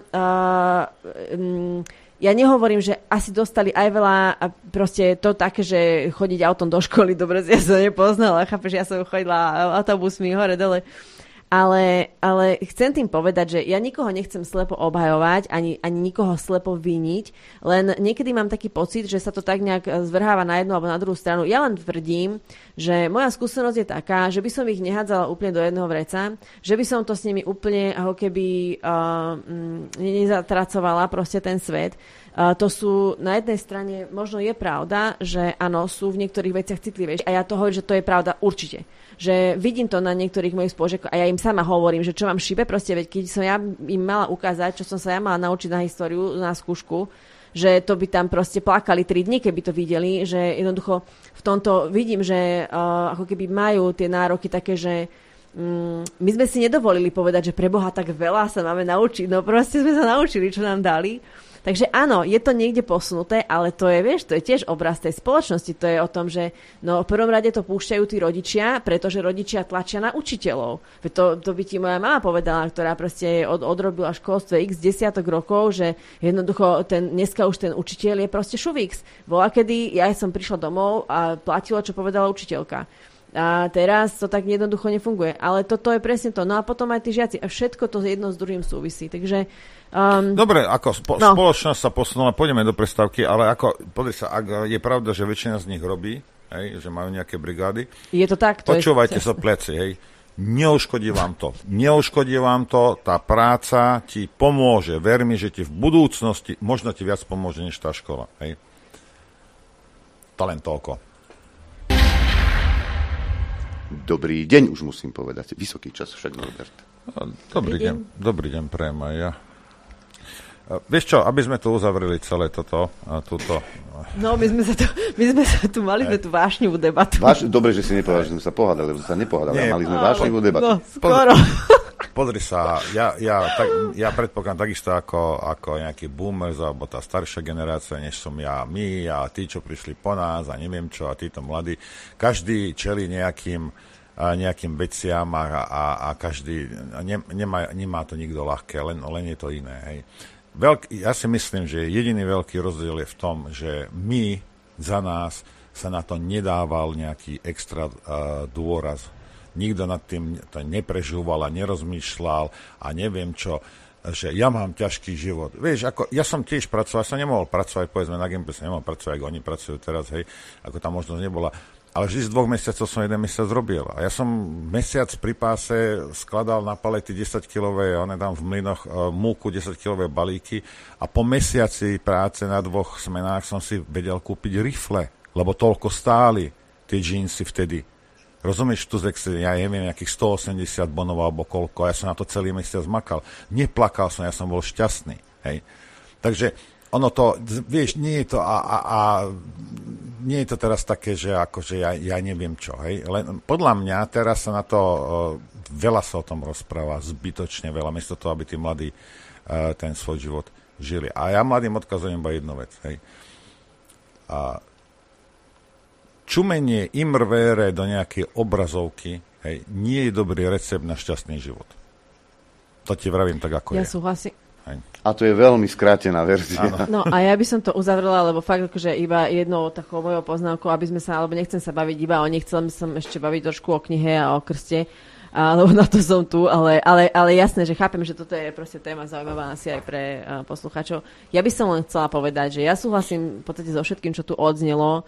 ja nehovorím, že asi dostali aj veľa a proste to také, že chodiť autom do školy, dobre, ja som nepoznala, chápeš, ja som chodila autobusmi hore, dole. Ale chcem tým povedať, že ja nikoho nechcem slepo obhajovať, ani nikoho slepo viniť, len niekedy mám taký pocit, že sa to tak nejak zvrháva na jednu alebo na druhú stranu. Ja len tvrdím, že moja skúsenosť je taká, že by som ich nehádzala úplne do jedného vreca, že by som to s nimi úplne ako keby nezatracovala proste ten svet. To sú na jednej strane, možno je pravda, že áno, sú v niektorých veciach citlivejšie. A ja to hovorím, že to je pravda určite. Že vidím to na niektorých mojich spolužiakoch a ja im sama hovorím, že čo vám šibe proste, veď keď som ja im mala ukázať, čo som sa ja mala naučiť na históriu, na skúšku, že to by tam proste plakali 3 dni, keby to videli, že jednoducho v tomto vidím, že ako keby majú tie nároky také, že my sme si nedovolili povedať, že pre Boha tak veľa sa máme naučiť, no proste sme sa naučili, čo nám dali. Takže áno, je to niekde posunuté, ale to je, vieš, to je tiež obraz tej spoločnosti. To je o tom, že no, v prvom rade to púšťajú tí rodičia, pretože rodičia tlačia na učiteľov. To by ti moja mama povedala, ktorá proste odrobila školstvo x desiatok rokov, že jednoducho dneska už ten učiteľ je proste šuvíks. Bola kedy, ja som prišla domov a platilo, čo povedala učiteľka. A teraz to tak jednoducho nefunguje. Ale toto je presne to. No a potom aj tí žiaci. A všetko to jedno s druhým súvisí. Takže... Dobre, ako spoločnosť sa posunula, pôjdeme do prestávky, ale ako, podri sa, ak je pravda, že väčšina z nich robí, hej, že majú nejaké brigády, je to tak, to počúvajte sa pleci, hej. Neuškodí vám to, tá práca ti pomôže, ver mi, že ti v budúcnosti možno ti viac pomôže, než tá škola, hej. To len toľko. Dobrý deň, už musím povedať. Vysoký čas však, Norbert. Dobrý deň prajem aj ja. Vieš čo, aby sme to uzavreli celé túto... No, my sme sa tu mali tú vášnivú debatu. Dobre, že si nepovedal, že sme sa pohádali, lebo sa nepohádali, mali sme vášnivú debatu. No, skoro. Pozri sa, ja predpokladám takisto ako nejaký boomers, alebo tá staršia generácia, než som my a tí, čo prišli po nás a neviem čo, a títo mladí. Každý čelí nejakým veciam a každý, nemá to nikto ľahké, len je to iné, hej. Ja si myslím, že jediný veľký rozdiel je v tom, že my za nás sa na to nedával nejaký extra dôraz. Nikto nad tým to neprežúval a nerozmýšľal a neviem čo, že ja mám ťažký život. Vieš, ako ja som tiež pracoval, ja som nemohol pracovať, povedzme na Gimply, som nemohol pracovať, ako oni pracujú teraz, hej, ako tá možnosť nebola. Ale vždy z 2 mesiacov som 1 mesiac robil. A ja som mesiac pri páse skladal na palety 10-kilové, tam v mlynoch múku 10-kilové balíky a po mesiaci práce na 2 smenách som si vedel kúpiť rifle, lebo toľko stáli tie džínsy vtedy. Rozumieš, tu ja neviem, nejakých 180 bonov alebo koľko, a ja som na to celý mesiac makal. Neplakal som, ja som bol šťastný. Hej. Takže ono to, vieš, nie je to nie je to teraz také, že akože ja neviem čo, hej. Len podľa mňa teraz sa na to veľa sa o tom rozpráva, zbytočne veľa, miesto toho, aby tí mladí ten svoj život žili. A ja mladým odkazujem iba jednu vec, hej. A čumenie imrvére do nejakej obrazovky, hej, nie je dobrý recept na šťastný život. To ti vravím tak, ako ja súhlasím. A to je veľmi skrátená verzia. No a ja by som to uzavrela, lebo fakt akože iba jednou takou mojou poznámkou, aby sme sa, alebo nechcem sa baviť iba o nich, chcel som ešte baviť trošku o knihe a o krste, lebo na to som tu, ale jasné, že chápem, že toto je proste téma zaujímavá asi aj pre poslucháčov. Ja by som len chcela povedať, že ja súhlasím v podstate so všetkým, čo tu odznelo.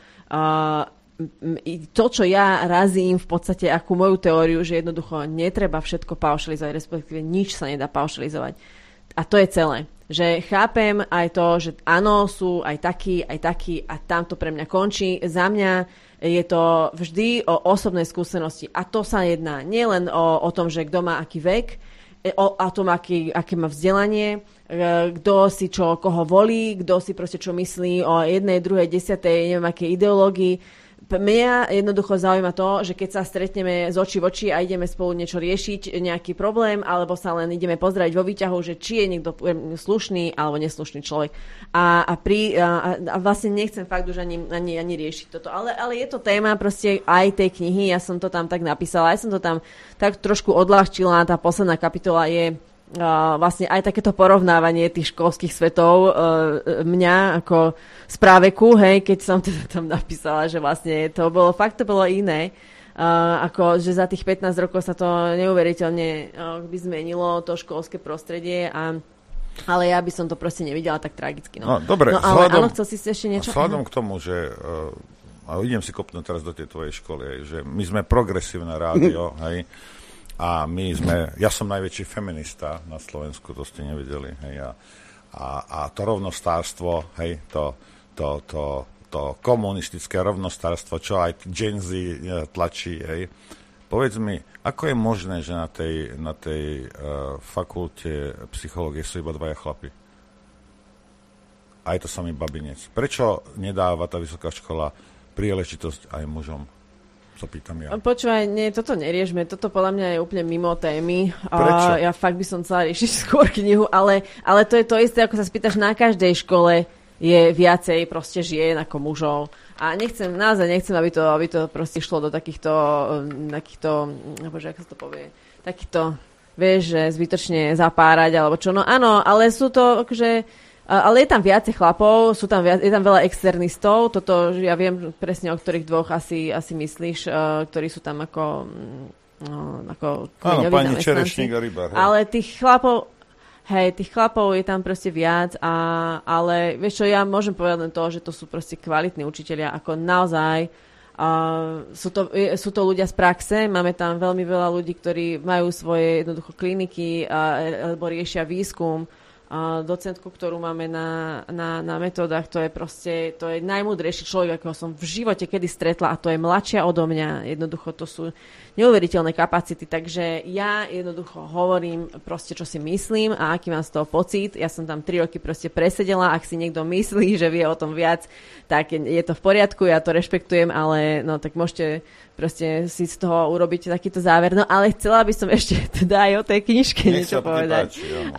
To, čo ja razím v podstate akú moju teóriu, že jednoducho netreba všetko paušalizovať, respektíve nič sa nedá paušalizovať. A to je celé. Že chápem aj to, že áno, sú aj takí a tam to pre mňa končí. Za mňa je to vždy o osobnej skúsenosti. A to sa jedná nielen o tom, že kto má aký vek, o tom, aké má vzdelanie, kto si koho volí, kto si proste čo myslí o jednej, druhej, 10, neviem akej ideológii. Mňa jednoducho zaujíma to, že keď sa stretneme z očí v oči a ideme spolu niečo riešiť, nejaký problém, alebo sa len ideme pozerať vo výťahu, že či je niekto slušný alebo neslušný človek. A vlastne nechcem fakt už ani riešiť toto. Ale je to téma proste aj tej knihy, ja som to tam tak napísala, aj som to tam tak trošku odľahčila, tá posledná kapitola je vlastne aj takéto porovnávanie tých školských svetov mňa ako z práveku, hej, keď som teda tam napísala, že vlastne to bolo iné, ako že za tých 15 rokov sa to neuveriteľne by zmenilo to školské prostredie ale ja by som to proste nevidela tak tragicky. No dobre, ale áno, chcel si ešte niečo? Vzhľadom k tomu, že idem si kopnúť teraz do tej tvojej školy, že my sme progresívne rádio, hej, a ja som najväčší feminista na Slovensku, to ste nevedeli, hej, a to rovnostárstvo, hej, to komunistické rovnostárstvo, čo aj Gen Z tlačí, hej. Povedz mi, ako je možné, že na tej fakulte psychológie sú iba 2 chlapi? A je to samý babinec. Prečo nedáva tá vysoká škola príležitosť aj mužom? sa pýtam ja. Počúvaj, nie, toto neriešme, toto podľa mňa je úplne mimo témy. Prečo? Ja fakt by som chcela riešiť skôr knihu, ale to je to isté, ako sa spýtaš na každej škole, je viacej proste žien ako mužov. A naozaj nechcem, aby to proste šlo do takýchto, bože, ako sa to povie, takýchto, vieš, že zbytočne zapárať, alebo čo. No áno, ale sú to, akože, ale je tam viacej chlapov, je tam veľa externistov, toto ja viem presne, o ktorých dvoch asi myslíš, ktorí sú tam ako áno, pani Čerešník a Rybár. Ale tých chlapov je tam proste viac, ale vieš čo, ja môžem povedať len to, že to sú proste kvalitní učitelia, ako naozaj sú to ľudia z praxe, máme tam veľmi veľa ľudí, ktorí majú svoje jednoducho kliniky alebo riešia výskum. Docentku, ktorú máme na metódach, to je najmúdrejší človek, akého som v živote kedy stretla, a to je mladšia odo mňa. Jednoducho to sú neuveriteľné kapacity, takže ja jednoducho hovorím proste, čo si myslím a aký mám z toho pocit. Ja som tam 3 roky proste presedela, ak si niekto myslí, že vie o tom viac, tak je to v poriadku, ja to rešpektujem, ale no tak môžete proste si z toho urobiť takýto záver. No ale chcela by som ešte teda aj o tej knižke niečo povedať.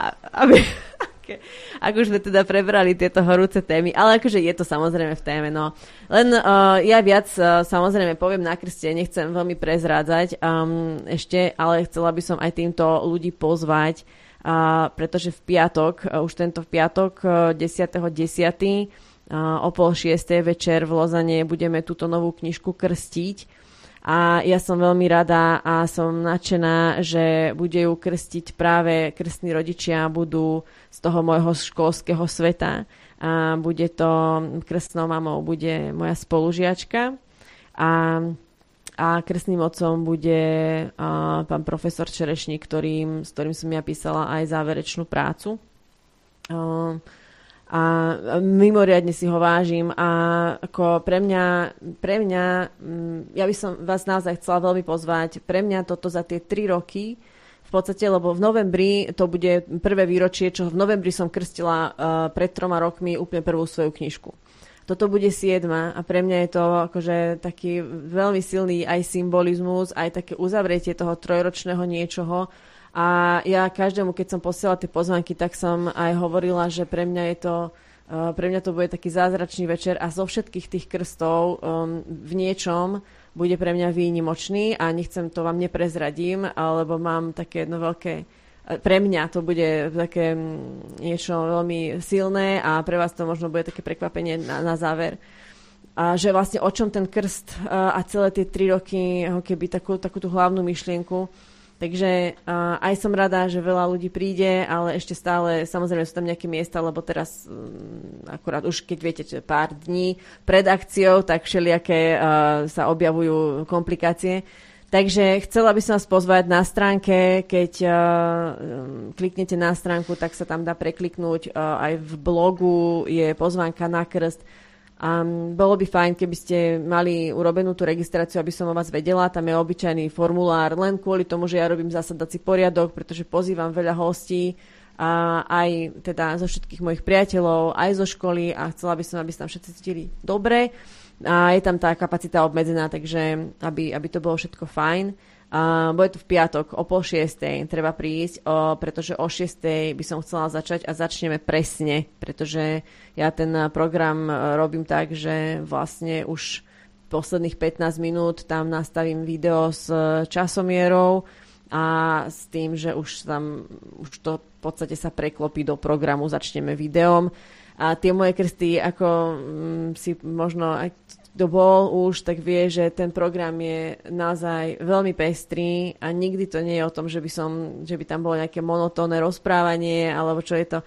Ako už sme teda prebrali tieto horúce témy, ale akože je to samozrejme v téme, no. Len ja viac samozrejme poviem na krste, nechcem veľmi prezrádzať ešte, ale chcela by som aj týmto ľudí pozvať, pretože v piatok, už tento piatok 10.10. O 5:30 večer v Lozane budeme túto novú knižku krstiť. A ja som veľmi rada a som nadšená, že bude ju krstiť práve krstní rodičia, budú z toho môjho školského sveta. A bude to, krstnou mamou bude moja spolužiačka a krstným otcom bude pán profesor Čerešník, s ktorým som ja písala aj záverečnú prácu. A mimoriadne si ho vážim a ako pre mňa ja by som vás naozaj chcela veľmi pozvať, pre mňa toto za tie 3 roky v podstate, lebo v novembri to bude prvé výročie, čo v novembri som krstila pred 3 rokmi úplne prvú svoju knižku. Toto bude 7 a pre mňa je to akože taký veľmi silný aj symbolizmus, aj také uzavretie toho 3-ročného niečoho. A ja každému, keď som posielala tie pozvánky, tak som aj hovorila, že pre mňa to bude taký zázračný večer a zo všetkých tých krstov v niečom bude pre mňa výnimočný a nechcem to vám neprezradím, lebo mám také jedno veľké, pre mňa to bude také niečo veľmi silné a pre vás to možno bude také prekvapenie na záver. A že vlastne o čom ten krst a celé tie 3 roky, keby takú tú hlavnú myšlienku. Takže aj som rada, že veľa ľudí príde, ale ešte stále, samozrejme sú tam nejaké miesta, lebo teraz akurát už keď viete, že pár dní pred akciou, tak všelijaké sa objavujú komplikácie. Takže chcela by som vás pozvať na stránke, keď kliknete na stránku, tak sa tam dá prekliknúť. Aj v blogu je pozvánka na krst. A bolo by fajn, keby ste mali urobenú tú registráciu, aby som o vás vedela. Tam je obyčajný formulár, len kvôli tomu, že ja robím zasadací poriadok, pretože pozývam veľa hostí, a aj teda zo všetkých mojich priateľov, aj zo školy, a chcela by som, aby sa tam všetci cítili dobre. A je tam tá kapacita obmedzená, takže aby to bolo všetko fajn. Bude to v piatok o 5:30, treba prísť, pretože o 6:00 by som chcela začať a začneme presne, pretože ja ten program robím tak, že vlastne už posledných 15 minút tam nastavím video s časomierou a s tým, že už to v podstate sa preklopí do programu, začneme videom. A tie moje krsty, ako si možno aj kto bol už, tak vie, že ten program je naozaj veľmi pestrý a nikdy to nie je o tom, že by tam bolo nejaké monotónne rozprávanie, alebo čo je to.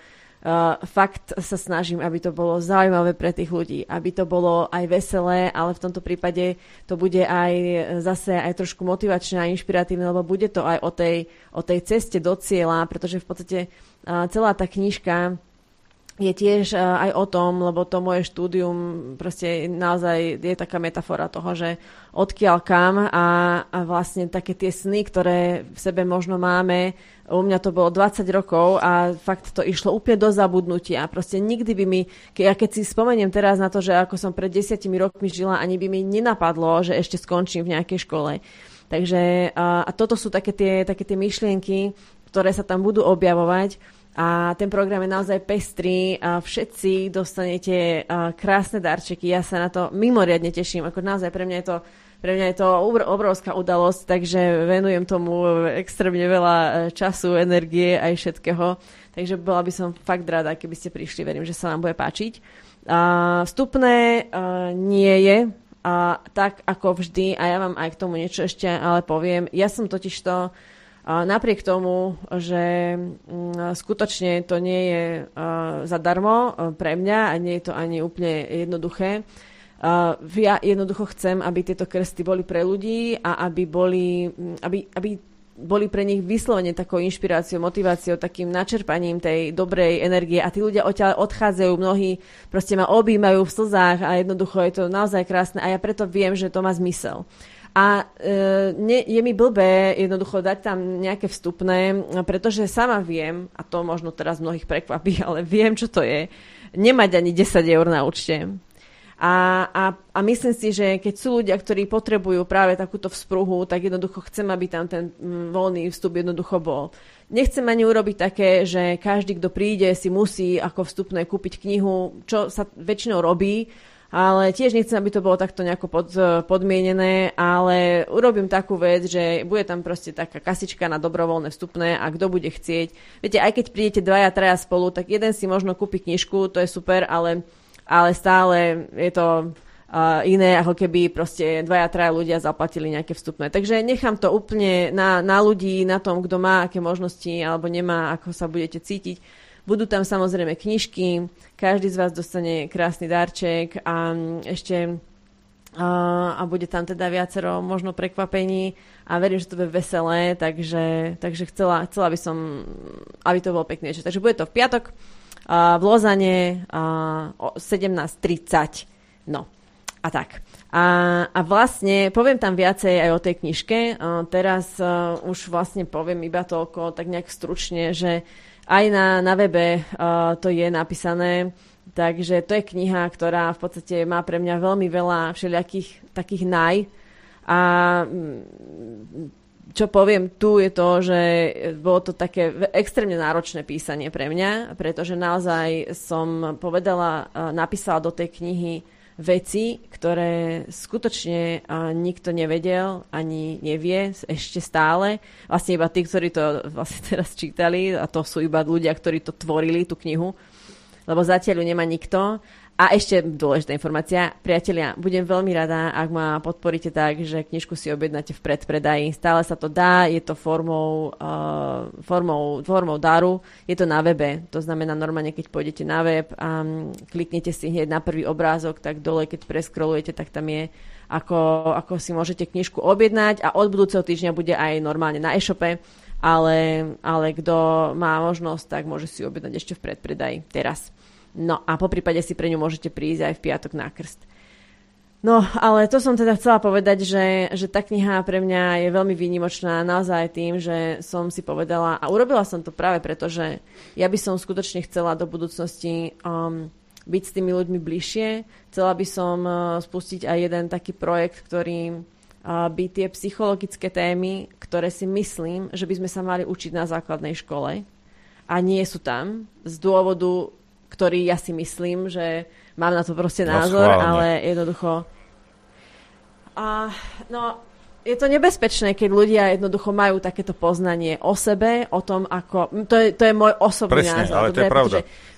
Fakt sa snažím, aby to bolo zaujímavé pre tých ľudí, aby to bolo aj veselé, ale v tomto prípade to bude aj zase aj trošku motivačné a inšpiratívne, lebo bude to aj o tej ceste do cieľa, pretože v podstate celá tá knižka je tiež aj o tom, lebo to moje štúdium proste naozaj je taká metafora toho, že odkiaľ kam a vlastne také tie sny, ktoré v sebe možno máme, u mňa to bolo 20 rokov a fakt to išlo úplne do zabudnutia. Proste nikdy by mi, keď si spomeniem teraz na to, že ako som pred 10 rokmi žila, ani by mi nenapadlo, že ešte skončím v nejakej škole. Takže a toto sú také tie myšlienky, ktoré sa tam budú objavovať. A ten program je naozaj pestrý a všetci dostanete krásne darčeky. Ja sa na to mimoriadne teším. Ako naozaj pre mňa je to obrovská udalosť, takže venujem tomu extrémne veľa času, energie aj všetkého. Takže bola by som fakt rada, keby ste prišli. Verím, že sa vám bude páčiť. Vstupné nie je tak ako vždy a ja vám aj k tomu niečo ešte ale poviem. Ja som totižto napriek tomu, že skutočne to nie je zadarmo pre mňa a nie je to ani úplne jednoduché, ja jednoducho chcem, aby tieto krsty boli pre ľudí a aby boli pre nich vyslovene takou inšpiráciou, motiváciou, takým načerpaním tej dobrej energie a tí ľudia odtiaľ odchádzajú, mnohí proste ma objímajú v slzách a jednoducho je to naozaj krásne a ja preto viem, že to má zmysel. A je mi blbé jednoducho dať tam nejaké vstupné, pretože sama viem, a to možno teraz mnohých prekvapí, ale viem, čo to je, nemať ani 10 eur na účte. A myslím si, že keď sú ľudia, ktorí potrebujú práve takúto vzpruhu, tak jednoducho chcem, aby tam ten voľný vstup jednoducho bol. Nechcem ani urobiť také, že každý, kto príde, si musí ako vstupné kúpiť knihu, čo sa väčšinou robí, ale tiež nechcem, aby to bolo takto nejako podmienené, ale urobím takú vec, že bude tam proste taká kasička na dobrovoľné vstupné a kto bude chcieť. Viete, aj keď prídete 2-3 spolu, tak jeden si možno kúpi knižku, to je super, ale stále je to iné, ako keby proste 2-3 ľudia zaplatili nejaké vstupné. Takže nechám to úplne na ľudí, na tom, kto má aké možnosti alebo nemá, ako sa budete cítiť. Budú tam samozrejme knižky, každý z vás dostane krásny darček a ešte a bude tam teda viacero možno prekvapení a verím, že to bude veselé, takže chcela by som, aby to bolo pekné. Takže bude to v piatok v Lozane 17:30. No a tak. A vlastne poviem tam viacej aj o tej knižke. Teraz už vlastne poviem iba toľko, tak nejak stručne, že aj na webe to je napísané, takže to je kniha, ktorá v podstate má pre mňa veľmi veľa všelijakých takých a čo poviem tu je to, že bolo to také extrémne náročné písanie pre mňa, pretože naozaj som napísala do tej knihy veci, ktoré skutočne nikto nevedel, ani nevie ešte stále. Vlastne iba tí, ktorí to vlastne teraz čítali, a to sú iba ľudia, ktorí to tvorili, tú knihu, lebo zatiaľ ju nemá nikto. A ešte dôležitá informácia, priatelia, budem veľmi rada, ak ma podporíte tak, že knižku si objednáte v predpredaji. Stále sa to dá, je to formou daru, je to na webe. To znamená normálne, keď pôjdete na web a kliknete si hneď na prvý obrázok, tak dole, keď preskrolujete, tak tam je, ako si môžete knižku objednať a od budúceho týždňa bude aj normálne na e-shope, ale kto má možnosť, tak môže si objednať ešte v predpredaji teraz. No a poprípade si pre ňu môžete prísť aj v piatok na krst. No, ale to som teda chcela povedať, že tá kniha pre mňa je veľmi výnimočná naozaj tým, že som si povedala, a urobila som to práve preto, že ja by som skutočne chcela do budúcnosti byť s tými ľuďmi bližšie. Chcela by som spustiť aj jeden taký projekt, ktorý by tie psychologické témy, ktoré si myslím, že by sme sa mali učiť na základnej škole a nie sú tam z dôvodu, ktorý ja si myslím, že mám na to proste názor, ale jednoducho je to nebezpečné, keď ľudia jednoducho majú takéto poznanie o sebe, o tom, ako to je môj osobný názor. Ale to je pravda.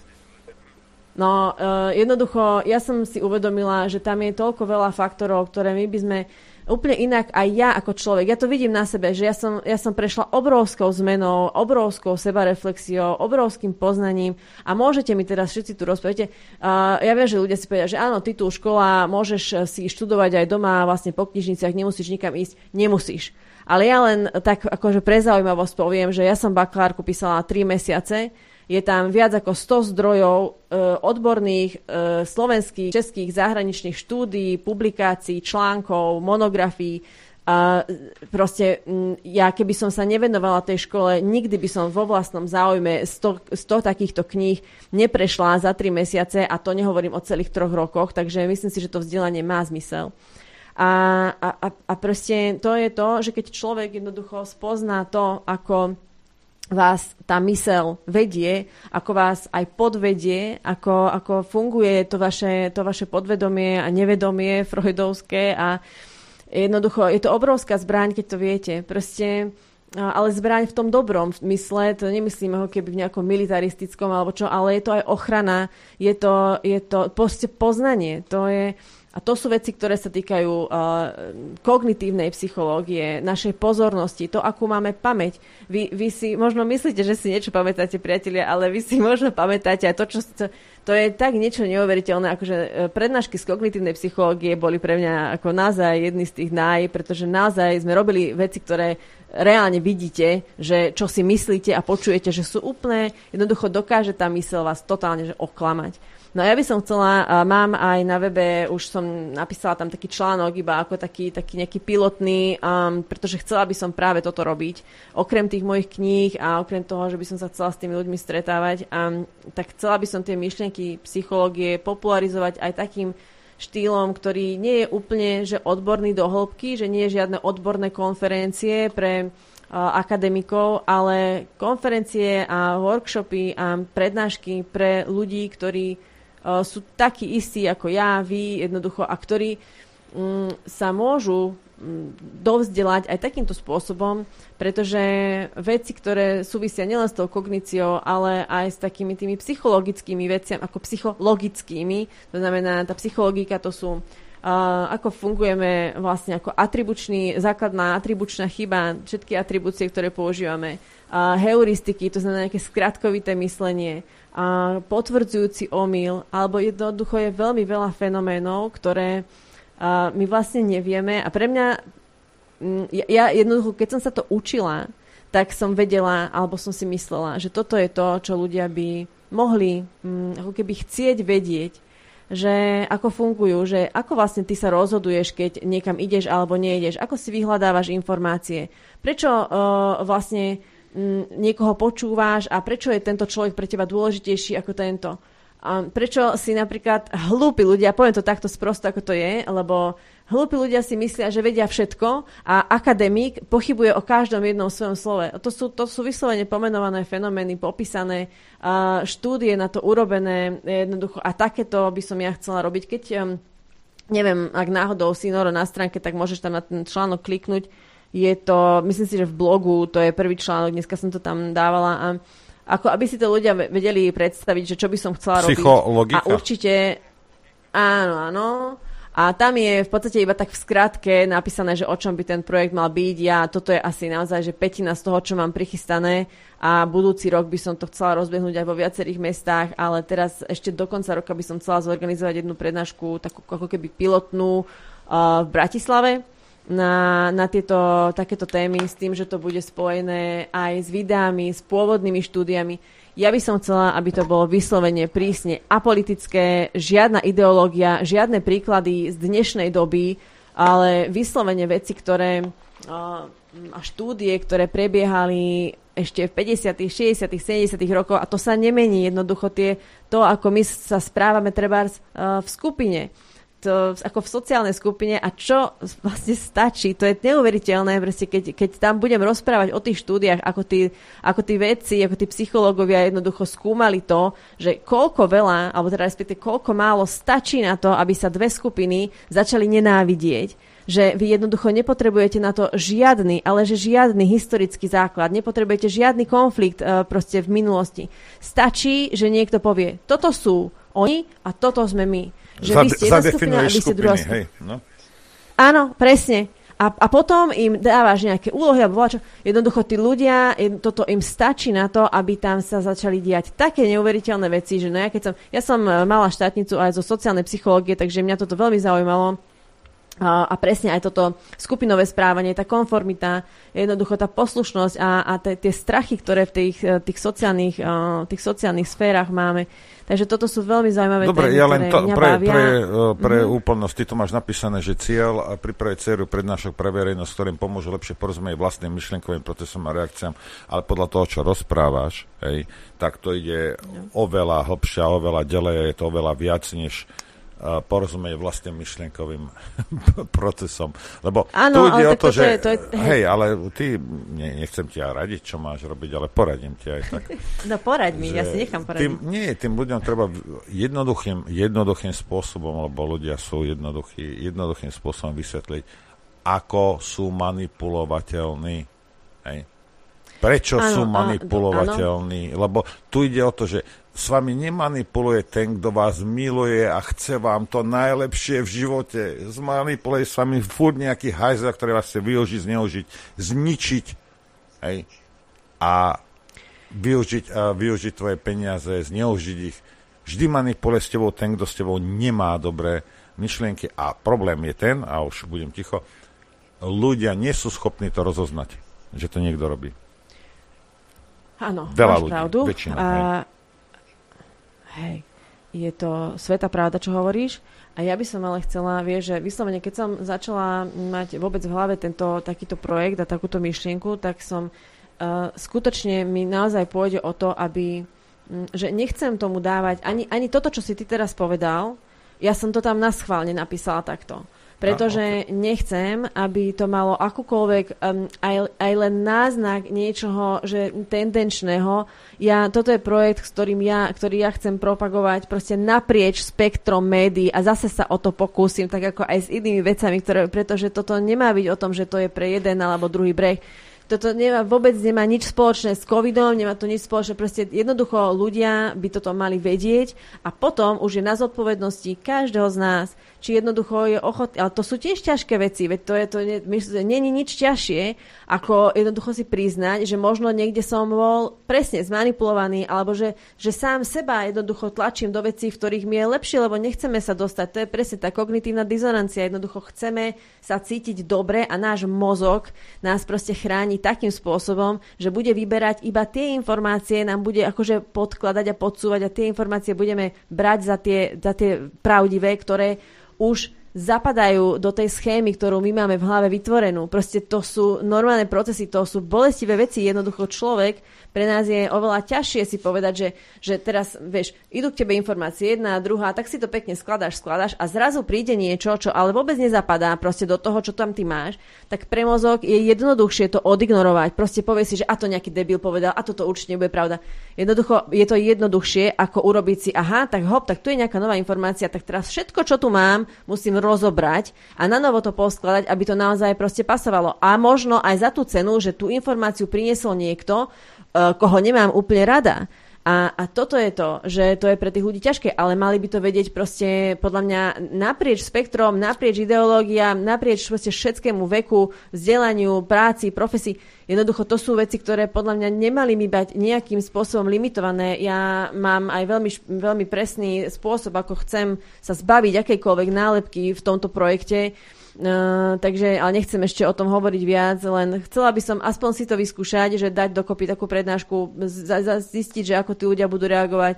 Jednoducho, ja som si uvedomila, že tam je toľko veľa faktorov, ktoré my by sme úplne inak aj ja ako človek. Ja to vidím na sebe, že ja som prešla obrovskou zmenou, obrovskou sebareflexiou, obrovským poznaním a môžete mi teraz všetci tu rozprávať. Ja viem, že ľudia si povedia, že áno, titul škola, môžeš si študovať aj doma, vlastne po knižniciach, nemusíš nikam ísť. Nemusíš. Ale ja len tak akože pre zaujímavosť poviem, že ja som bakalárku písala 3 mesiace. Je tam viac ako 100 zdrojov odborných slovenských, českých, zahraničných štúdií, publikácií, článkov, monografií. A proste ja, keby som sa nevenovala tej škole, nikdy by som vo vlastnom záujme 100 takýchto kníh neprešla za 3 mesiace, a to nehovorím o celých 3 rokoch, takže myslím si, že to vzdelanie má zmysel. A proste to je to, že keď človek jednoducho spozná to, ako vás tá myseľ vedie, ako vás aj podvedie, ako funguje to vaše podvedomie a nevedomie freudovské, a jednoducho, je to obrovská zbraň, keď to viete. Proste, ale zbraň v tom dobrom mysle, to nemyslíme ho keby v nejakom militaristickom alebo čo, ale je to aj ochrana, je to proste poznanie. A to sú veci, ktoré sa týkajú kognitívnej psychológie, našej pozornosti, to, akú máme pamäť. Vy si možno myslíte, že si niečo pamätáte, priatelia, ale vy si možno pamätáte aj to je tak niečo neuveriteľné, akože prednášky z kognitívnej psychológie boli pre mňa ako naozaj jedný z tých pretože naozaj sme robili veci, ktoré reálne vidíte, že čo si myslíte a počujete, že sú úplne, jednoducho dokáže tá myseľ vás totálne že oklamať. No ja by som chcela, mám aj na webe, už som napísala tam taký článok iba ako taký nejaký pilotný, pretože chcela by som práve toto robiť. Okrem tých mojich kníh a okrem toho, že by som sa chcela s tými ľuďmi stretávať, tak chcela by som tie myšlienky psychológie popularizovať aj takým štýlom, ktorý nie je úplne že odborný do hĺbky, že nie je žiadne odborné konferencie pre akademikov, ale konferencie a workshopy a prednášky pre ľudí, ktorí sú takí istí ako ja, vy jednoducho, a ktorí sa môžu dovzdelať aj takýmto spôsobom, pretože veci, ktoré súvisia nielen s tou kogníciou, ale aj s takými tými psychologickými veciami, ako psychologickými, to znamená, tá psychologika to sú ako fungujeme vlastne ako základná atribučná chyba, všetky atribúcie, ktoré používame, heuristiky, to znamená nejaké skratkovité myslenie, potvrdzujúci omyl, alebo jednoducho je veľmi veľa fenoménov, ktoré my vlastne nevieme, a pre mňa ja jednoducho, keď som sa to učila, tak som vedela, alebo som si myslela, že toto je to, čo ľudia by mohli ako keby chcieť vedieť, že ako fungujú, že ako vlastne ty sa rozhoduješ, keď niekam ideš alebo neideš, ako si vyhľadávaš informácie, prečo vlastne niekoho počúvaš a prečo je tento človek pre teba dôležitejší ako tento. A prečo si napríklad hlúpi ľudia, poviem to takto sprosto, ako to je, lebo hlúpi ľudia si myslia, že vedia všetko, a akademik pochybuje o každom jednom svojom slove. To sú vyslovene pomenované fenomény, popísané štúdie na to urobené jednoducho, a takéto by som ja chcela robiť. Keď, neviem, ak náhodou si Noro na stránke, tak môžeš tam na ten článok kliknúť. Je to, myslím si, že v blogu, to je prvý článok, dneska som to tam dávala, a ako aby si to ľudia vedeli predstaviť, že čo by som chcela robiť. Psychologika. A určite, áno. A tam je v podstate iba tak v skratke napísané, že o čom by ten projekt mal byť. Toto je asi naozaj, že 1/5 z toho, čo mám prichystané, a budúci rok by som to chcela rozbehnúť aj vo viacerých mestách, ale teraz ešte do konca roka by som chcela zorganizovať jednu prednášku, takú ako keby pilotnú v Bratislave, na takéto témy, s tým, že to bude spojené aj s videami, s pôvodnými štúdiami. Ja by som chcela, aby to bolo vyslovene prísne apolitické, žiadna ideológia, žiadne príklady z dnešnej doby, ale vyslovene veci, ktoré a štúdie, ktoré prebiehali ešte v 50., 60., 70. rokoch, a to sa nemení jednoducho to, ako my sa správame trebárs v skupine, ako v sociálnej skupine, a čo vlastne stačí. To je neuveriteľné, keď tam budem rozprávať o tých štúdiách, ako tí vedci, ako tí psychológovia jednoducho skúmali to, že koľko veľa, alebo teda respektíve koľko málo stačí na to, aby sa dve skupiny začali nenávidieť. Že vy jednoducho nepotrebujete na to žiadny historický základ, nepotrebujete žiadny konflikt proste v minulosti. Stačí, že niekto povie, toto sú oni a toto sme my. Že vy ste jedna skupina a vy ste druhá skupina. Hej, no. Áno, presne. A potom im dávaš nejaké úlohy alebo čo. Jednoducho tí ľudia, toto im stačí na to, aby tam sa začali diať také neuveriteľné veci, že ja som mala štátnicu aj zo sociálnej psychológie, takže mňa toto veľmi zaujímalo. A presne aj toto skupinové správanie, tá konformita, jednoducho tá poslušnosť a tie strachy, ktoré v tých sociálnych sférach máme. Takže toto sú veľmi zaujímavé témy, ktoré mňa bavia. Pre úplnosť, ty to máš napísané, že cieľ a pripraviť sériu prednášok pre verejnosť, ktorým pomôže lepšie porozumieť vlastným myšlienkovým procesom a reakciám, ale podľa toho, čo rozprávaš, tak to ide oveľa hlbšie, oveľa ďalej, je to oveľa viac, než porozumieť vlastným myšlienkovým procesom. Lebo tu ide o to, že... Hej, ale ty, nechcem ti ja radiť, čo máš robiť, ale poradím ti aj tak. No poraď mi, ja si nechám poradiť. Tým ľuďom treba jednoduchým spôsobom, lebo ľudia sú jednoduchým spôsobom vysvetliť, ako sú manipulovateľní. Hej. Prečo sú manipulovateľní? Lebo tu ide o to, že s vami nemanipuluje ten, kto vás miluje a chce vám to najlepšie v živote. Zmanipuluje s vami furt nejaký hajzel, ktorý vás chce využiť, zneužiť, zničiť. Hej. A využiť tvoje peniaze, zneužiť ich. Vždy manipuluje s tebou ten, kto s tebou nemá dobré myšlienky. A problém je ten, a už budem ticho, ľudia nie sú schopní to rozoznať, že to niekto robí. Áno, veľa máš ľudí, pravdu. Väčšina. Hej, je to svätá pravda, čo hovoríš. A ja by som ale chcela, že vyslovene, keď som začala mať vôbec v hlave takýto projekt a takúto myšlienku, tak som skutočne mi naozaj pôjde o to, že nechcem tomu dávať ani toto, čo si ty teraz povedal, ja som to tam naschválne napísala takto. Pretože nechcem, aby to malo akúkoľvek aj len náznak niečoho, že tendenčného. Toto je projekt, ktorý ja chcem propagovať proste naprieč spektrom médií a zase sa o to pokúsim, tak ako aj s inými vecami, pretože toto nemá byť o tom, že to je pre jeden alebo druhý breh. Toto vôbec nemá nič spoločné s covidom, nemá to nič spoločné, proste jednoducho ľudia by toto mali vedieť a potom už je na zodpovednosti každého z nás, či jednoducho je ochotný, ale to sú tiež ťažké veci, veď nie je nič ťažšie, ako jednoducho si priznať, že možno niekde som bol presne zmanipulovaný, alebo že sám seba jednoducho tlačím do vecí, v ktorých mi je lepšie, lebo nechceme sa dostať, to je presne tá kognitívna dizonancia, jednoducho chceme sa cítiť dobre a náš mozog nás proste chráni takým spôsobom, že bude vyberať iba tie informácie, nám bude akože podkladať a podsúvať a tie informácie budeme brať za tie pravdivé, ktoré už zapadajú do tej schémy, ktorú my máme v hlave vytvorenú. Proste to sú normálne procesy, to sú bolestivé veci. Jednoducho človek, pre nás je oveľa ťažšie si povedať, že teraz, vieš, idú k tebe informácie jedna a druhá, tak si to pekne skladáš a zrazu príde niečo, čo ale vôbec nezapadá proste do toho, čo tam ty máš, tak pre mozog je jednoduchšie to odignorovať. Proste povie si, že a to nejaký debil povedal, a toto určite nebude pravda. Jednoducho je to jednoduchšie, ako urobiť si, tak tu je nejaká nová informácia, tak teraz všetko, čo tu mám, musím rozobrať a na novo to poskladať, aby to naozaj proste pasovalo. A možno aj za tú cenu, že tú informáciu priniesol niekto, koho nemám úplne rada. A toto je to, že to je pre tých ľudí ťažké, ale mali by to vedieť proste podľa mňa naprieč spektrom, naprieč ideológiám, naprieč proste všetkému veku, vzdelaniu, práci, profesii. Jednoducho to sú veci, ktoré podľa mňa nemali mi byť nejakým spôsobom limitované. Ja mám aj veľmi, veľmi presný spôsob, ako chcem sa zbaviť akejkoľvek nálepky v tomto projekte. Takže, ale nechcem ešte o tom hovoriť viac, len chcela by som aspoň si to vyskúšať, že dať dokopy takú prednášku, zistiť, že ako tí ľudia budú reagovať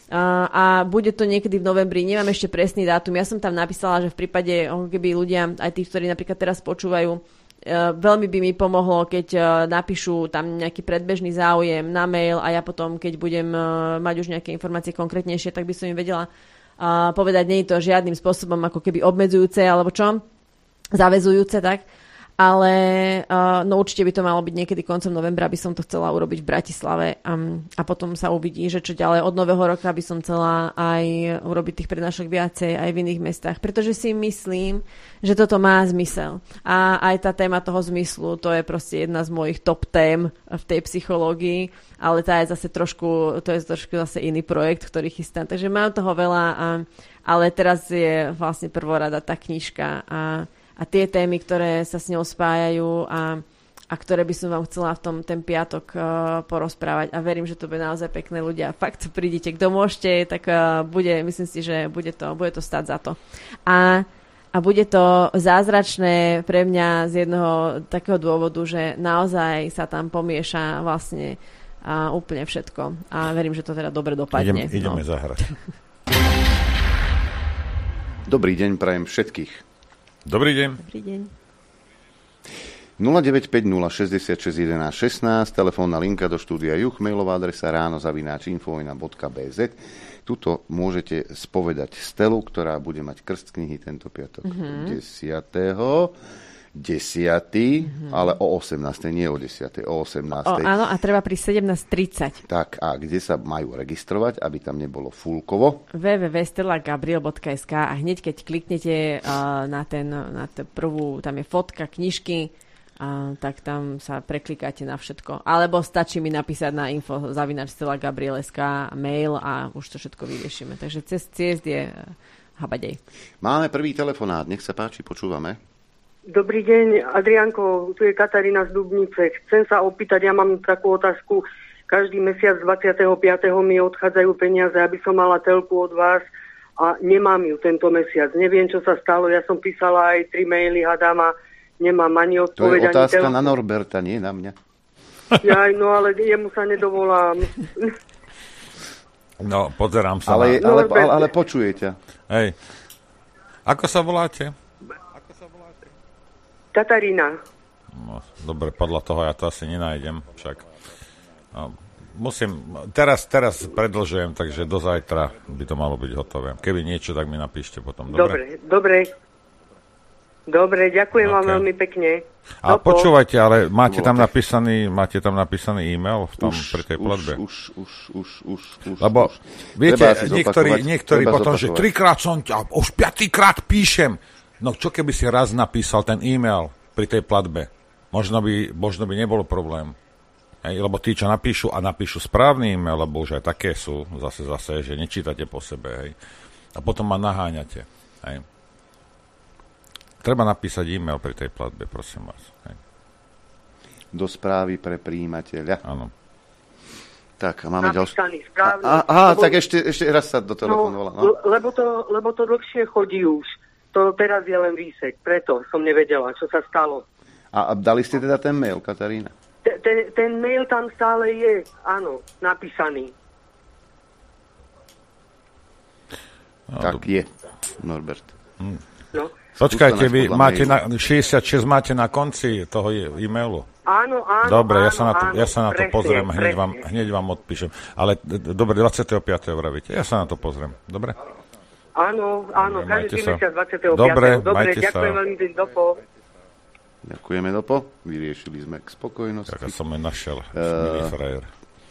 a bude to niekedy v novembri, nemám ešte presný dátum. Ja som tam napísala, že v prípade, keby ľudia, aj tí, ktorí napríklad teraz počúvajú, veľmi by mi pomohlo, keď napíšu tam nejaký predbežný záujem na mail a ja potom, keď budem mať už nejaké informácie konkrétnejšie, tak by som im vedela povedať, nie je to žiadnym spôsobom ako keby obmedzujúce alebo čo, zaväzujúce, tak. Ale no určite by to malo byť niekedy koncom novembra, by som to chcela urobiť v Bratislave a potom sa uvidí, že čo ďalej. Od nového roka by som chcela aj urobiť tých prednášok viacej aj v iných mestách, pretože si myslím, že toto má zmysel. A aj tá téma toho zmyslu, to je proste jedna z mojich top tém v tej psychológii, ale to je zase trošku zase iný projekt, ktorý chystám. Takže mám toho veľa, ale teraz je vlastne prvorada tá knižka a tie témy, ktoré sa s ňou spájajú a ktoré by som vám chcela ten piatok porozprávať a verím, že to bude naozaj pekné ľudia. Fakt prídite, kto môžete, tak myslím si, že bude to stáť za to. A A bude to zázračné pre mňa z jedného takého dôvodu, že naozaj sa tam pomieša vlastne úplne všetko. A verím, že to teda dobre dopadne. Ideme zahrať. Dobrý deň, prajem všetkých. Dobrý deň. Dobrý deň. 0950661116, telefónna linka do štúdia Juch, mailová adresa ráno@infovojna.bz. Tuto môžete spovedať Stelu, ktorá bude mať krst knihy tento piatok 10. Ale o 18. nie o 10. o 18. Áno, a treba pri 17:30. Tak, a kde sa majú registrovať, aby tam nebolo fulkovo? www.stellagabriel.sk a hneď keď kliknete na prvú, tam je fotka knižky, tak tam sa preklikáte na všetko. Alebo stačí mi napísať na info@stellagabriel.sk mail a už to všetko vyriešime. Takže cez ciest je habadej. Máme prvý telefonát, nech sa páči, počúvame. Dobrý deň, Adriánko, tu je Katarína z Dubnice. Chcem sa opýtať, ja mám takú otázku. Každý mesiac 25. mi odchádzajú peniaze, aby som mala telku od vás a nemám ju tento mesiac. Neviem, čo sa stalo. Ja som písala aj 3 maily, hádam, a nemám ani odpoveď. To je otázka na Norberta, nie na mňa. No ale jemu sa nedovolám. No, pozerám sa. Ale počujete. Hej. Ako sa voláte? Katarína. No, dobre, podľa toho ja to asi nenájdem. Však musím, teraz predĺžujem, takže do zajtra by to malo byť hotové. Keby niečo, tak mi napíšte potom. Dobre, ďakujem vám veľmi pekne. A počúvajte, ale máte tam napísaný e-mail v tom pri tej platbe? Už. Lebo viete, niektorí potom, že 3-krát som už 5-krát píšem. No čo keby si raz napísal ten e-mail pri tej platbe? Možno by nebolo problém. Lebo tí, čo napíšu správny e-mail, lebo už aj také sú zase, že nečítate po sebe. Hej. A potom ma naháňate. Hej. Treba napísať e-mail pri tej platbe, prosím vás. Hej. Do správy pre prijímateľa. Áno. Tak, máme ďalšie. Tak ešte raz sa do telefónu volá. No. Lebo to dlhšie chodí už. To teraz je len výsek, preto som nevedela, čo sa stalo. A dali ste teda ten mail, Katarína? Ten mail tam stále je, áno, napísaný. Tak je, Norbert. No. Počkajte, vy máte 66 máte na konci toho e-mailu? Áno. Dobre, ja sa na to pozriem, hneď vám odpíšem. Ale dobre, 25. vravíte, ja sa na to pozriem, dobre? Áno, každý mesiac 25. Dobre, ďakujem veľmi pekne, Dopo. Ďakujeme, Dopo. Vyriešili sme k spokojnosti. Tak som ju našiel, milý frajer.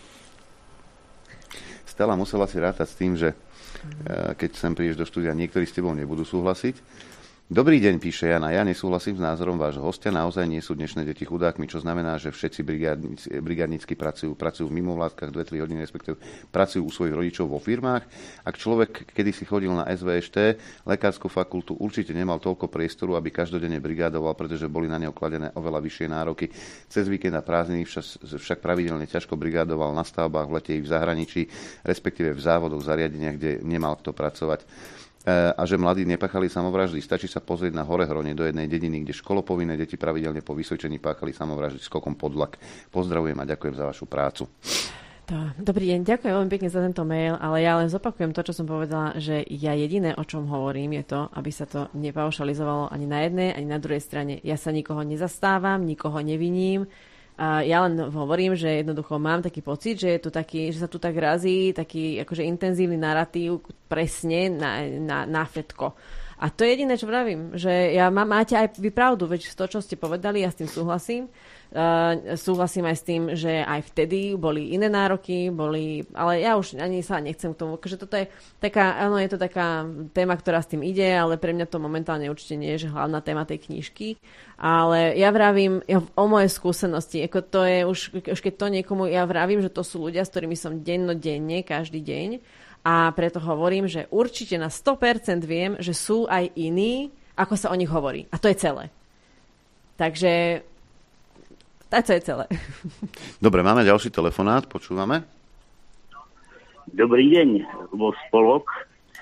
Stella musela si rátať s tým, že keď sem prídeš do štúdia, niektorí s tebou nebudú súhlasiť. Dobrý deň, píše Jana. Ja nesúhlasím s názorom vášho hostia. Naozaj nie sú dnešné deti chudákmi, čo znamená, že všetci brigádnici pracujú v mimovládkach 2-3 hodiny, respektíve pracujú u svojich rodičov vo firmách. Ak človek kedysi chodil na SVŠT, lekárskú fakultu, určite nemal toľko priestoru, aby každodenne brigádoval, pretože boli na neho kladené oveľa vyššie nároky. Cez víkend a prázdniny však pravidelne ťažko brigádoval na stavbách, v lete i v zahraničí, respektíve v závodoch, zariadeniach, kde nemal kto pracovať. A že mladí nepáchali samovraždy. Stačí sa pozrieť na Horehronie do jednej dediny, kde školopovinné deti pravidelne po vysvedčení páchali samovraždy skokom pod vlak. Pozdravujem a ďakujem za vašu prácu. Dobrý deň, ďakujem veľmi pekne za tento mail, ale ja len zopakujem to, čo som povedala, že ja jediné, o čom hovorím, je to, aby sa to nepaušalizovalo ani na jednej, ani na druhej strane. Ja sa nikoho nezastávam, nikoho neviním. Ja len hovorím, že jednoducho mám taký pocit, že je tu taký, že sa tu tak razí taký akože intenzívny narratív presne na všetko. A to je jediné, čo pravím, že máte aj vy pravdu, veď to, čo ste povedali, ja s tým súhlasím. Súhlasím aj s tým, že aj vtedy boli iné nároky, ale ja už ani sa nechcem k tomu, že toto je taká, áno, je to taká téma, ktorá s tým ide, ale pre mňa to momentálne určite nie je, že hlavná téma tej knižky. Ale ja vravím o moje skúsenosti, ako to je už keď to niekomu, ja vravím, že to sú ľudia, s ktorými som dennodenne, každý deň, a preto hovorím, že určite na 100% viem, že sú aj iní, ako sa o nich hovorí. A to je celé. Takže to je celé. Dobre, máme ďalší telefonát, počúvame. Dobrý deň, vo Spolok.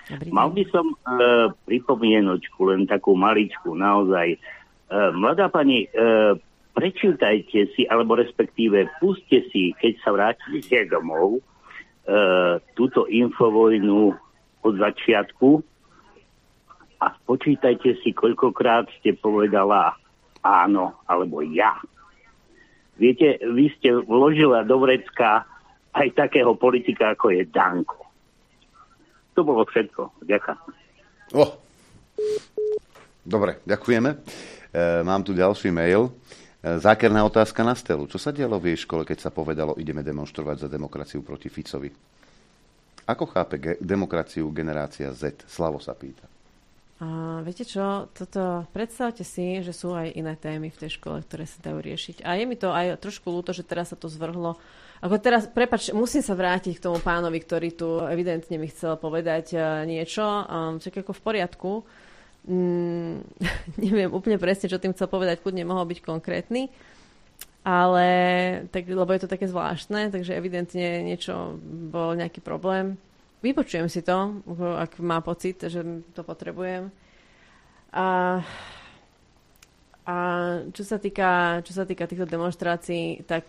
Mal by som pripomienočku, len takú maličku, naozaj. Mladá pani, prečítajte si, alebo respektíve puste si, keď sa vrátite domov, túto infovojnu od začiatku a spočítajte si, koľkokrát ste povedala áno, alebo ja. Viete, vy ste vložila do vrecka aj takého politika, ako je Danko. To bolo všetko. Ďakujem. Dobre, ďakujeme. Mám tu ďalší mail. Zákerná otázka na Stelu. Čo sa dialo v jej škole, keď sa povedalo, ideme demonštrovať za demokraciu proti Ficovi? Ako chápe demokraciu generácia Z? Slavo sa pýta. Viete čo, predstavte si, že sú aj iné témy v tej škole, ktoré sa dajú riešiť. A je mi to aj trošku ľúto, že teraz sa to zvrhlo. Ako teraz, prepáč, musím sa vrátiť k tomu pánovi, ktorý tu evidentne mi chcel povedať niečo. Čak ako v poriadku. Neviem úplne presne, čo tým chcel povedať, kľudne mohol byť konkrétny. Ale, lebo je to také zvláštne, takže evidentne bol nejaký problém. Vypočujem si to, ak má pocit, že to potrebujem. A čo sa týka týchto demonštrácií, tak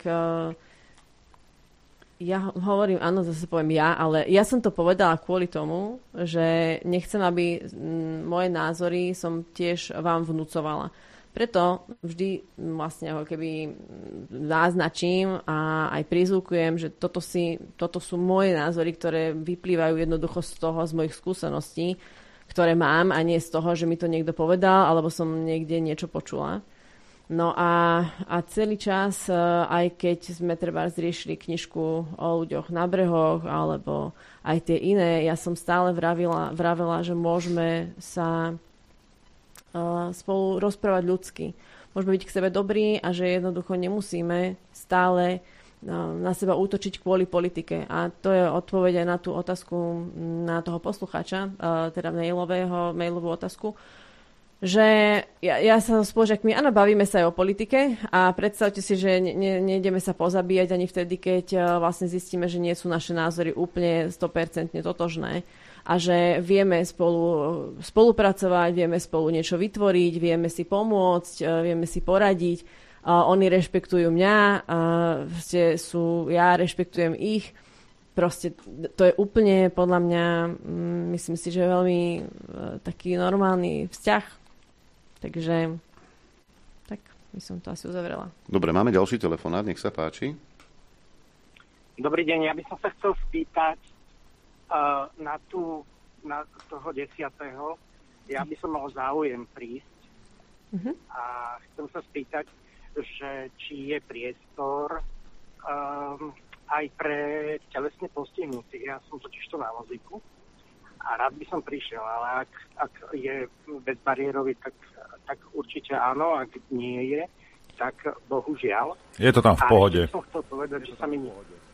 ja hovorím, áno, zase poviem ja, ale ja som to povedala kvôli tomu, že nechcem, aby moje názory som tiež vám vnúcovala. Preto vždy vlastne ako keby naznačím a aj prizvukujem, že toto sú moje názory, ktoré vyplývajú jednoducho z mojich skúseností, ktoré mám a nie z toho, že mi to niekto povedal alebo som niekde niečo počula. No a celý čas, aj keď sme treba zriešili knižku o ľuďoch na brehoch alebo aj tie iné, ja som stále vravela, že môžeme sa spolu rozprávať ľudsky. Môžeme byť k sebe dobrí a že jednoducho nemusíme stále na seba útočiť kvôli politike. A to je odpoveď aj na tú otázku na toho poslucháča, teda mailovú otázku, že ja sa so spolužiakmi, áno, bavíme sa aj o politike a predstavte si, že nejdeme sa pozabíjať ani vtedy, keď vlastne zistíme, že nie sú naše názory úplne 100% totožné. A že vieme spolupracovať, vieme spolu niečo vytvoriť, vieme si pomôcť, vieme si poradiť. Oni rešpektujú mňa, ja rešpektujem ich. Proste to je úplne podľa mňa, myslím si, že veľmi taký normálny vzťah. Takže tak by som to asi uzavrela. Dobre, máme ďalší telefonát, nech sa páči. Dobrý deň, ja by som sa chcel spýtať, na toho 10. ja by som mal záujem prísť a chcem sa spýtať, že či je priestor aj pre telesne postihnutých. Ja som totiž to na vozíku a rád by som prišiel, ale ak je bezbariérový, tak určite áno, ak nie je, tak bohužiaľ. Je to tam v pohode. A som chcel povedať, že sa mi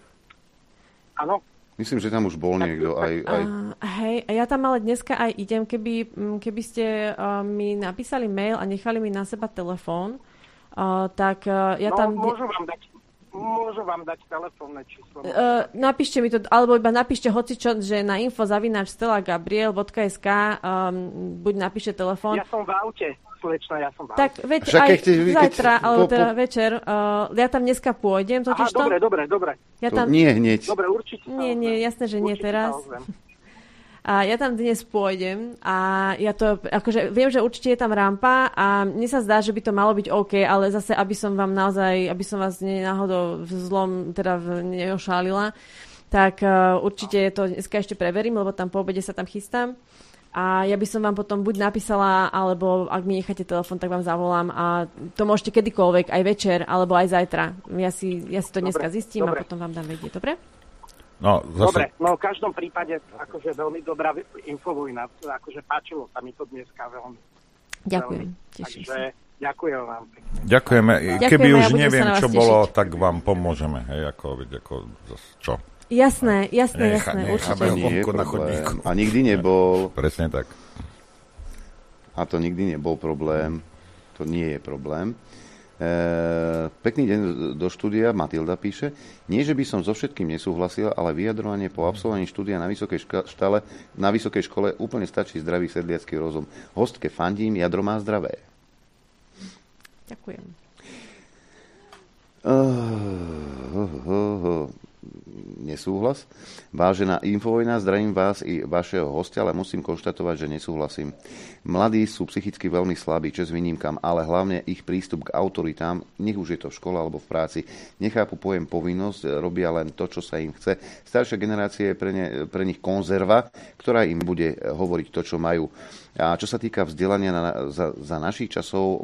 áno. Myslím, že tam už bol niekto aj... Hej, ja tam ale dneska aj idem, keby ste mi napísali mail a nechali mi na seba telefón, tak ja tam... Môžu vám dať telefónne číslo. Napíšte mi to, alebo iba napíšte hocičo, že na info@stelagabriel.sk buď napíšte telefón. Ja som v aute, slečna, Tak veď aj zajtra, alebo teda večer, ja tam dneska pôjdem, totiž to... Dobre. Ja tam... Nie hneď. Dobre, určite. Nie, jasné, že nie teraz. A ja tam dnes pôjdem a ja to, akože viem, že určite je tam rampa a mne sa zdá, že by to malo byť OK, ale zase, aby som vás náhodou v zlom teda neošálila, tak určite to dneska ešte preverím, lebo tam po obede sa tam chystám. A ja by som vám potom buď napísala, alebo ak mi necháte telefon, tak vám zavolám a to môžete kedykoľvek, aj večer, alebo aj zajtra. Ja si to dneska zistím a potom vám dám vedieť, dobre? No, zase... Dobre, v každom prípade akože veľmi dobrá infovojna, akože páčilo sa mi to dneska veľmi. Ďakujem, teším sa. Ďakujem vám. Ďakujeme. Keby už neviem, čo bolo, tak vám pomôžeme. Hej, čo? Jasné, určite. A nikdy nebol. Presne tak. A to nikdy nebol problém. To nie je problém. Pekný deň do štúdia, Matilda píše. Nie, že by som so všetkým nesúhlasil, ale vyjadrovanie po absolvovaní štúdia na vysokej škole úplne stačí zdravý sedliacky rozum. Hostke fandím, jadro má zdravé. Ďakujem. Nesúhlas. Vážená Infovojna, zdravím vás i vašeho hostia, ale musím konštatovať, že nesúhlasím. Mladí sú psychicky veľmi slabí, čas výnimkám, ale hlavne ich prístup k autoritám, nech už je to v škole alebo v práci, nechápu pojem povinnosť, robia len to, čo sa im chce. Staršia generácia je pre nich konzerva, ktorá im bude hovoriť to, čo majú. A čo sa týka vzdelania za našich časov,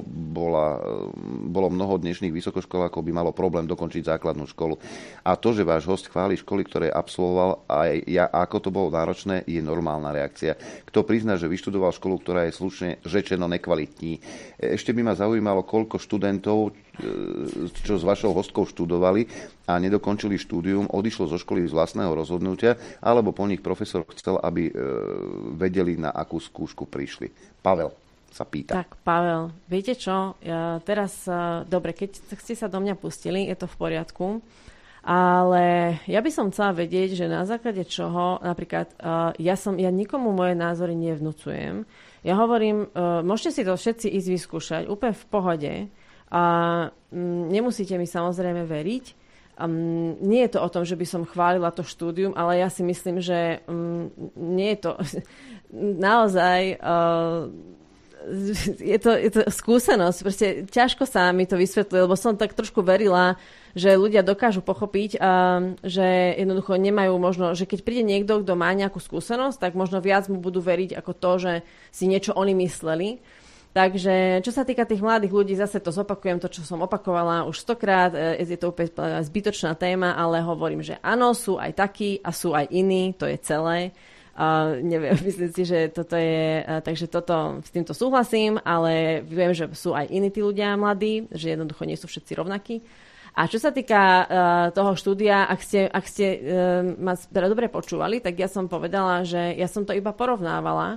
bolo mnoho dnešných vysokoškolákov by malo problém dokončiť základnú školu. A to, že váš host chváli školy, ktoré absolvoval a ako to bolo náročné, je normálna reakcia. Kto prizná, že vyštudoval školu, ktorá je slušne řečeno nekvalitní. Ešte by ma zaujímalo, koľko študentov, čo s vašou hostkou študovali a nedokončili štúdium, odišlo zo školy z vlastného rozhodnutia, alebo po nich profesor chcel, aby vedeli, na akú skúšku prišli. Pavel sa pýta. Tak, Pavel, viete čo? Teraz, dobre, keď ste sa do mňa pustili, je to v poriadku, ale ja by som chcela vedieť, že na základe čoho, napríklad, ja nikomu moje názory nevnúcujem. Ja hovorím, môžete si to všetci ísť vyskúšať, úplne v pohode, a nemusíte mi samozrejme veriť. Nie je to o tom, že by som chválila to štúdium, ale ja si myslím, že nie je to naozaj je to skúsenosť. Proste ťažko sa mi to vysvetľuje, lebo som tak trošku verila, že ľudia dokážu pochopiť, že jednoducho nemajú možno, že keď príde niekto, kto má nejakú skúsenosť, tak možno viac mu budú veriť ako to, že si niečo oni mysleli. Takže čo sa týka tých mladých ľudí, zase to zopakujem, to, čo som opakovala už 100-krát, je to úplne zbytočná téma, ale hovorím, že áno, sú aj takí a sú aj iní, to je celé. Neviem, myslím si, že toto je, takže toto, s týmto súhlasím, ale viem, že sú aj iní tí ľudia mladí, že jednoducho nie sú všetci rovnakí. A čo sa týka toho štúdia, ak ste ma dobre počúvali, tak ja som povedala, že ja som to iba porovnávala.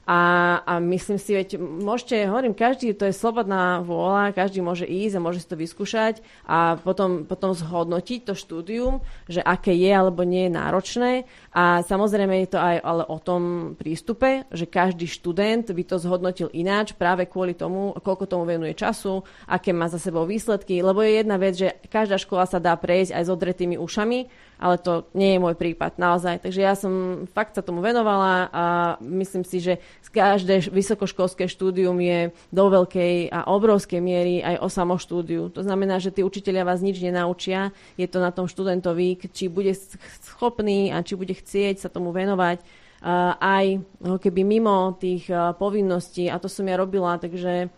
A myslím si, veď môžete, hovorím, každý, to je slobodná vôľa, každý môže ísť a môže si to vyskúšať a potom zhodnotiť to štúdium, že aké je alebo nie je náročné. A samozrejme je to aj ale o tom prístupe, že každý študent by to zhodnotil ináč práve kvôli tomu, koľko tomu venuje času, aké má za sebou výsledky, lebo je jedna vec, že každá škola sa dá prejsť aj s odretými ušami, ale to nie je môj prípad, naozaj. Takže ja som fakt sa tomu venovala a myslím si, že každé vysokoškolské štúdium je do veľkej a obrovskej miery aj o samoštúdiu. To znamená, že tí učitelia vás nič nenaučia, je to na tom študentovi, či bude schopný a či bude chcieť sa tomu venovať aj keby mimo tých povinností. A to som ja robila, takže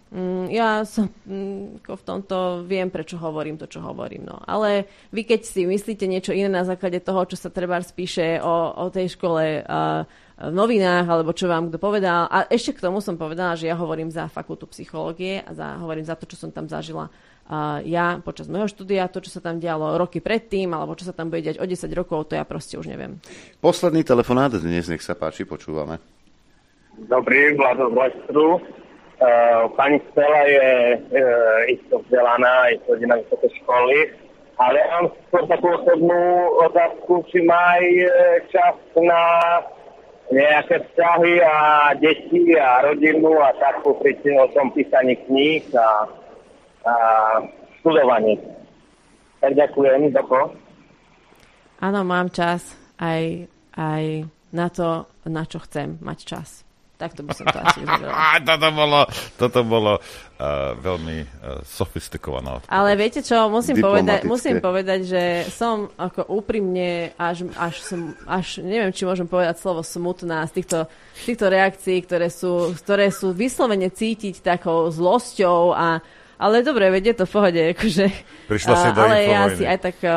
ja som v tomto viem, prečo hovorím to, čo hovorím. No. Ale vy, keď si myslíte niečo iné na základe toho, čo sa trebárs píše o tej škole v novinách, alebo čo vám kto povedal. A ešte k tomu som povedala, že ja hovorím za fakultu psychológie a hovorím za to, čo som tam zažila ja počas môjho štúdia, to, čo sa tam dialo roky predtým, alebo čo sa tam bude diať o 10 rokov, to ja proste už neviem. Posledný telefonát dnes, nech sa páči, počúvame. Dobrý, Vlado z Lestru. Pani Stella je isto vzdelaná, je chodí na vysoké školy, ale ja mám skôr takú osobnú otázku, či má aj čas na nejaké vzťahy a deti a rodinu a takú pri tom písaní kníh a študovaní. Tak ďakujem, Doko. Áno, mám čas aj na to, na čo chcem mať čas. Takto by som to asi vyzvedala. Toto bolo veľmi sofistikované. Ale viete čo, musím povedať, že som ako úprimne až neviem, či môžem povedať slovo smutná z týchto reakcií, ktoré sú vyslovene cítiť takou zlosťou ale dobre, veď je to v pohode. Akože, prišla si do Infovojny. Ja si aj tak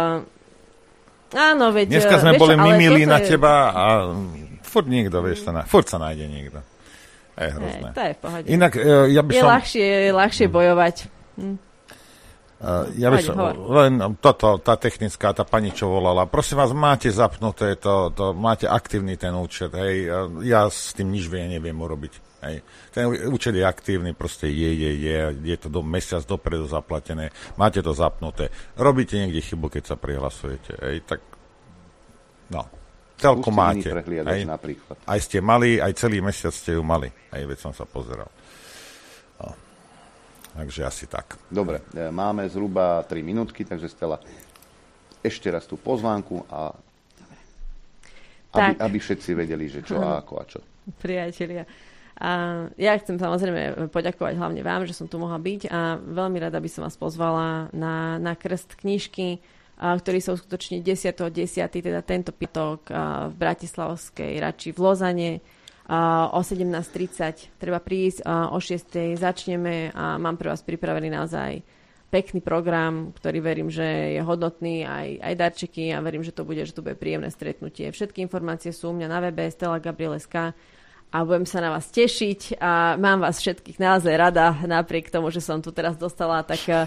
áno, veď... Dneska sme boli milí na teba a furt niekto, furt sa nájde niekto. Je hrozné. To je v pohode. Inak, ja by som... Je ľahšie bojovať. Ja by som, len toto, tá technická, tá pani, čo volala. Prosím vás, máte zapnuté máte aktívny ten účet, hej. Ja s tým nič neviem urobiť, hej. Ten účet je aktívny, proste je to mesiac dopredu zaplatené, máte to zapnuté. Robíte niekde chybu, keď sa prihlasujete, hej, tak no. Telku máte, hej. Aj ste mali, aj celý mesiac ste ju mali, hej, veď som sa pozeral. No. Takže asi tak. Dobre, máme zhruba 3 minútky, takže Stella, ešte raz tú pozvánku a aby všetci vedeli, že čo a ako a čo. Priatelia. A ja chcem samozrejme poďakovať hlavne vám, že som tu mohla byť a veľmi rada by som vás pozvala na krst knižky, ktorý sa uskutoční 10.10., teda tento piatok v Bratislavskej Rači v Lozane. O 17.30 treba prísť, o 6.00 začneme a mám pre vás pripravený naozaj pekný program, ktorý verím, že je hodnotný, aj darčeky a verím, že to bude príjemné stretnutie. Všetky informácie sú u mňa na webe stellagabriel.sk a budem sa na vás tešiť a mám vás všetkých naozaj rada, napriek tomu, že som tu teraz dostala,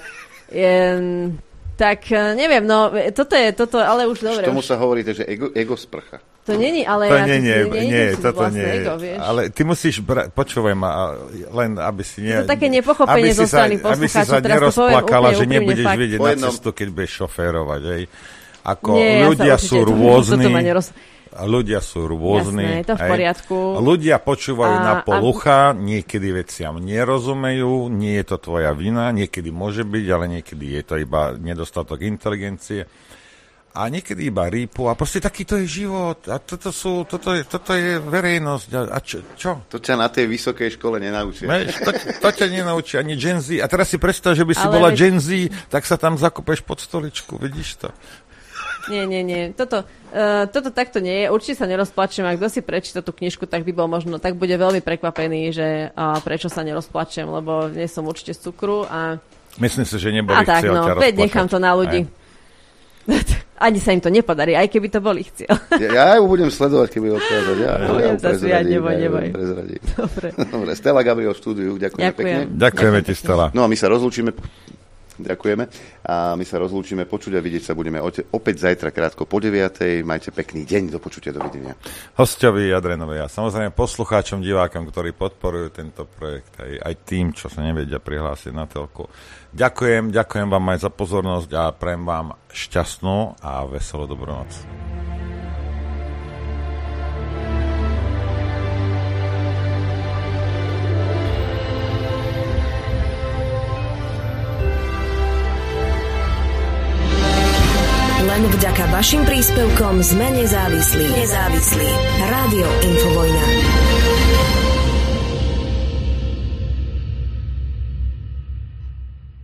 tak neviem, no toto, ale už dobre. Tomu sa hovoríte, že ego sprcha. To není, ale to ja nie, toto nie. Ego, vieš. Ale ty musíš počúvaj ma, len aby si to také nepochopenie zo strany poslucháčov. Aby si sa nerozplakala, že nebudeš vidieť na cestu, keď budeš šoférovať. Ako ľudia sú rôzni. Ľudia sú rôzni. Jasné, je to v poriadku. Ľudia počúvajú na polucha, niekedy veciam nerozumejú, nie je to tvoja vina, niekedy môže byť, ale niekedy je to iba nedostatok inteligencie. A niekedy iba rýpu a proste takýto je život a toto je verejnosť a čo? To ťa na tej vysokej škole nenaučia. To ťa nenaučia ani Gen Z. A teraz si predstav, že by si bola Gen Z, tak sa tam zakopeš pod stoličku, vidíš to? Nie. Toto takto nie je. Určite sa nerozplačem. A kto si prečíta tú knižku, tak by bol možno, tak bude veľmi prekvapený, že prečo sa nerozplačem, lebo nie som určite z cukru a... Myslím si, že neboli chcel ťa rozplačať. Nechám to na ľudí. Ani sa im to nepodarí, aj keby to boli chcel. Ja ju budem sledovať, keby odkázať. Budem sa sviať, neboj. Dobre, Stella Gabriel v štúdiu, ďakujem pekne. Ďakujeme ti, Stella. No a my sa rozlúčime. Ďakujeme. A my sa rozlúčime, počuť a vidieť sa budeme opäť zajtra krátko po 9:00. Majte pekný deň, do počutia, dovidenia. Hostovi Adrenovi a samozrejme poslucháčom, divákom, ktorí podporujú tento projekt, aj tým, čo sa nevedia prihlásiť na telku. Ďakujem vám aj za pozornosť a prajem vám šťastnú a veselú dobrú noc. Len vďaka vašim príspevkom sme nezávislí. Rádio Infovojna.